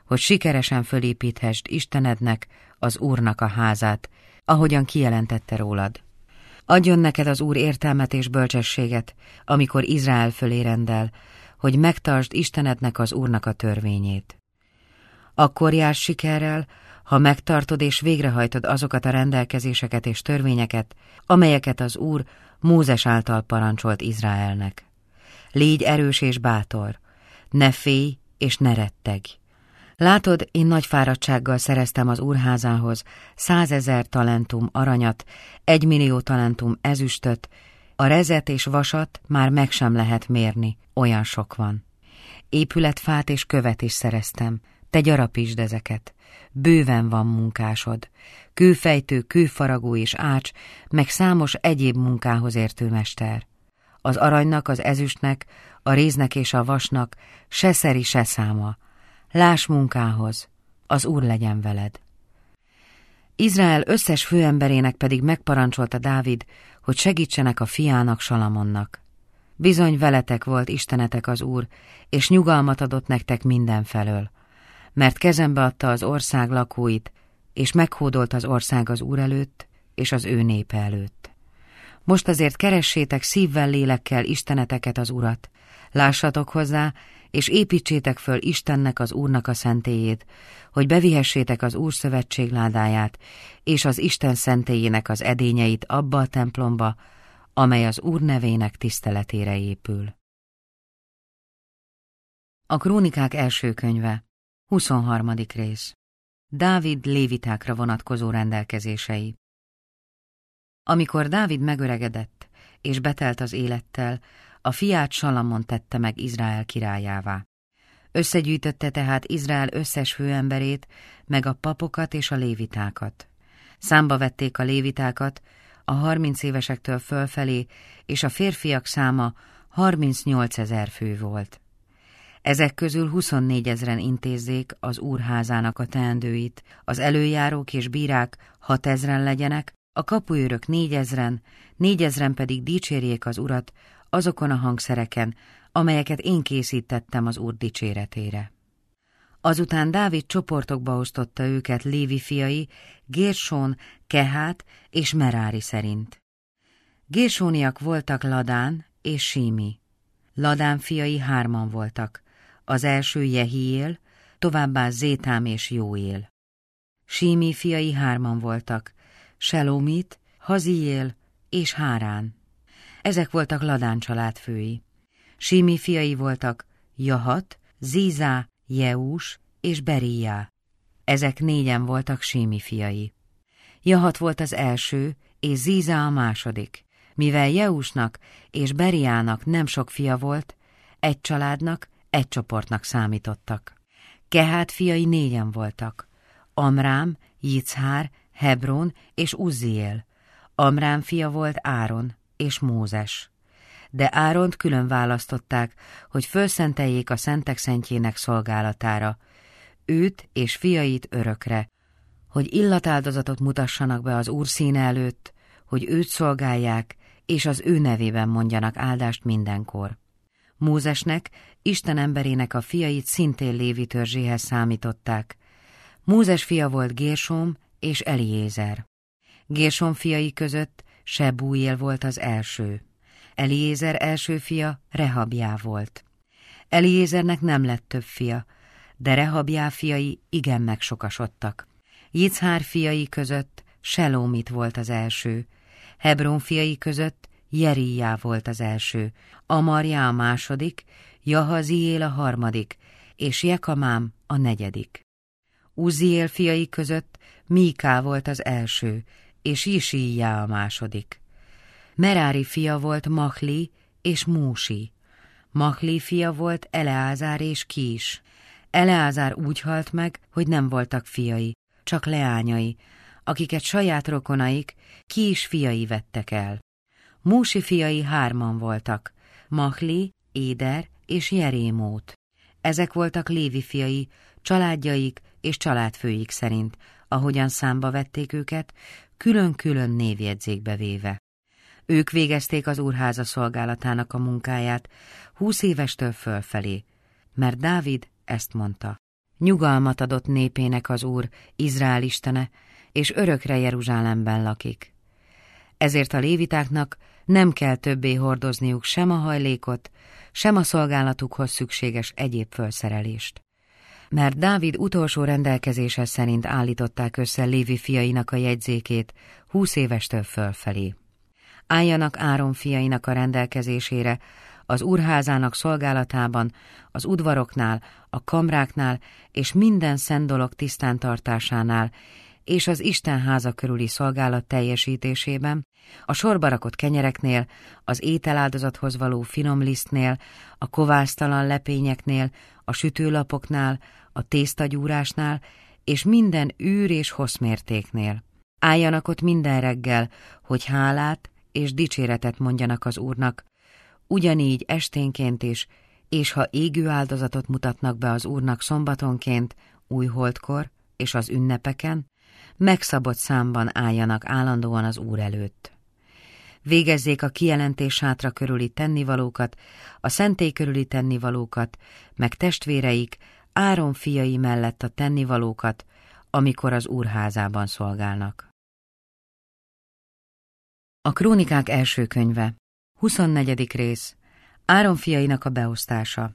hogy sikeresen fölépíthesd Istenednek, az Úrnak a házát, ahogyan kijelentette rólad. Adjon neked az Úr értelmet és bölcsességet, amikor Izrael fölé rendel, hogy megtartsd Istenednek, az Úrnak a törvényét. Akkor jársz sikerrel, ha megtartod és végrehajtod azokat a rendelkezéseket és törvényeket, amelyeket az Úr Mózes által parancsolt Izraelnek. Légy erős és bátor, ne félj és ne rettegj. Látod, én nagy fáradtsággal szereztem az Úr házához százezer talentum aranyat, egymillió talentum ezüstöt, a rezet és vasat már meg sem lehet mérni, olyan sok van. Épületfát és követ is szereztem, te gyarapítsd ezeket. Bőven van munkásod, kőfejtő, kőfaragó és ács, meg számos egyéb munkához értő mester. Az aranynak, az ezüstnek, a réznek és a vasnak se szeri, se száma. Láss munkához, az Úr legyen veled. Izrael összes főemberének pedig megparancsolta Dávid, hogy segítsenek a fiának, Salamonnak. Bizony veletek volt Istenetek az Úr, és nyugalmat adott nektek mindenfelől, mert kezembe adta az ország lakóit, és meghódolt az ország az Úr előtt, és az ő népe előtt. Most azért keressétek szívvel, lélekkel Isteneteket, az Urat, lássatok hozzá, és építsétek föl Istennek, az Úrnak a szentélyét, hogy bevihessétek az Úr szövetségládáját, és az Isten szentélyének az edényeit abba a templomba, amely az Úr nevének tiszteletére épül. A Krónikák első könyve, huszonharmadik rész. Dávid lévitákra vonatkozó rendelkezései. Amikor Dávid megöregedett, és betelt az élettel, a fiát Salamon tette meg Izrael királyává. Összegyűjtötte tehát Izrael összes főemberét, meg a papokat és a lévitákat. Számba vették a lévitákat, a harminc évesektől fölfelé, és a férfiak száma harmincnyolcezer fő volt. Ezek közül huszonnégyezren intézzék az úrházának a teendőit, az előjárók és bírák hatezren legyenek, a kapuőrök négyezren, négyezren pedig dicsérjék az Urat azokon a hangszereken, amelyeket én készítettem az Úr dicséretére. Azután Dávid csoportokba osztotta őket Lévi fiai, Gérsón, Kehát és Merári szerint. Gérsóniak voltak Ladán és Sími. Ladán fiai hárman voltak, az első Jehiél, továbbá Zétám és Jóél. Sími fiai hárman voltak, Selómit, Haziél és Hárán. Ezek voltak Ladán családfői. Sími fiai voltak Jahat, Zízá, Jeús és Beríjá. Ezek négyen voltak Sími fiai. Jahat volt az első, és Zízá a második. Mivel Jeúsnak és Beríjának nem sok fia volt, egy családnak, egy csoportnak számítottak. Kehát fiai négyen voltak. Amrám, Jicchár, Hebron és Uzziél. Amrám fia volt Áron és Mózes. De Áront külön választották, hogy fölszenteljék a szentek szentjének szolgálatára, őt és fiait örökre, hogy illatáldozatot mutassanak be az Úr színe előtt, hogy őt szolgálják, és az ő nevében mondjanak áldást mindenkor. Mózesnek, Isten emberének a fiait szintén Lévi törzséhez számították. Mózes fia volt Gérsóm és Eliézer. Gérsóm fiai között Sebújél volt az első. Eliézer első fia Rehabjá volt. Eliézernek nem lett több fia, de Rehabjá fiai igen megsokasodtak. Jicchár fiai között Selómit volt az első. Hebron fiai között Jeríjá volt az első, Amarjá a második, Jahaziél a harmadik, és Jekamám a negyedik. Uzziél fiai között Míká volt az első, és Jisíjá a második. Merári fia volt Mahli és Músi. Mahli fia volt Eleázár és Kís. Eleázár úgy halt meg, hogy nem voltak fiai, csak leányai, akiket saját rokonaik, Kís fiai vettek el. Músi fiai hárman voltak, Mahli, Éder és Jerémót. Ezek voltak Lévi fiai, családjaik és családfőik szerint, ahogyan számba vették őket, külön-külön névjegyzékbe véve. Ők végezték az úrháza szolgálatának a munkáját húsz évestől fölfelé, mert Dávid ezt mondta: Nyugalmat adott népének az Úr, Izrael istene, és örökre Jeruzsálemben lakik. Ezért a lévitáknak nem kell többé hordozniuk sem a hajlékot, sem a szolgálatukhoz szükséges egyéb fölszerelést. Mert Dávid utolsó rendelkezése szerint állították össze Lévi fiainak a jegyzékét húsz évestől fölfelé. Álljanak Áron fiainak a rendelkezésére, az úrházának szolgálatában, az udvaroknál, a kamráknál és minden szent dolog tisztántartásánál, és az Isten háza körüli szolgálat teljesítésében, a sorba rakott kenyereknél, az ételáldozathoz való finom lisztnél, a kovásztalan lepényeknél, a sütőlapoknál, a tésztagyúrásnál, és minden űr és hosszmértéknél. Álljanak ott minden reggel, hogy hálát és dicséretet mondjanak az Úrnak, ugyanígy esténként is, és ha égő áldozatot mutatnak be az Úrnak szombatonként, újholdkor és az ünnepeken, megszabott számban álljanak állandóan az Úr előtt. Végezzék a kijelentés sátra körüli tennivalókat, a szentély körüli tennivalókat, meg testvéreik, Áron fiai mellett a tennivalókat, amikor az úrházában szolgálnak. A Krónikák első könyve, huszonnegyedik rész, Áron fiainak a beosztása.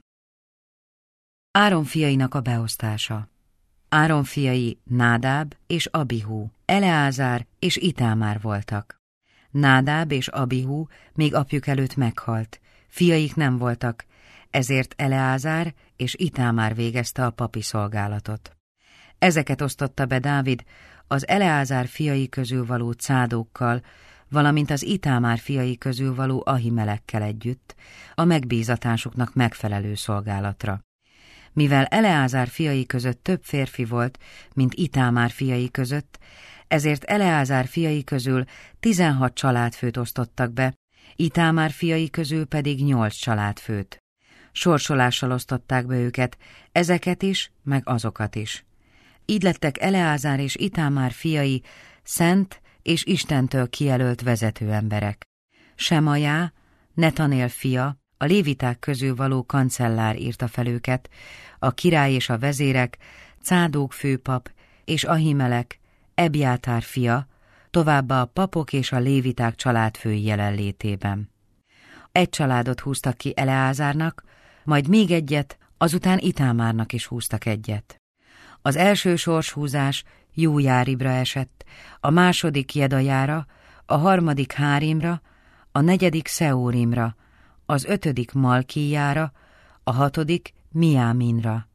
Áron fiainak a beosztása. Áron fiai Nádáb és Abihu, Eleázár és Itámár voltak. Nádáb és Abihu még apjuk előtt meghalt, fiaik nem voltak, ezért Eleázár és Itámár végezte a papi szolgálatot. Ezeket osztotta be Dávid az Eleázár fiai közül való Cádókkal, valamint az Itámár fiai közül való Ahimelekkel együtt, a megbízatásuknak megfelelő szolgálatra. Mivel Eleázár fiai között több férfi volt, mint Itámár fiai között, ezért Eleázár fiai közül tizenhat családfőt osztottak be, Itámár fiai közül pedig nyolc családfőt. Sorsolással osztották be őket, ezeket is, meg azokat is. Így lettek Eleázár és Itámár fiai szent és Istentől kijelölt vezető emberek. Semajá, Netanél fia, a léviták közül való kancellár írta fel őket, a király és a vezérek, Cádók főpap és Ahimelek, Ebjátár fia, továbbá a papok és a léviták családfői jelenlétében. Egy családot húztak ki Eleázárnak, majd még egyet, azután Itámárnak is húztak egyet. Az első sorshúzás Jújáribra esett, a második Jedajára, a harmadik Hárimra, a negyedik Szeórimra, az ötödik Malkíjára, a hatodik Miáminra,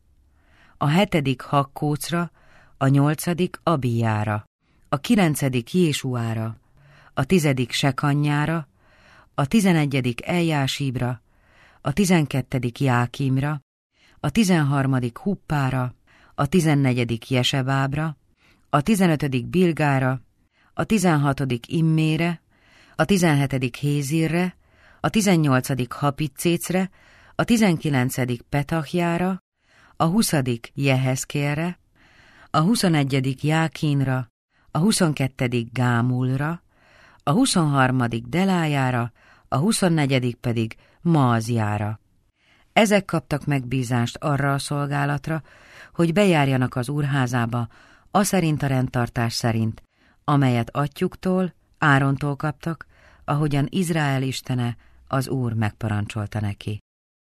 a hetedik Hakkócra, a nyolcadik Abijára, a kilencedik Jésuára, a tizedik Sekanyára, a tizenegyedik Eljásíbra, a tizenkettedik Jákimra, a tizenharmadik Huppára, a tizennegyedik Jesebábra, a tizenötödik Bilgára, a tizenhatodik Immére, a tizenhetedik Hézirre, a tizennyolcadik Hapiccécre, a tizenkilencedik Petahjára, a huszadik Jehezkélre, a huszonegyedik Jákínra, a huszonkettedik Gámulra, a huszonharmadik Delájára, a huszonnegyedik pedig Maazjára. Ezek kaptak megbízást arra a szolgálatra, hogy bejárjanak az úrházába, aszerint a rendtartás szerint, amelyet atyjuktól, Árontól kaptak, ahogyan Izrael istene, az Úr megparancsolta neki.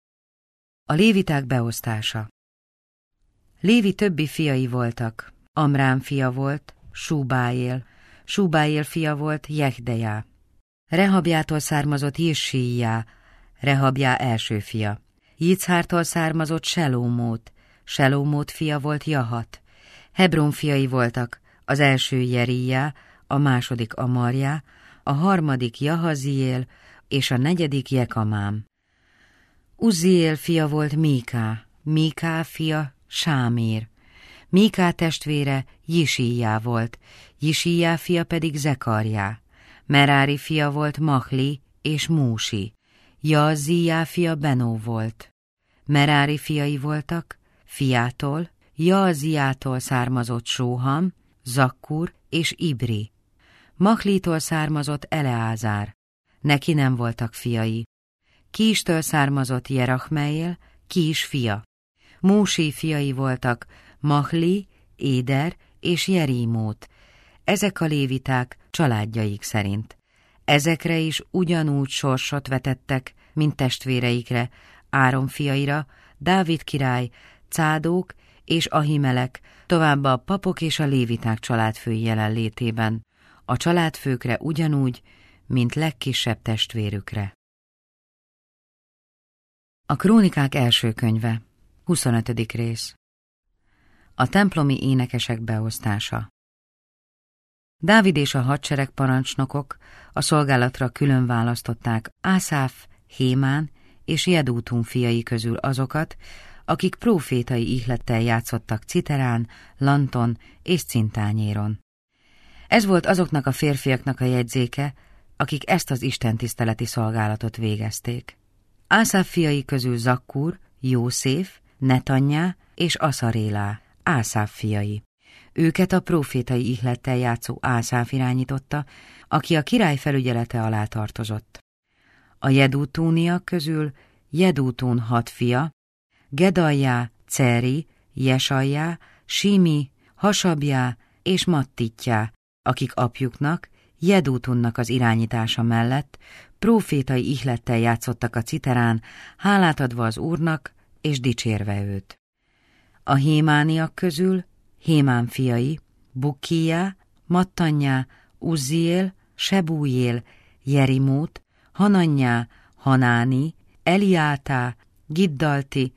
A léviták beosztása. Lévi többi fiai voltak. Amrám fia volt, Súbáél, Súbáél fia volt, Jehdejá. Rehabjától származott Jissíjá, Rehabjá első fia. Jicchártól származott Selómót, Selómót fia volt Jahat. Hebron fiai voltak, az első Jerijá, a második Amarjá, a harmadik Jahaziél és a negyedik Jekamám. Uzziél fia volt Míká, Míká fia Sámér. Míká testvére Jisíjá volt, Jisíjá fia pedig Zekarjá. Merári fia volt Mahli és Músi. Jaazíjá fia Benó volt. Merári fiai voltak, fiától, Jaazíjától származott Sóham, Zakkur és Ibri. Mahlítól származott Eleázár, neki nem voltak fiai. Kístől származott Jerachmeél, Kís fia. Músi fiai voltak, Mahli, Éder és Jerímót. Ezek a léviták családjaik szerint. Ezekre is ugyanúgy sorsot vetettek, mint testvéreikre, Áron fiaira, Dávid király, Cádók és Ahimelek, továbbá a papok és a léviták családfői jelenlétében, a családfőkre ugyanúgy, mint legkisebb testvérükre. A Krónikák első könyve, huszonötödik rész. A templomi énekesek beosztása. Dávid és a hadsereg parancsnokok a szolgálatra külön választották Ászáf, Hémán és Jedútun fiai közül azokat, akik prófétai ihlettel játszottak citerán, lanton és cintányéron. Ez volt azoknak a férfiaknak a jegyzéke, akik ezt az istentiszteleti szolgálatot végezték. Ászáf fiai közül Zakkur, Jószéf, Netanyá és Aszarélá, Ászáf fiai. Őket a prófétai ihlettel játszó Ászáf irányította, aki a király felügyelete alá tartozott. A jedútúniak közül Jedútún hat fia, Gedaljá, Ceri, Jesajjá, Simi, Hasabjá és Mattitjá, akik apjuknak, Jedútunnak az irányítása mellett prófétai ihlettel játszottak a citerán, hálát adva az Úrnak és dicsérve őt. A hémániak közül Hémán fiai, Bukkijá, Mattanyá, Uzziél, Sebújél, Jerimót, Hananyá, Hanáni, Eliátá, Giddalti,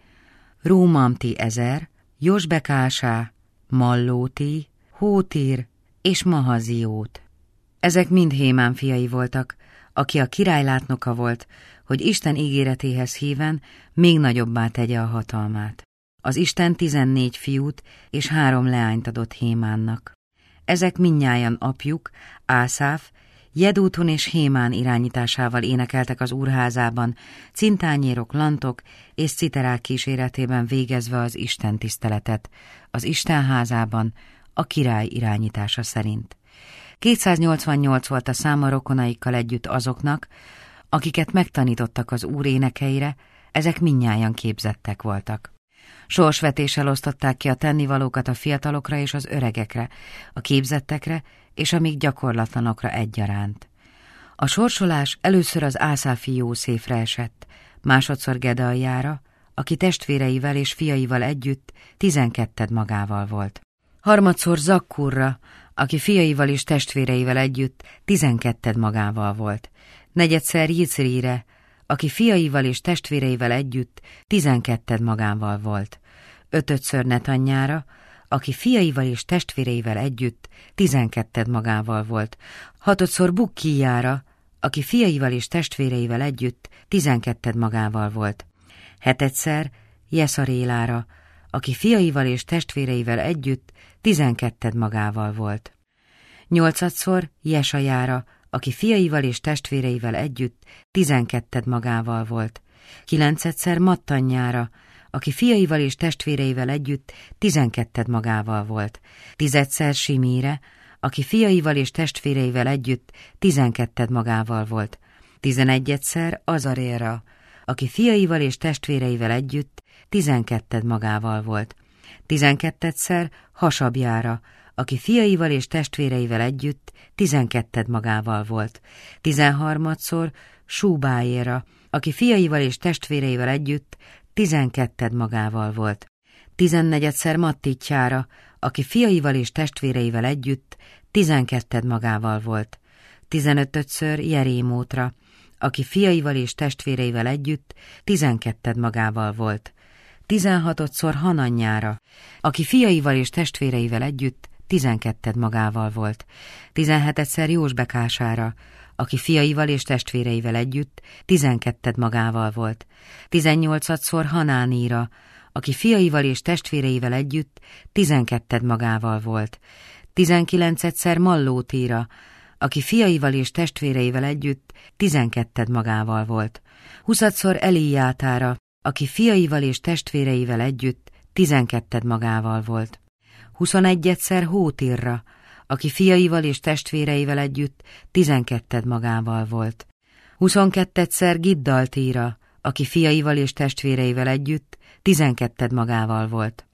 Rómamti ezer, Josbekásá, Mallóti, Hótír és Mahaziót. Ezek mind Hémán fiai voltak, aki a király látnoka volt, hogy Isten ígéretéhez híven még nagyobbá tegye a hatalmát. Az Isten tizennégy fiút és három leányt adott Hémánnak. Ezek mindnyájan apjuk, Ászáf, Jedútun és Hémán irányításával énekeltek az úrházában, cintányérok, lantok és citerák kíséretében végezve az Isten tiszteletet, az Isten házában, a király irányítása szerint. kétszáznyolcvannyolc volt a száma rokonaikkal együtt azoknak, akiket megtanítottak az Úr énekeire, ezek mindnyájan képzettek voltak. Sorsvetéssel osztották ki a tennivalókat a fiatalokra és az öregekre, a képzettekre és a még gyakorlatlanokra egyaránt. A sorsolás először az ászáfi Jószéfre esett, másodszor Gedaljára, aki testvéreivel és fiaival együtt tizenketted magával volt. Harmadszor Zakkurra, aki fiaival és testvéreivel együtt tizenketted magával volt. Negyedszer Jicrire, aki fiaival és testvéreivel együtt tizenketted magával volt. Ötödször Netanyára, aki fiaival és testvéreivel együtt tizenketted magával volt. Hatodszor Bukkijára, aki fiaival és testvéreivel együtt tizenketted magával volt. Hetedszer Jeszarélára, aki fiaival és testvéreivel együtt tizenketted magával volt. Nyolcadszor Jesajára, aki fiaival és testvéreivel együtt tizenketted magával volt. Kilencedszer Mattanyára, aki fiaival és testvéreivel együtt tizenketted magával volt. Tizedszer Simire, aki fiaival és testvéreivel együtt tizenketted magával volt. Tizenegyedszer Azarélra, aki fiaival és testvéreivel együtt tizenketted magával volt. Tizenkettedszer Hasabjára, aki fiaival és testvéreivel együtt tizenketted magával volt. Tizenharmadszor Súbájéra, aki fiaival és testvéreivel együtt tizenketted magával volt. Tizennegyedszer Mattitjára, aki fiaival és testvéreivel együtt tizenketted magával volt. Tizenötödször Jerímótra, aki fiaival és testvéreivel együtt tizenketted magával volt. Tizenhatodszor Hananyára, aki fiaival és testvéreivel együtt tizenketted magával volt. Tizenhetedszer Jósbekására, aki fiaival és testvéreivel együtt tizenketted magával volt. Tizennyolcadszor Hanáníra, aki fiaival és testvéreivel együtt tizenketted magával volt. Tizenkilencedszer Mallótíra, aki fiaival és testvéreivel együtt tizenketted magával volt. Huszadszor Eliátára, aki fiaival és testvéreivel együtt tizenketted magával volt. Huszonegyedszer Hótírra, aki fiaival és testvéreivel együtt tizenketted magával volt. Huszonkettetszer Giddaltíra, aki fiaival és testvéreivel együtt tizenketted magával volt.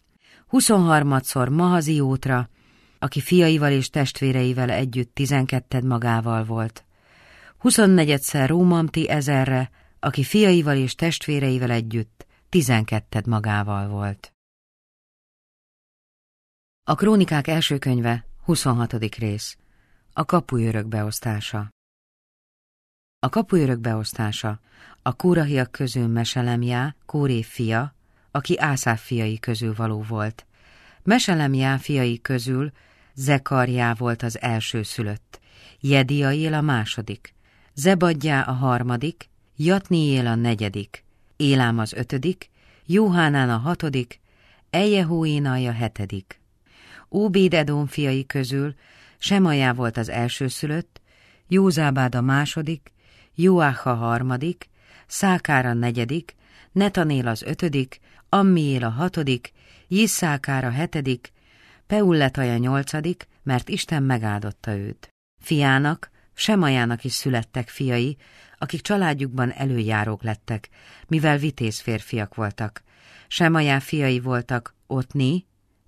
huszonharmadszor Mahaziótra, aki fiaival és testvéreivel együtt tizenketted magával volt, huszonnegyedszer Rómamti ezerre, aki fiaival és testvéreivel együtt tizenketted magával volt. A Krónikák első könyve, huszonhatodik rész. A kapuőrök beosztása. A kapuőrök beosztása. A kórahiak közül Meselemjá, Kóré fia, aki Ászáf fiai közül való volt. Meselemjá fiai közül Zekarjá volt az első szülött, Jediaél a második, Zebadjá a harmadik, Jatniél a negyedik, Élám az ötödik, Jóhánán a hatodik, Eljehóénai a hetedik. Óbéd-edóm fiai közül Semajá volt az elsőszülött, Józábád a második, Jóách a harmadik, Szákár a negyedik, Netanél az ötödik, Ammiél a hatodik, Jisszákár a hetedik, Peulletaj a nyolcadik, mert Isten megáldotta őt. Fiának, Semajának is születtek fiai, akik családjukban előjárók lettek, mivel vitéz férfiak voltak. Semajá fiai voltak Otni,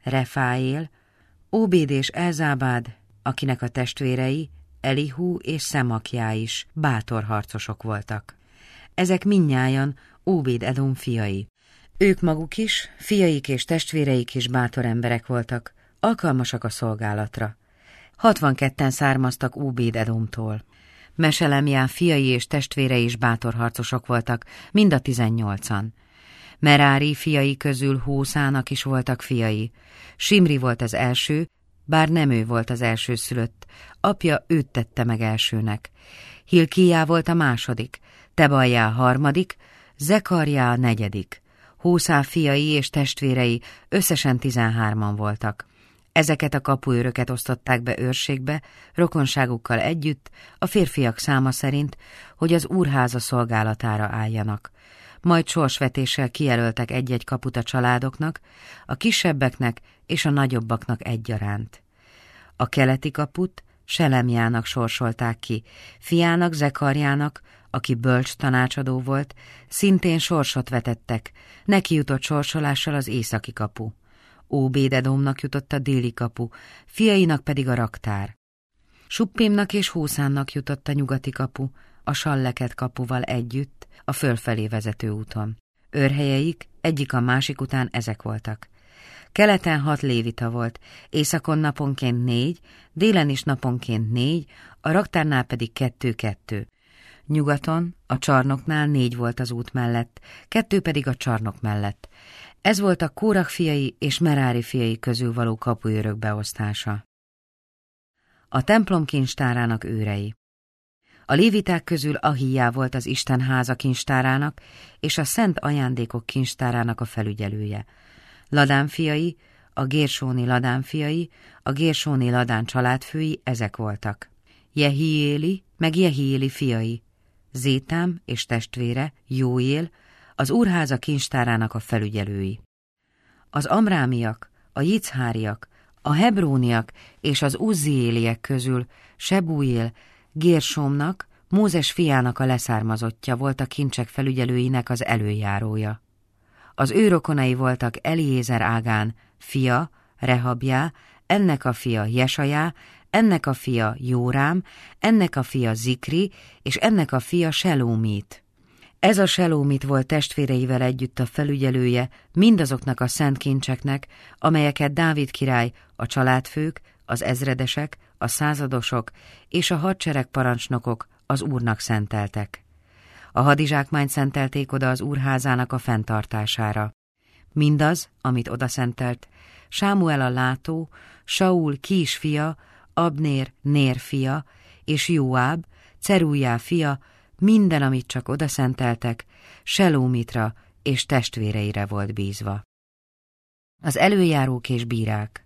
Refáél, Óbéd és Elzábád, akinek a testvérei, Elihu és Szemakjá is bátor harcosok voltak. Ezek mindnyájan Óbéd-edóm fiai. Ők maguk is, fiaik és testvéreik is bátor emberek voltak, alkalmasak a szolgálatra. Hatvanketten származtak Óbéd-edomtól. Meselemjá fiai és testvérei is bátor harcosok voltak, mind a tizennyolcan. Merári fiai közül Hószának is voltak fiai. Simri volt az első, bár nem ő volt az elsőszülött, apja őt tette meg elsőnek. Hilkiá volt a második, Tebaljá a harmadik, Zekarjá a negyedik. Hószá fiai és testvérei összesen tizenhárman voltak. Ezeket a kapuőröket osztották be őrségbe, rokonságukkal együtt, a férfiak száma szerint, hogy az úrháza szolgálatára álljanak. Majd sorsvetéssel kijelöltek egy-egy kaput a családoknak, a kisebbeknek és a nagyobbaknak egyaránt. A keleti kaput Selemjának sorsolták ki, fiának Zekarjának, aki bölcs tanácsadó volt, szintén sorsot vetettek, neki jutott sorsolással az északi kapu. Óbéd-edomnak jutott a déli kapu, fiainak pedig a raktár. Suppimnak és Hószánnak jutott a nyugati kapu, a Salleket kapuval együtt, a fölfelé vezető úton. Őrhelyeik egyik a másik után ezek voltak. Keleten hat lévita volt, északon naponként négy, délen is naponként négy, a raktárnál pedig kettő-kettő. Nyugaton, a csarnoknál négy volt az út mellett, kettő pedig a csarnok mellett. Ez volt a Kórah fiai és Merári fiai közül való kapuőrök beosztása. A templom kincstárának őrei. A léviták közül Ahijá volt az Isten háza kincstárának és a szent ajándékok kincstárának a felügyelője. Ladán fiai, a Gérsóni Ladán fiai, a Gérsóni Ladán családfői ezek voltak. Jehiéli meg Jehiéli fiai, Zétám és testvére, Jóél, az úrháza kincstárának a felügyelői. Az amrámiak, a jicháriak, a hebróniak és az uzziéliek közül Sebújél, Gérsomnak, Mózes fiának a leszármazottja volt a kincsek felügyelőinek az előjárója. Az ő rokonai voltak Eliézer Ágán, fia, Rehabjá, ennek a fia Jesajá, ennek a fia Jórám, ennek a fia Zikri, és ennek a fia Selómít. Ez a Selómit volt testvéreivel együtt a felügyelője mindazoknak a szent kincseknek, amelyeket Dávid király, a családfők, az ezredesek, a századosok és a hadsereg parancsnokok az úrnak szenteltek. A hadizsákmányt szentelték oda az úrházának a fenntartására. Mindaz, amit oda szentelt, Sámuel a látó, Saul Kís fia, Abnér Nér fia, és Jóáb, Cerújá fia, minden, amit csak oda szenteltek, Selómitra és testvéreire volt bízva. Az előjárók és bírák.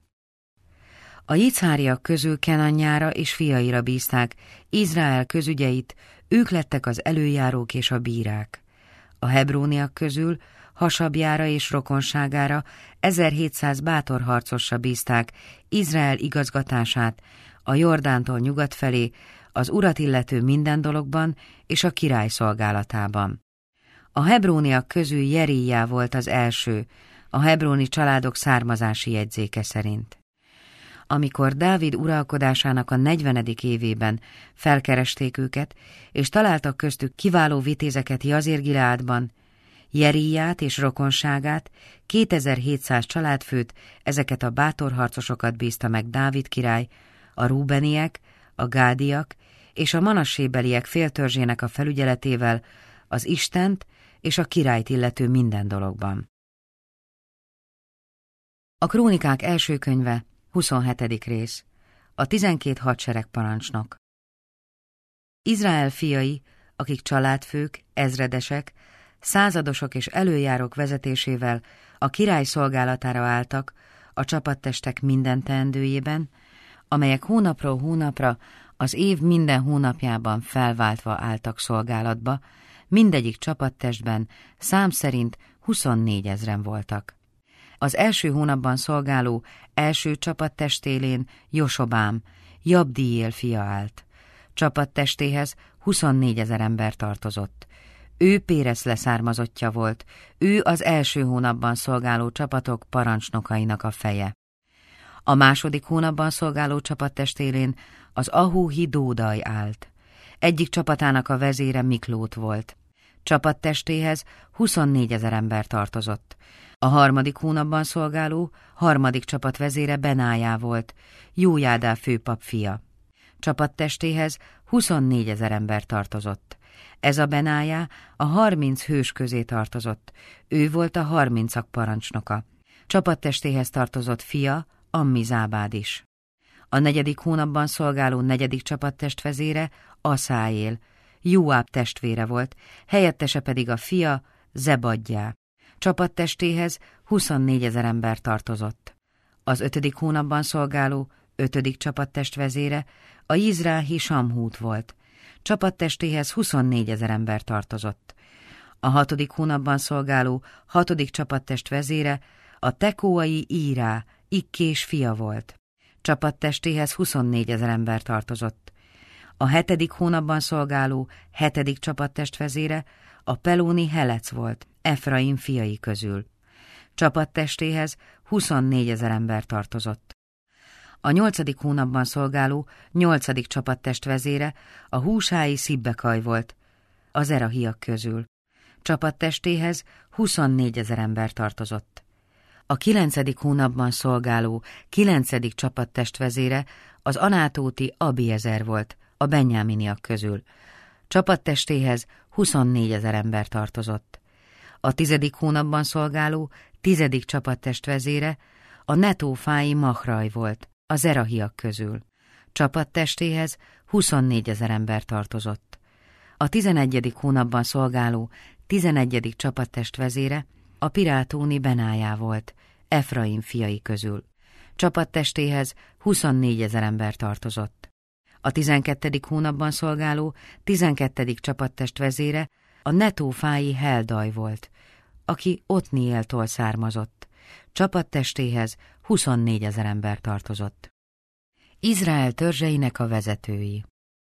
A jicháriak közül Kenanyára és fiaira bízták Izrael közügyeit, ők lettek az előjárók és a bírák. A hebróniak közül Hasabjára és rokonságára ezerhétszáz bátor harcosra bízták Izrael igazgatását a Jordántól nyugat felé, az urat illető minden dologban és a király szolgálatában. A hebróniak közül Jeríjá volt az első, a hebroni családok származási jegyzéke szerint. Amikor Dávid uralkodásának a negyvenedik évében felkeresték őket, és találtak köztük kiváló vitézeket Jazér-Gileádban, Jeríját és rokonságát, kétezer-hétszáz családfőt, ezeket a bátor harcosokat bízta meg Dávid király, a rúbeniek, a gádiak és a manassébeliek féltörzsének a felügyeletével az Istent és a királyt illető minden dologban. A Krónikák első könyve, huszonhetedik rész, a tizenkét hadsereg parancsnok. Izrael fiai, akik családfők, ezredesek, századosok és előjárók vezetésével a király szolgálatára álltak a csapattestek minden teendőjében, amelyek hónapról hónapra az év minden hónapjában felváltva álltak szolgálatba, mindegyik csapattestben szám szerint huszonnégyezren voltak. Az első hónapban szolgáló első csapattestélén Josobám, Jabdiél fia állt. Csapattestéhez huszonnégyezer ember tartozott. Ő Pérez leszármazottja volt, ő az első hónapban szolgáló csapatok parancsnokainak a feje. A második hónapban szolgáló csapattestélén az Ahúhi Dódaj állt. Egyik csapatának a vezére Miklót volt. Csapattestéhez huszonnégyezer ember tartozott. A harmadik hónapban szolgáló harmadik csapat vezére Benájá volt, Jójádá főpap fia. Csapattestéhez huszonnégyezer ember tartozott. Ez a Benájá a harminc hős közé tartozott. Ő volt a harmincak parancsnoka. Csapattestéhez tartozott fia, Ammizábád is. A negyedik hónapban szolgáló negyedik csapattest vezére Aszáél, Jóáb testvére volt, helyettese pedig a fia, Zebadjá. Csapattestéhez huszonnégyezer ember tartozott. Az ötödik hónapban szolgáló ötödik csapattest vezére a Jizráhi Samhút volt. Csapattestéhez huszonnégyezer ember tartozott. A hatodik hónapban szolgáló hatodik csapattest vezére a tekóai Írá, Ikkés fia volt. Csapattestéhez huszonnégyezer ember tartozott. A hetedik hónapban szolgáló hetedik csapattest vezére a pelóni Helec volt, Efraim fiai közül. Csapattestéhez huszonnégyezer ember tartozott. A nyolcadik hónapban szolgáló nyolcadik csapattest vezére a húsái Szibbekaj volt, az Zerahiak közül. Csapattestéhez huszonnégyezer ember tartozott. A kilencedik hónapban szolgáló kilencedik csapattest vezére az Anátóti Abiezer volt, a benyáminiak közül. Csapattestéhez huszonnégyezer ember tartozott. A tizedik hónapban szolgáló tizedik csapattest vezére a Netófái Machraj volt, a Zerahiak közül. Csapattestéhez huszonnégyezer ember tartozott. A tizenegyedik hónapban szolgáló tizenegyedik csapattest vezére a Pirátóni Benájá volt, Efraim fiai közül. Csapattestéhez huszonnégyezer ember tartozott. A tizenkettedik hónapban szolgáló tizenkettedik csapattest vezére a Netófái Heldaj volt, aki Otniéltól származott. Csapattestéhez huszonnégyezer ember tartozott. Izrael törzseinek a vezetői.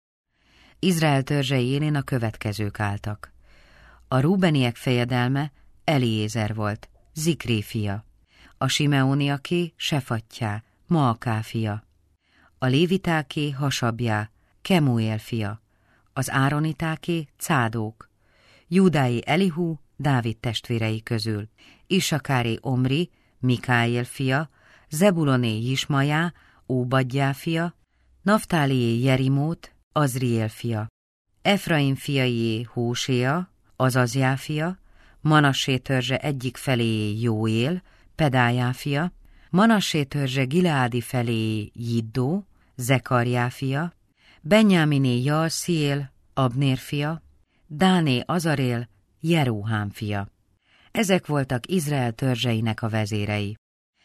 Izrael törzsei élén a következők álltak. A rúbeniek fejedelme Eliézer volt, Zikré fia. A simeóniaké Sefattyá, Maaká fia. A lévitáké Hasabjá, Kemuél fia. Az áronitáké Cádók. Júdái Elihu, Dávid testvérei közül. Isakáré Omri, Mikáél fia. Zebuloné Jismajá, Óbadjá fia. Naftálié Jerimót, Azriél fia. Efraim fiaié Hóséa, Azazjá fia. Manassé törzse egyik feléjé Jóél, Pedájá fia. Manassé törzse Gileádi feléjé Jiddó, Zekarjá fia. Benyáminé Jalsziél, Abnér fia. Dáné Azarél, Jeróhám fia. Ezek voltak Izrael törzseinek a vezérei.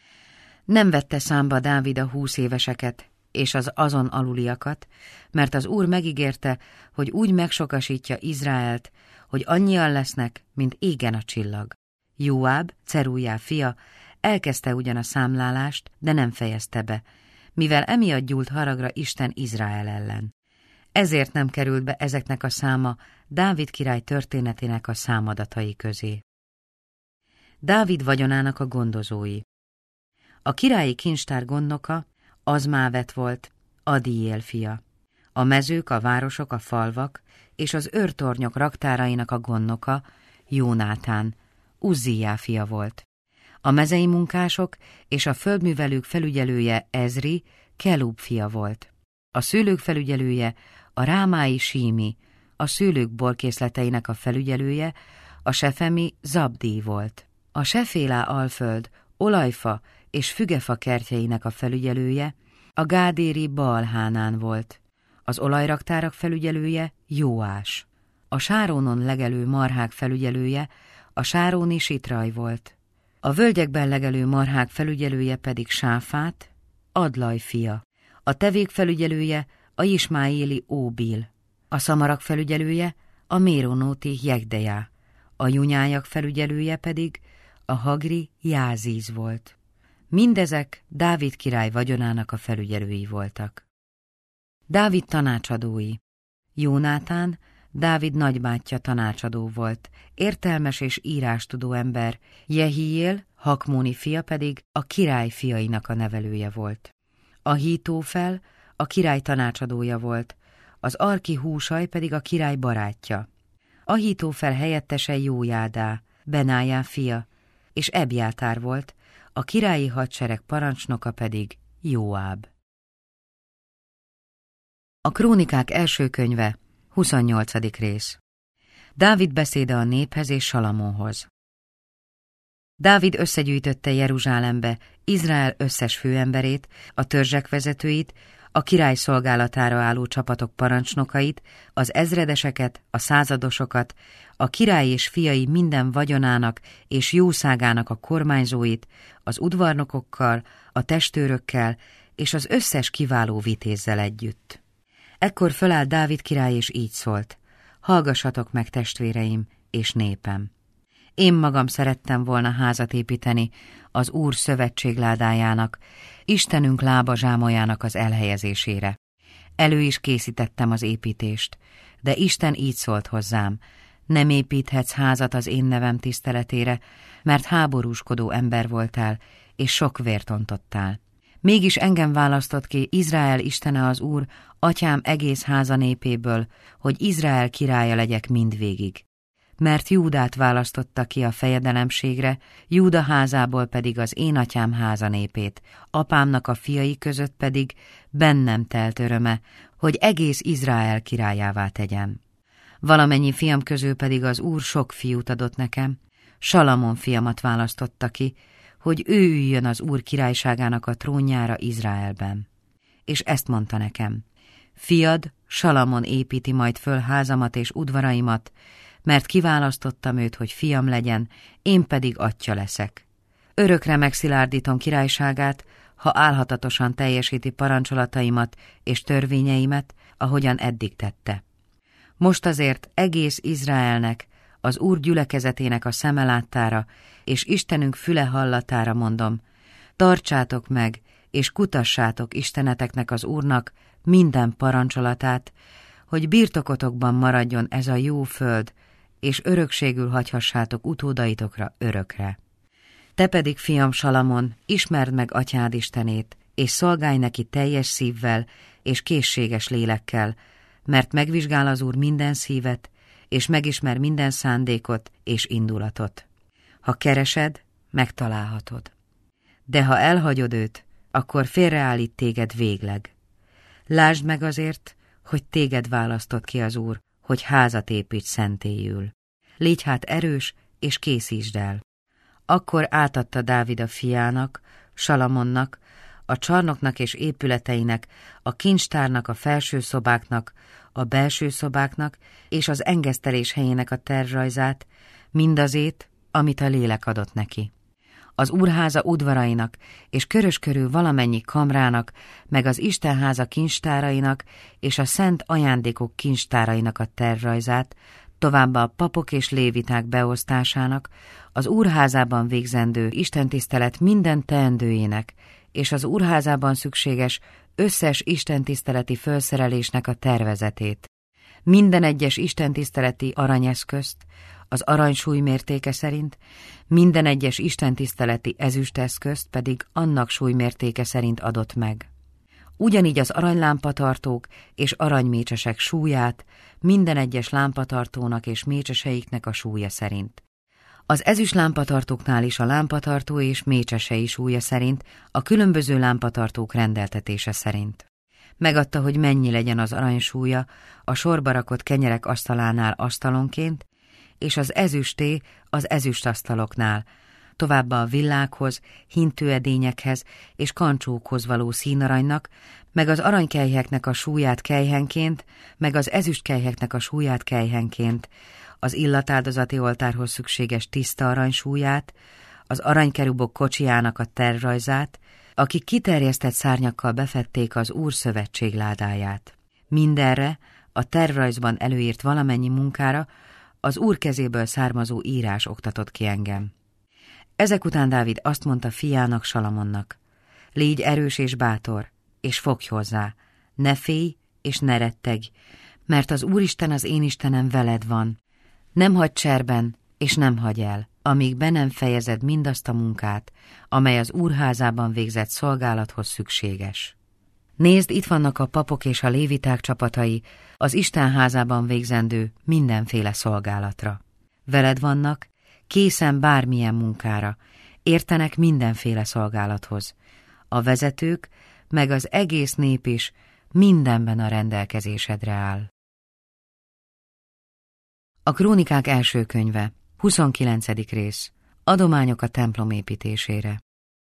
Nem vette számba Dávid a húsz éveseket és az azon aluliakat, mert az Úr megígérte, hogy úgy megsokasítja Izraelt, hogy annyian lesznek, mint égen a csillag. Jóáb, Cerújá fia, elkezdte ugyan a számlálást, de nem fejezte be, mivel emiatt gyúlt haragra Isten Izrael ellen. Ezért nem került be ezeknek a száma Dávid király történetének a számadatai közé. Dávid vagyonának a gondozói. A királyi kincstár gondnoka Azmávet volt, Adiél fia. A mezők, a városok, a falvak és az őrtornyok raktárainak a gondnoka Jónátán, Uzzíjá fia volt. A mezei munkások és a földművelők felügyelője Ezri, Kelub fia volt. A szőlők felügyelője a rámái Sími, a szőlők borkészleteinek a felügyelője a sefemi Zabdí volt. A Sefélá alföld, olajfa és fügefa kertjeinek a felügyelője a gádéri Baalhánán volt. Az olajraktárak felügyelője Jóás. A Sárónon legelő marhák felügyelője a sáróni Sitraj volt. A völgyekben legelő marhák felügyelője pedig Sáfát, Adlaj fia. A tevék felügyelője a ismáéli Óbil. A szamarak felügyelője a méronóti Jegdejá. A junyájak felügyelője pedig a hagri Jázíz volt. Mindezek Dávid király vagyonának a felügyelői voltak. Dávid tanácsadói. Jónátán Dávid nagybátyja tanácsadó volt, értelmes és írástudó ember, Jehiél, Hakmóni fia pedig a király fiainak a nevelője volt. Ahítófel a király tanácsadója volt, az Arki Húsaj pedig a király barátja. Ahítófel helyettese Jójádá, Benájá fia, és Ebjátár volt, a királyi hadsereg parancsnoka pedig Jóáb. A Krónikák első könyve, huszonnyolcadik rész. Dávid beszéde a néphez és Salamónhoz. Dávid összegyűjtötte Jeruzsálembe Izrael összes főemberét, a törzsek vezetőit, a király szolgálatára álló csapatok parancsnokait, az ezredeseket, a századosokat, a király és fiai minden vagyonának és jószágának a kormányzóit, az udvarnokokkal, a testőrökkel és az összes kiváló vitézzel együtt. Ekkor fölállt Dávid király és így szólt: hallgassatok meg, testvéreim és népem! Én magam szerettem volna házat építeni az Úr szövetségládájának, Istenünk lábazsámoljának az elhelyezésére. Elő is készítettem az építést, de Isten így szólt hozzám: nem építhetsz házat az én nevem tiszteletére, mert háborúskodó ember voltál, és sok vért ontottál. Mégis engem választott ki Izrael Istene az Úr, atyám egész háza népéből, hogy Izrael királya legyek mindvégig. Mert Júdát választotta ki a fejedelemségre, Júda házából pedig az én atyám háza népét, apámnak a fiai között pedig bennem telt öröme, hogy egész Izrael királyává tegyem. Valamennyi fiam közül pedig az Úr sok fiút adott nekem, Salamon fiamat választotta ki, hogy ő üljön az Úr királyságának a trónjára Izraelben. És ezt mondta nekem: fiad, Salamon építi majd föl házamat és udvaraimat, mert kiválasztottam őt, hogy fiam legyen, én pedig atya leszek. Örökre megszilárdítom királyságát, ha álhatatosan teljesíti parancsolataimat és törvényeimet, ahogyan eddig tette. Most azért egész Izraelnek, az Úr gyülekezetének a szeme láttára, és Istenünk füle hallatára mondom: tartsátok meg, és kutassátok isteneteknek az Úrnak minden parancsolatát, hogy birtokotokban maradjon ez a jó föld, és örökségül hagyhassátok utódaitokra örökre. Te pedig, fiam Salamon, ismerd meg atyád Istenét, és szolgálj neki teljes szívvel és készséges lélekkel, mert megvizsgál az Úr minden szívet, és megismer minden szándékot és indulatot. Ha keresed, megtalálhatod. De ha elhagyod őt, akkor félreállít téged végleg. Lásd meg azért, hogy téged választott ki az Úr, hogy házat építs szentélyül. Légy hát erős, és készítsd el. Akkor átadta Dávid a fiának, Salamonnak, a csarnoknak és épületeinek, a kincstárnak, a felső szobáknak, a belső szobáknak és az engesztelés helyének a tervrajzát, mindazét, amit a lélek adott neki. Az úrháza udvarainak és körös körül valamennyi kamrának, meg az Istenháza kincstárainak és a szent ajándékok kincstárainak a tervrajzát, továbbá a papok és léviták beosztásának, az úrházában végzendő istentisztelet minden teendőjének, és az úrházában szükséges összes istentiszteleti felszerelésnek a tervezetét. Minden egyes istentiszteleti aranyeszközt, az arany súly mértéke szerint, minden egyes istentiszteleti ezüsteszközt pedig annak súlymértéke szerint adott meg. Ugyanígy az aranylámpatartók és aranymécsesek súlyát minden egyes lámpatartónak és mécseseiknek a súlya szerint. Az ezüst lámpatartóknál is a lámpatartó és mécsesei súlya szerint, a különböző lámpatartók rendeltetése szerint. Megadta, hogy mennyi legyen az arany súlya a sorba rakott kenyerek asztalánál asztalonként, és az ezüsté az ezüstasztaloknál, továbbá a villákhoz, hintőedényekhez és kancsókhoz való színaranynak, meg az aranykelyheknek a súlyát kelyhenként, meg az ezüstkelyheknek a súlyát kelyhenként, az illatáldozati oltárhoz szükséges tiszta arany súlyát, az aranykerubok kocsijának a tervrajzát, akik kiterjesztett szárnyakkal befedték az Úr szövetség ládáját. Mindenre, a tervrajzban előírt valamennyi munkára az Úr kezéből származó írás oktatott ki engem. Ezek után Dávid azt mondta fiának, Salamonnak: légy erős és bátor, és fogj hozzá, ne félj és ne rettegj, mert az Úristen, az én Istenem veled van. Nem hagyj cserben, és nem hagyj el, amíg be nem fejezed mindazt a munkát, amely az Úrházában végzett szolgálathoz szükséges. Nézd, itt vannak a papok és a léviták csapatai az Isten házában végzendő mindenféle szolgálatra. Veled vannak, készen bármilyen munkára, értenek mindenféle szolgálathoz. A vezetők, meg az egész nép is mindenben a rendelkezésedre áll. A Krónikák első könyve, huszonkilencedik rész. Adományok a templom építésére.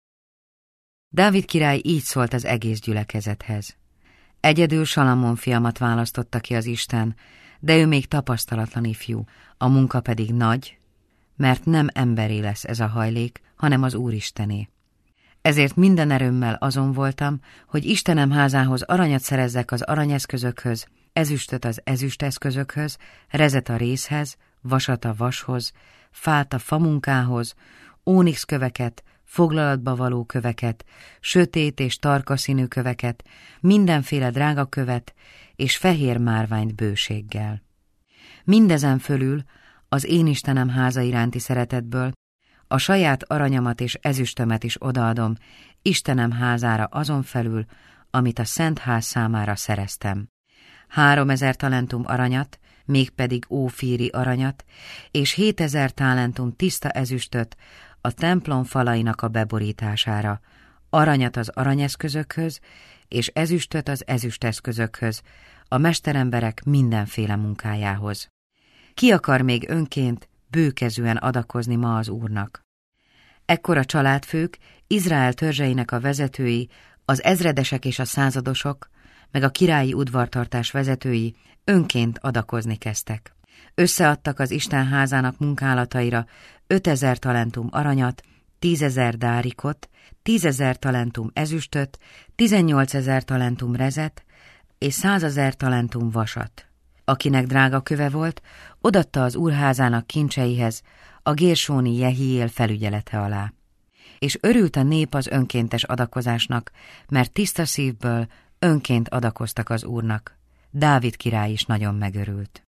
Dávid király így szólt az egész gyülekezethez: egyedül Salamon fiamat választotta ki az Isten, de ő még tapasztalatlan ifjú, a munka pedig nagy, mert nem emberé lesz ez a hajlék, hanem az Úristené. Ezért minden erőmmel azon voltam, hogy Istenem házához aranyat szerezzek az aranyeszközökhöz, ezüstöt az ezüsteszközökhöz, rezet a rézhez, vasat a vashoz, fát a famunkához, ónix köveket, foglalatba való köveket, sötét és tarka színű köveket, mindenféle drága követ és fehér márványt bőséggel. Mindezen fölül az én Istenem háza iránti szeretetből a saját aranyamat és ezüstömet is odaadom Istenem házára azon felül, amit a szent ház számára szereztem. Háromezer talentum aranyat, mégpedig ófíri aranyat, és hétezer talentum tiszta ezüstöt a templom falainak a beborítására, aranyat az aranyeszközökhöz, és ezüstöt az ezüsteszközökhöz, a mesteremberek mindenféle munkájához. Ki akar még önként bőkezűen adakozni ma az Úrnak? Ekkor a családfők, Izrael törzseinek a vezetői, az ezredesek és a századosok, meg a királyi udvartartás vezetői önként adakozni kezdtek. Összeadtak az Isten házának munkálataira ötezer talentum aranyat, tízezer dárikot, tízezer talentum ezüstöt, tizennyolcezer talentum rezet és százezer talentum vasat. Akinek drága köve volt, odatta az Úrházának kincseihez, a gérsóni Jehiél felügyelete alá. És örült a nép az önkéntes adakozásnak, mert tiszta szívből önként adakoztak az Úrnak. Dávid király is nagyon megörült.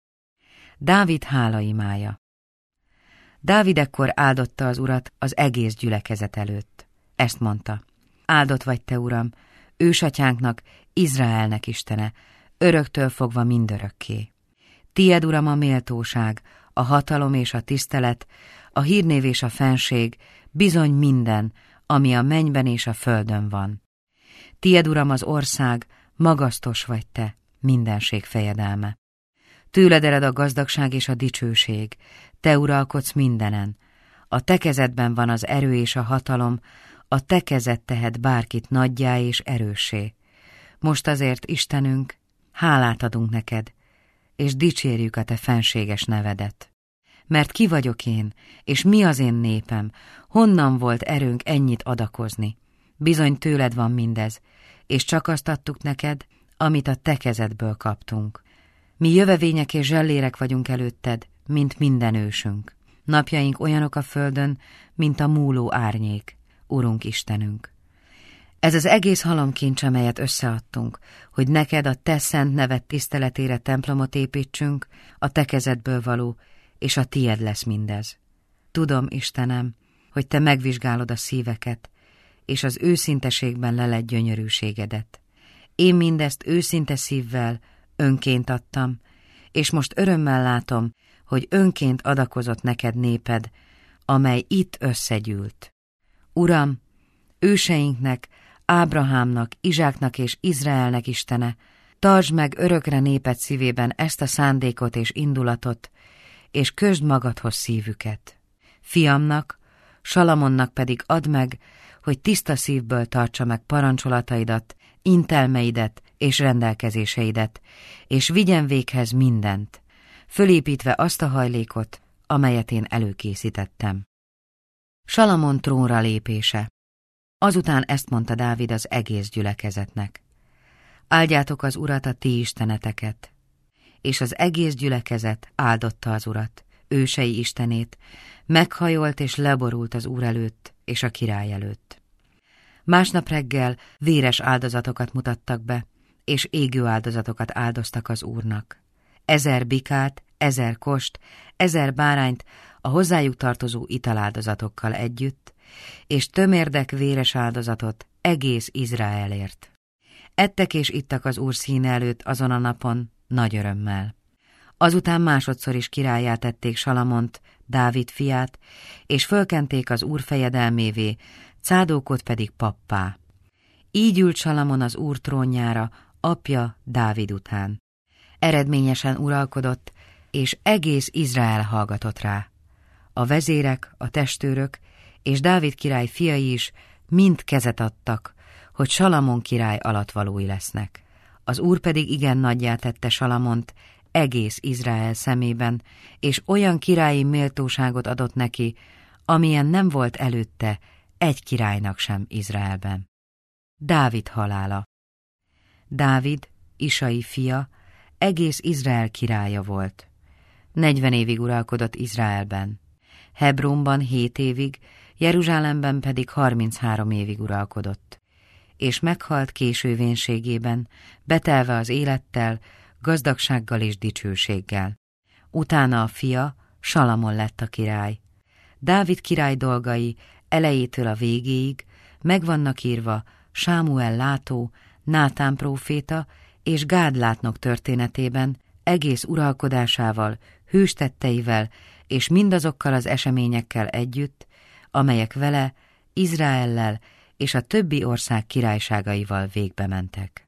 Dávid hálaimája. Dávid ekkor áldotta az Urat az egész gyülekezet előtt. Ezt mondta: áldott vagy te, Uram, ősatyánknak, Izraelnek Istene, öröktől fogva mindörökké. Tied, Uram, a méltóság, a hatalom és a tisztelet, a hírnév és a fenség, bizony minden, ami a mennyben és a földön van. Tied, Uram, az ország, magasztos vagy te, mindenség fejedelme. Tőled ered a gazdagság és a dicsőség, te uralkodsz mindenen. A te kezedben van az erő és a hatalom, a te kezed tehet bárkit nagyjá és erőssé. Most azért, Istenünk, hálát adunk neked, és dicsérjük a te fenséges nevedet. Mert ki vagyok én, és mi az én népem, honnan volt erőnk ennyit adakozni? Bizony tőled van mindez, és csak azt adtuk neked, amit a te kezedből kaptunk. Mi jövevények és zsellérek vagyunk előtted, mint minden ősünk. Napjaink olyanok a földön, mint a múló árnyék, Urunk Istenünk. Ez az egész halomkincs, amelyet összeadtunk, hogy neked a te szent neved tiszteletére templomot építsünk, a te kezedből való, és a tied lesz mindez. Tudom, Istenem, hogy te megvizsgálod a szíveket, és az őszinteségben leled gyönyörűségedet. Én mindezt őszinte szívvel, önként adtam, és most örömmel látom, hogy önként adakozott neked néped, amely itt összegyűlt. Uram, őseinknek, Ábrahámnak, Izsáknak és Izraelnek Istene, tartsd meg örökre néped szívében ezt a szándékot és indulatot, és kösd magadhoz szívüket. Fiamnak, Salamonnak pedig add meg, hogy tiszta szívből tartsa meg parancsolataidat, intelmeidet és rendelkezéseidet, és vigyen véghez mindent, fölépítve azt a hajlékot, amelyet én előkészítettem. Salamon trónra lépése. Azután ezt mondta Dávid az egész gyülekezetnek. Áldjátok az Urat, a ti isteneteket. És az egész gyülekezet áldotta az Urat, ősei Istenét, meghajolt és leborult az Úr előtt és a király előtt. Másnap reggel véres áldozatokat mutattak be, és égő áldozatokat áldoztak az Úrnak. Ezer bikát, ezer kost, ezer bárányt a hozzájuk tartozó italáldozatokkal együtt, és tömérdek véres áldozatot egész Izraelért. Ettek és ittak az Úr színe előtt azon a napon nagy örömmel. Azután másodszor is királlyá tették Salamont, Dávid fiát, és fölkenték az Úr fejedelmévé, Cádókot pedig pappá. Így ült Salamon az Úr trónjára, apja Dávid után. Eredményesen uralkodott, és egész Izrael hallgatott rá. A vezérek, a testőrök és Dávid király fiai is mind kezet adtak, hogy Salamon király alattvalói lesznek. Az Úr pedig igen nagyjá tette Salamont egész Izrael szemében, és olyan királyi méltóságot adott neki, amilyen nem volt előtte egy királynak sem Izraelben. Dávid halála. Dávid, Isai fia, egész Izrael királya volt. Negyven évig uralkodott Izraelben. Hebrónban hét évig, Jeruzsálemben pedig harminchárom évig uralkodott. És meghalt késő vénségében, betelve az élettel, gazdagsággal és dicsőséggel. Utána a fia, Salamon lett a király. Dávid király dolgai elejétől a végéig meg vannak írva Sámuel látó, Nátán próféta és Gád látnok történetében, egész uralkodásával, hőstetteivel és mindazokkal az eseményekkel együtt, amelyek vele, Izraellel és a többi ország királyságaival végbe mentek.